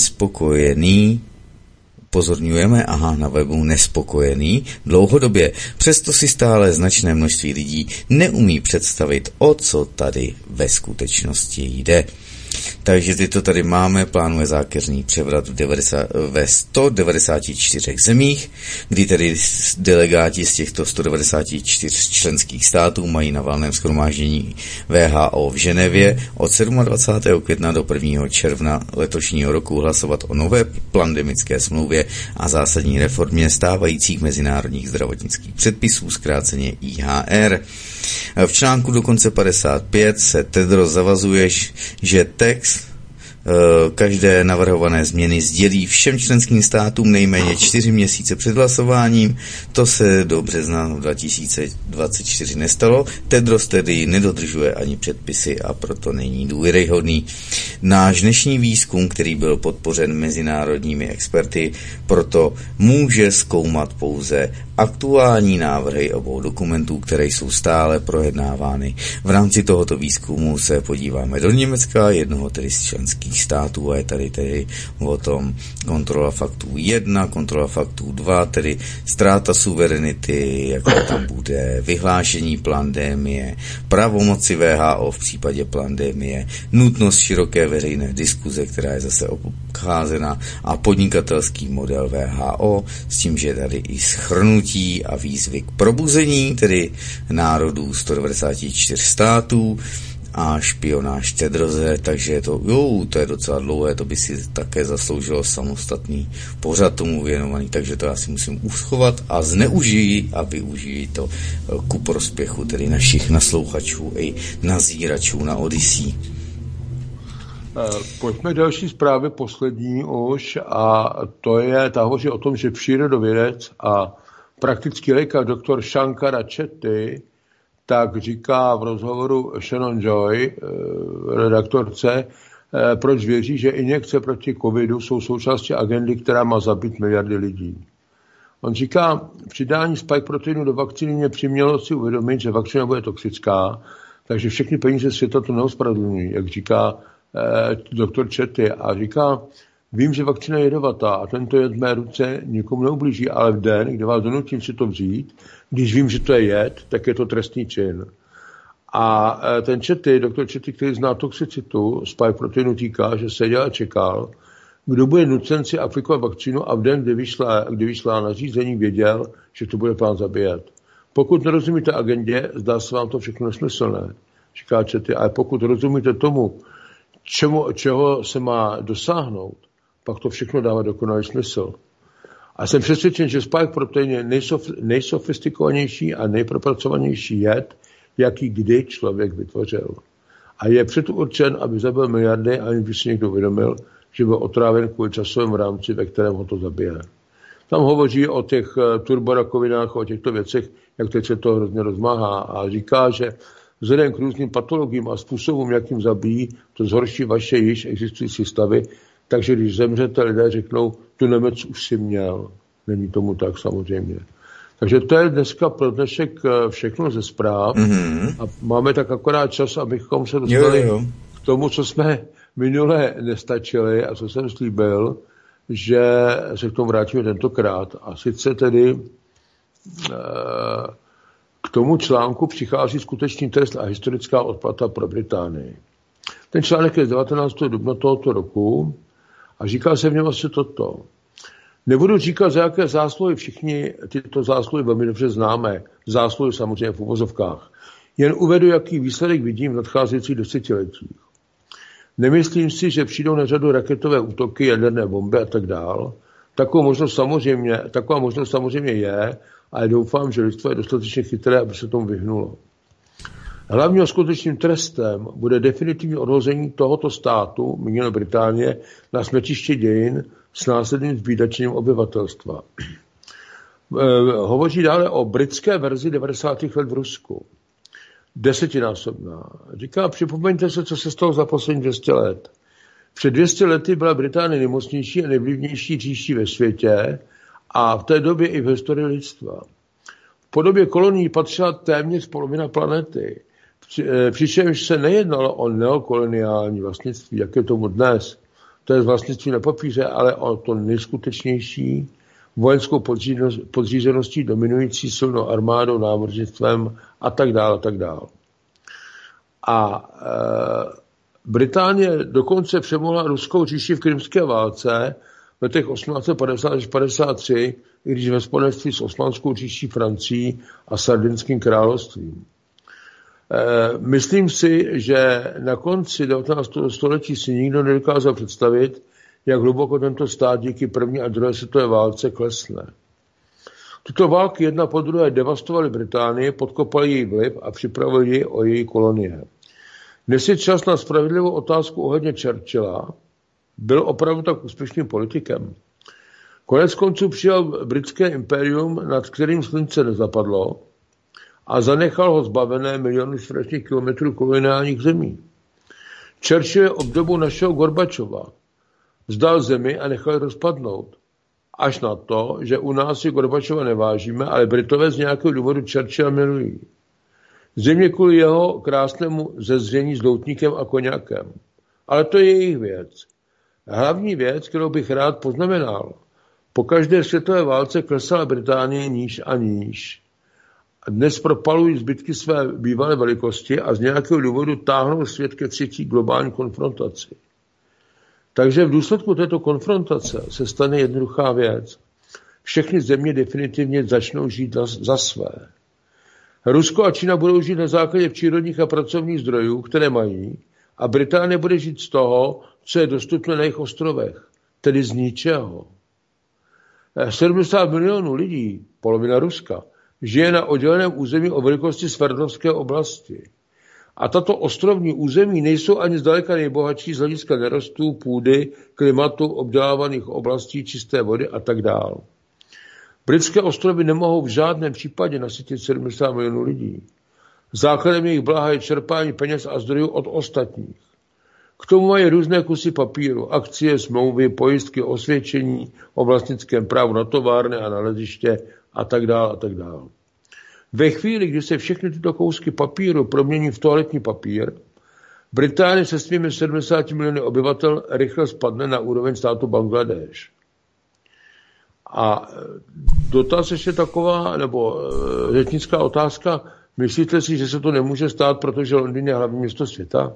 A: nespokojený dlouhodobě. Přesto si stále značné množství lidí neumí představit, o co tady ve skutečnosti jde. Takže tyto tady máme, plánuje zákeřný převrat ve 194 zemích, kdy tedy delegáti z těchto 194 členských států mají na valném shromáždění WHO v Ženevě od 27. května do 1. června letošního roku hlasovat o nové pandemické smlouvě a zásadní reformě stávajících mezinárodních zdravotnických předpisů, zkráceně IHR. V článku dokonce 55 se Tedros zavazuje, že text každé navrhované změny sdělí všem členským státům nejméně 4 měsíce před hlasováním. To se do března 2024 nestalo. Tedros tedy nedodržuje ani předpisy a proto není důvěryhodný. Náš dnešní výzkum, který byl podpořen mezinárodními experty, proto může zkoumat pouze aktuální návrhy obou dokumentů, které jsou stále projednávány. V rámci tohoto výzkumu se podíváme do Německa, jednoho tedy z členských států, a je tady o tom kontrola faktů 1, kontrola faktů 2, tedy ztráta suverenity, jaké tam bude, vyhlášení pandemie, pravomoci WHO v případě pandemie, nutnost široké veřejné diskuze, která je zase obcházena, a podnikatelský model WHO, s tím, že je tady i shrnutí a výzvy k probuzení, tedy národů 194 států, a špionáž Tedroze, takže to je docela dlouhé, to by si také zasloužilo samostatný pořad tomu věnovaný, takže to já si musím uschovat a zneužiji a využiji to ku prospěchu tedy našich naslouchačů i nazíračů na Odyssey.
B: Pojďme k další zprávě, poslední už, a ta hovoří o tom, že přírodovědec a praktický lékař doktor Shankara Chetty tak říká v rozhovoru Shannon Joy, redaktorce, proč věří, že injekce proti covidu jsou součástí agendy, která má zabít miliardy lidí. On říká, přidání spike proteinu do vakcíny mě přimělo si uvědomit, že vakcína bude toxická, takže všechny peníze světa to neospravedlňují, jak říká doktor Chetty. A říká, vím, že vakcína je jedovatá a tento jed v mé ruce nikomu neublíží, ale v den, kdy vás donutím si to vzít, když vím, že to je jed, tak je to trestný čin. A ten Chetty, doktor Chetty, který zná toxicitu spike proteinu, říká, že seděl a čekal, kdo bude nucen si aplikovat vakcínu, a v den, kdy vyšla nařízení, věděl, že to bude plán zabíjet. Pokud nerozumíte agendě, zdá se vám to všechno nesmyslné, říká Chetty, ale pokud rozumíte tomu, čeho se má dosáhnout, pak to všechno dává dokonalý smysl. A jsem přesvědčen, že spike protein je nejsofistikovanější a nejpropracovanější jed, jaký kdy člověk vytvořil. A je předurčen, aby zabil miliardy, aniž by si někdo uvědomil, že byl otráven kvůli časovému rámci, ve kterém ho to zabije. Tam hovoří o těch turborakovinách, o těchto věcech, jak teď se to hrozně rozmáhá, a říká, že vzhledem k různým patologiím a způsobům, jakým zabíjí, to zhorší vaše již existující stavy, takže když zemřete, lidé řeknou, tu nemoc už si měl. Není tomu tak samozřejmě. Takže to je dneska pro dnešek všechno ze zpráv. A máme tak akorát čas, abychom se dostali k tomu, co jsme minule nestačili a co jsem slíbil, že se k tomu vrátíme tentokrát. A sice tedy k tomu článku přichází skutečný trest a historická odplata pro Británii. Ten článek je z 19. dubna tohoto roku a říká se v něm asi toto. Nebudu říkat, za jaké zásluhy, všichni tyto zásluhy velmi dobře známe, zásluhy samozřejmě v uvozovkách. Jen uvedu, jaký výsledek vidím v nadcházejících desetiletích. Nemyslím si, že přijdou na řadu raketové útoky, jaderné bomby a tak dál. Taková možnost samozřejmě je, ale doufám, že lidstvo je dostatečně chytré, aby se tomu vyhnulo. Hlavním skutečným trestem bude definitivní odhození tohoto státu, míněno Británie, na smetiště dějin s následným zbídačením obyvatelstva. Hovoří dále o britské verzi 90. let v Rusku. 10násobná. Říká, připomeňte se, co se stalo za poslední 200 let. Před 200 lety byla Británie nejmocnější a nejvlivnější říší ve světě a v té době i v historii lidstva. V podobě kolonií patřila téměř polovina planety. Přičemž se nejednalo o neokoloniální vlastnictví, jak je tomu dnes. To je vlastnictví na papíře, ale o to nejskutečnější vojenskou podřízeností, dominující silnou armádou, námořnictvem a tak dále, a tak dále. A Británie dokonce přemohla ruskou říši v krymské válce v letech 1850 až 53, i když ve spojenectví s osmanskou říší Francií a Sardinským královstvím. Myslím si, že na konci 19. století si nikdo nedokázal představit, jak hluboko tento stát díky první a druhé světové válce klesne. Tyto války jedna po druhé devastovaly Británii, podkopali její vliv a připravili ji o její kolonie. Dnes je čas na spravedlivou otázku ohledně Churchilla. Byl opravdu tak úspěšným politikem? Konec konců přijal britské impérium, nad kterým slunce nezapadlo, a zanechal ho zbavené miliony čtverečních kilometrů koloniálních zemí. Churchill je obdobou našeho Gorbačova. Vzdal zemi a nechal rozpadnout. Až na to, že u nás si Gorbačova nevážíme, ale Britové z nějakého důvodu Churchilla milují. Země kvůli jeho krásnému zezření s doutníkem a koněkem. Ale to je jejich věc. Hlavní věc, kterou bych rád poznamenal. Po každé světové válce klesala Británie níž a níž. Dnes propalují zbytky své bývalé velikosti a z nějakého důvodu táhnou svět ke třetí globální konfrontaci. Takže v důsledku této konfrontace se stane jednoduchá věc. Všechny země definitivně začnou žít za své. Rusko a Čína budou žít na základě přírodních a pracovních zdrojů, které mají, a Británie bude žít z toho, co je dostupné na jejich ostrovech, tedy z ničeho. 70 milionů lidí, polovina Ruska, žije na odděleném území o velikosti Sverdlovské oblasti. A tato ostrovní území nejsou ani zdaleka nejbohatší z hlediska nerostů, půdy, klimatu, obdělávaných oblastí, čisté vody a tak dále. Britské ostrovy nemohou v žádném případě nasytit 70 milionů lidí. Základem jejich blaha je čerpání peněz a zdrojů od ostatních. K tomu mají různé kusy papíru, akcie, smlouvy, pojistky, osvědčení o vlastnickém právu na továrny a naleziště a tak dále a tak dále. Ve chvíli, kdy se všechny tyto kousky papíru promění v toaletní papír, Británie se svými 70 miliony obyvatel rychle spadne na úroveň státu Bangladéš. A dotaz ještě taková, nebo řečnická otázka, myslíte si, že se to nemůže stát, protože Londýn je hlavní město světa?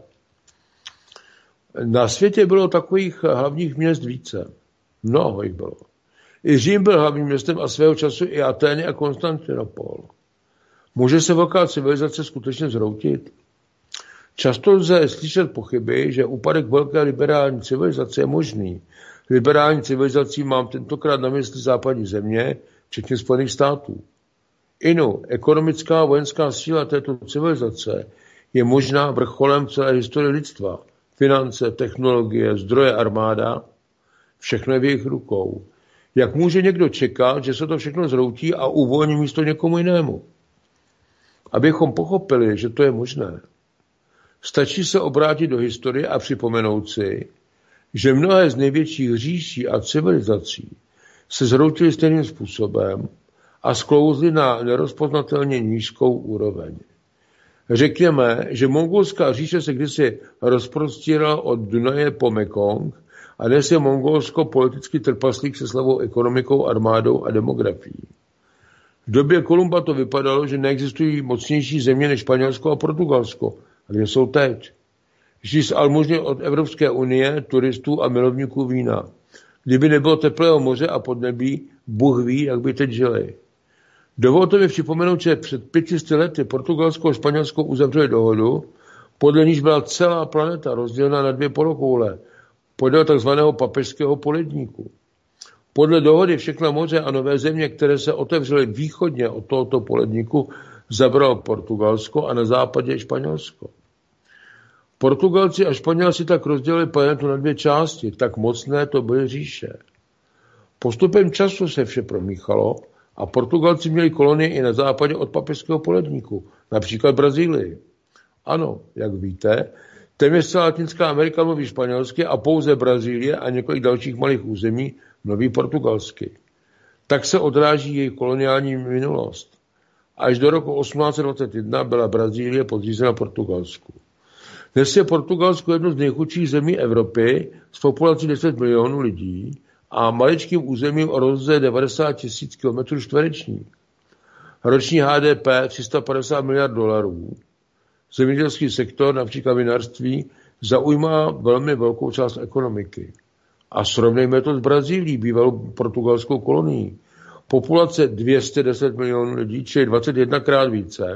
B: Na světě bylo takových hlavních měst více. Mnoho jich bylo. I Řím byl hlavním městem a svého času i Atény a Konstantinopol. Může se velká civilizace skutečně zhroutit? Často lze slyšet pochyby, že úpadek velké liberální civilizace je možný. Liberální civilizací mám tentokrát na mysli západní země, včetně Spojených států. Ekonomická a vojenská síla této civilizace je možná vrcholem celé historie lidstva. Finance, technologie, zdroje, armáda, všechno je v jejich rukou. Jak může někdo čekat, že se to všechno zhroutí a uvolní místo někomu jinému? Abychom pochopili, že to je možné, stačí se obrátit do historie a připomenout si, že mnohé z největších říší a civilizací se zhroutily stejným způsobem a sklouzly na nerozpoznatelně nízkou úroveň. Řekněme, že mongolská říše se kdysi rozprostírala od Dunaje po Mekong a dnes je Mongolsko politický trpaslík se slabou ekonomikou, armádou a demografií. V době Kolumba to vypadalo, že neexistují mocnější země než Španělsko a Portugalsko. A kde jsou teď? Žijí z almužny od Evropské unie, turistů a milovníků vína. Kdyby nebylo teplého moře a podnebí, Bůh ví, jak by teď žili. Dovolte mi připomenout, že před 500 lety Portugalsko a Španělsko uzavřeli dohodu, podle níž byla celá planeta rozdělena na 2 polokoule, podle takzvaného papežského poledníku. Podle dohody všechna moře a nové země, které se otevřely východně od tohoto poledníku, zabralo Portugalsko a na západě Španělsko. Portugalci a Španělci tak rozdělili planetu na dvě části, tak mocné to byly říše. Postupem času se vše promíchalo a Portugalci měli kolonie i na západě od Papežského poledníku, například Brazílii. Ano, jak víte, téměř celá Latinská Amerika mluví španělsky a pouze Brazílie a několik dalších malých území mluví portugalsky. Tak se odráží její koloniální minulost. Až do roku 1821 byla Brazílie podřízena Portugalsku. Dnes je Portugalsko jedno z nejchudších zemí Evropy s populací 10 milionů lidí a maličkým územím o rozloze 90 000 km čtverečních. Roční HDP 350 miliard dolarů. Zemědělský sektor, například vinařství, zaujímá velmi velkou část ekonomiky. A srovnejme to s Brazílií, bývalou portugalskou kolonií. Populace 210 milionů lidí, čili 21krát více.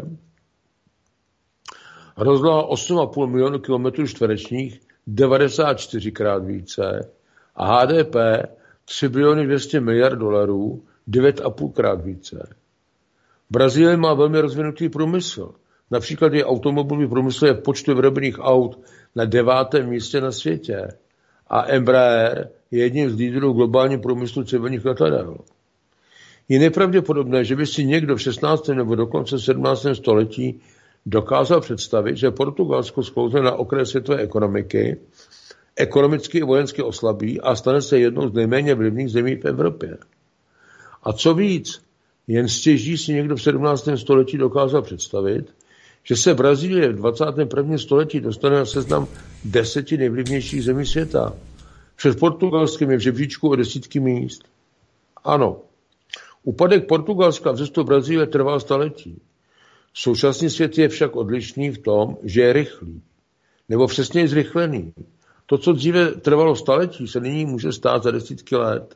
B: Rozloha 8,5 milionu kilometrů čtverečních, 94krát více. A HDP 3 biliony 200 miliard dolarů, 9,5krát více. Brazílie má velmi rozvinutý průmysl. Například je automobilový průmysl je v počtu vyrobených aut na 9. místě na světě. A Embraer je jedním z lídrů globálního průmyslu civilních letadel. Je nepravděpodobné, že by si někdo v 16. nebo dokonce 17. století dokázal představit, že Portugalsko sklouzne na okraj světové ekonomiky, ekonomicky i vojensky oslabí a stane se jednou z nejméně vlivných zemí v Evropě. A co víc, jen stěží si někdo v 17. století dokázal představit, že se Brazílie v 21. století dostane na seznam 10 nejvlivnějších zemí světa. Před Portugalskem je v žebříčku o desítky míst. Ano, úpadek Portugalska a vzestup Brazílie trval staletí. Současný svět je však odlišný v tom, že je rychlý, nebo přesněji zrychlený. To, co dříve trvalo staletí, se nyní může stát za desítky let.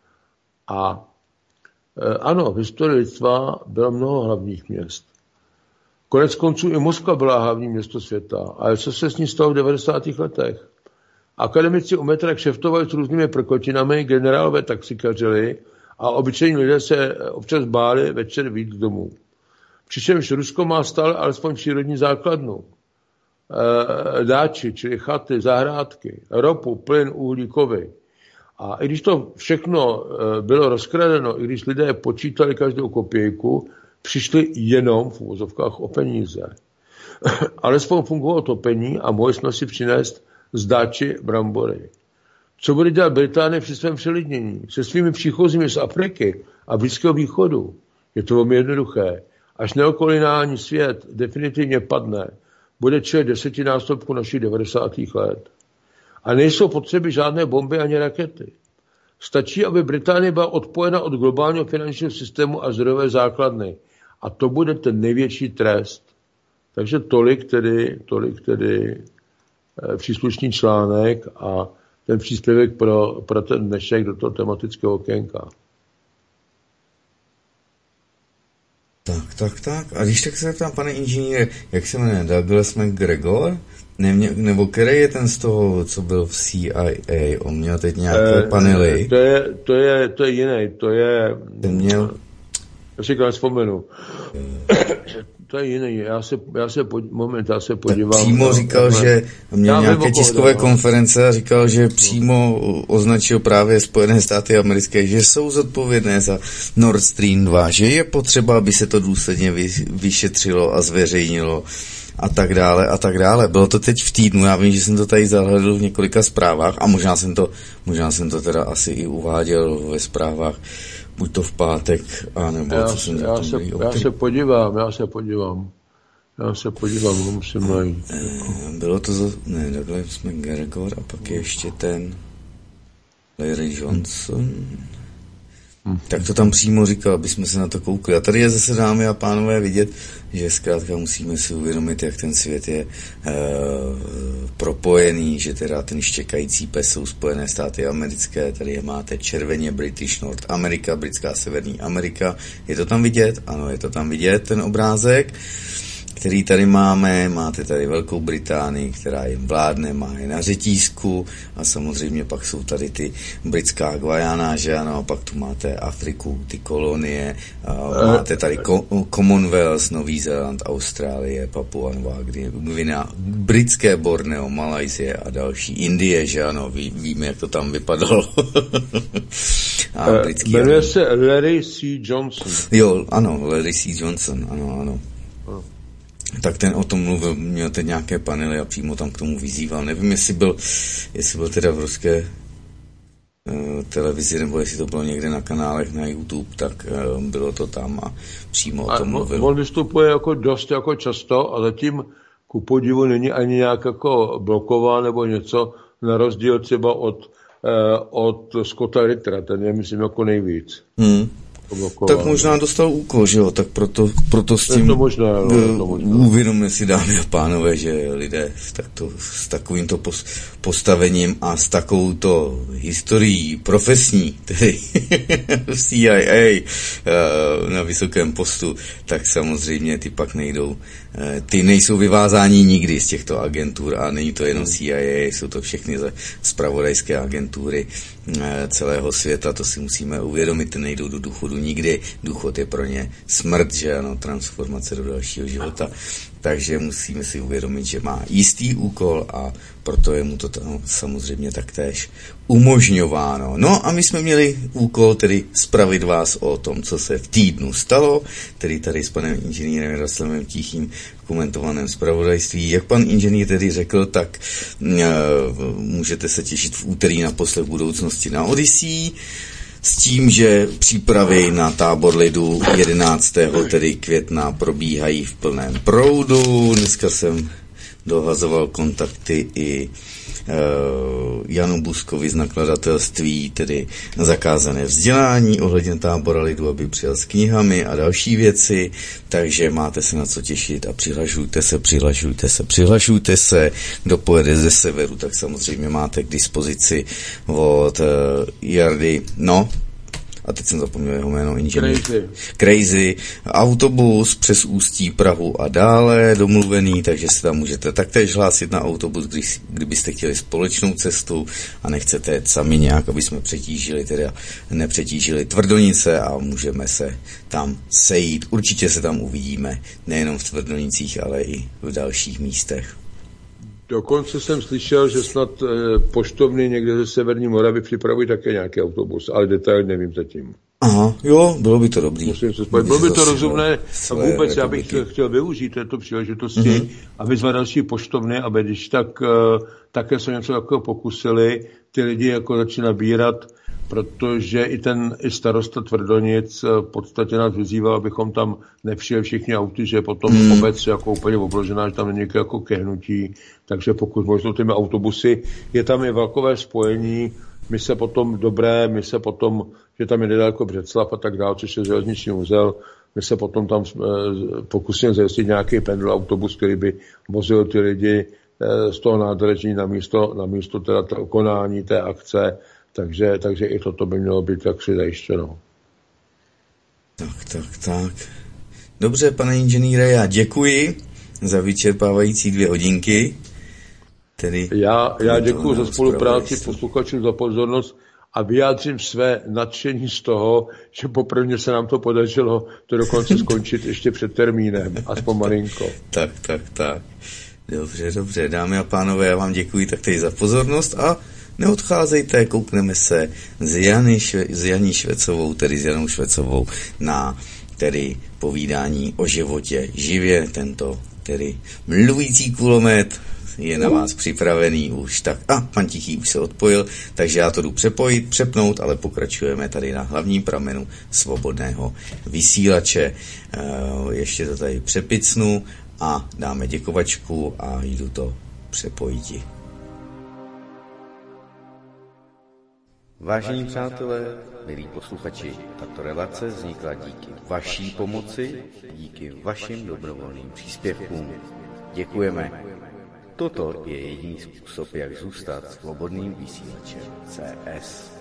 B: A ano, v historii lidstva bylo mnoho hlavních měst. Konec konců i Moskva byla hlavní město světa. Ale co se s ní stalo v 90. letech? Akademici u metra kšeftovali s různými prkotinami, generálové taxikařili a obyčejní lidé se občas báli večer vyjít z domů. Přičemž Rusko má stále alespoň přírodní základnu. Dáči, čili chaty, zahrádky, ropu, plyn, uhlí, kovy. A i když to všechno bylo rozkradeno, i když lidé počítali každou kopějku, přišli jenom v uvozovkách o peníze. Alespoň fungovalo topení a mohli jsme si přinést z dáči brambory. Co bude dělat Británie při svém přelidnění? Se svými příchozími z Afriky a Blízkého východu? Je to velmi jednoduché. Až neokoloniální svět definitivně padne, bude čelit 10násobku našich 90. let. A nejsou potřeby žádné bomby ani rakety. Stačí, aby Británie byla odpojena od globálního finančního systému a zdrojové základny. A to bude ten největší trest. Takže tolik tedy příslušný článek a ten příspěvek pro ten dnešek do toho tematického okénka.
A: Tak. A když tak se ptám, pane inženýre, jak se jmenuje, Douglas McGregor? Nebo který je ten z toho, co byl v CIA? On měl teď nějaké panely.
B: To je jiný, to je...
A: Ten měl...
B: Já si vzpomenu. To je jiný, já se podívám.
A: Přímo říkal, že měl nějaké tiskové konference a říkal, že přímo označil právě Spojené státy americké, že jsou zodpovědné za Nord Stream 2, že je potřeba, aby se to důsledně vyšetřilo a zveřejnilo a tak dále. Bylo to teď v týdnu, já vím, že jsem to tady zahledl v několika zprávách a možná jsem to teda asi i uváděl ve zprávách, buď to v pátek, anebo co jsem
B: já se podívám, musím najít.
A: Bylo to, takhle jsme McGregor a pak ještě ten Larry Johnson. Tak to tam přímo říkal, aby jsme se na to koukli. A tady je zase, dámy a pánové, vidět, že zkrátka musíme si uvědomit, jak ten svět je propojený, že teda ten štěkající pes jsou Spojené státy americké, tady je máte červeně British North America, britská Severní Amerika. Je to tam vidět? Ano, je to tam vidět, ten obrázek. který tady máme. Máte tady Velkou Británii, která jim vládne, má je na řetízku a samozřejmě pak jsou tady ty britská Guajana, že ano, a pak tu máte Afriku, ty kolonie, máte tady Commonwealth, Nový Zéland, Austrálie, Papua Nová Gvinea, britské Borneo, Malajsie a další, Indie, že ano, víme, jak to tam vypadalo.
B: Jmenuje se Larry C. Johnson.
A: Jo, ano, Larry C. Johnson, ano. Tak ten o tom mluvil, měl teď nějaké panely a přímo tam k tomu vyzýval. Nevím, jestli byl teda v ruské televizi, nebo jestli to bylo někde na kanálech na YouTube, tak bylo to tam a přímo o tom mluvil. On
B: vystupuje dost často a zatím ku podivu není ani nějak blokován nebo něco, na rozdíl třeba od Scotta Rittera, ten je, myslím, nejvíc.
A: Tak možná dostal úkol, že jo, tak proto s tím
B: to možná.
A: uvědomme si, dámy a pánové, že lidé s takovýmto postavením a s takovouto historií profesní, tedy v CIA na vysokém postu, tak samozřejmě ty nejsou vyvázáni nikdy z těchto agentur a není to jenom CIA, jsou to všechny zpravodajské agentury celého světa, to si musíme uvědomit, nejdou do důchodu nikdy, důchod je pro ně smrt, že ano, transformace do dalšího života, takže musíme si uvědomit, že má jistý úkol a proto je mu to samozřejmě taktéž umožňováno. No a my jsme měli úkol tedy spravit vás o tom, co se v týdnu stalo, tedy tady s panem inženýrem Jaroslavem Tichým v komentovaném zpravodajství. Jak pan inženýr tedy řekl, tak můžete se těšit v úterý na poslech budoucnosti na Odyssey, s tím, že přípravy na tábor lidu 11. tedy května probíhají v plném proudu. Dneska jsem dohazoval kontakty i Janu Buskovi z nakladatelství, tedy Zakázané vzdělání ohledně tábora lidu, aby přijel s knihami a další věci, takže máte se na co těšit a přihlašujte se. Kdo pojede ze severu, tak samozřejmě máte k dispozici od Jardy, a teď jsem zapomněl jeho jméno, inženýr. Crazy. Autobus přes Ústí, Prahu a dále domluvený, takže se tam můžete taktéž hlásit na autobus, kdybyste chtěli společnou cestu a nechcete jet sami nějak, aby jsme nepřetížili Tvrdonice a můžeme se tam sejít. Určitě se tam uvidíme, nejenom v Tvrdonicích, ale i v dalších místech.
B: Dokonce jsem slyšel, že snad poštovny někde ze Severní Moravy připravují také nějaký autobus, ale detail nevím zatím.
A: Aha, jo, bylo by to dobrý.
B: Bylo by to rozumné a vůbec já bych chtěl využít této příležitosti a vyzvat další poštovny, aby když tak také se něco takového pokusili, ty lidi začít nabírat, protože i starosta Tvrdonic v podstatě nás vyzýval, abychom tam nepřijeli všichni auty, že potom obec úplně obložená, že tam není kehnutí, takže pokud možno těmi autobusy, je tam i vlakové spojení, že tam je nedaleko Břeclav a tak dále, což je železniční uzel, my se potom tam pokusíme zajistit nějaký pendl autobus, který by vozil ty lidi z toho nádraží na místo teda konání té akce, takže i toto by mělo být taky zajištěno.
A: Tak. Dobře, pane inženýre, já děkuji za vyčerpávající 2 hodinky.
B: Já děkuji za spolupráci, posluchačům za pozornost a vyjádřím své nadšení z toho, že poprvé se nám to podařilo to dokonce skončit ještě před termínem, aspoň malinko.
A: Tak. Dobře, dámy a pánové, já vám děkuji taktéž za pozornost a neodcházejte, koukneme se s Janou Švecovou na tedy povídání o životě živě. Tento tedy mluvící kulomet je na vás připravený už tak. Pan Tichý už se odpojil, takže já to jdu přepnout, ale pokračujeme tady na hlavním pramenu svobodného vysílače. Ještě to tady přepicnu a dáme děkovačku a jdu to přepojiti. Vážení přátelé, milí posluchači, tato relace vznikla díky vaší pomoci, díky vašim dobrovolným příspěvkům. Děkujeme. Toto je jediný způsob, jak zůstat svobodným vysílačem CS.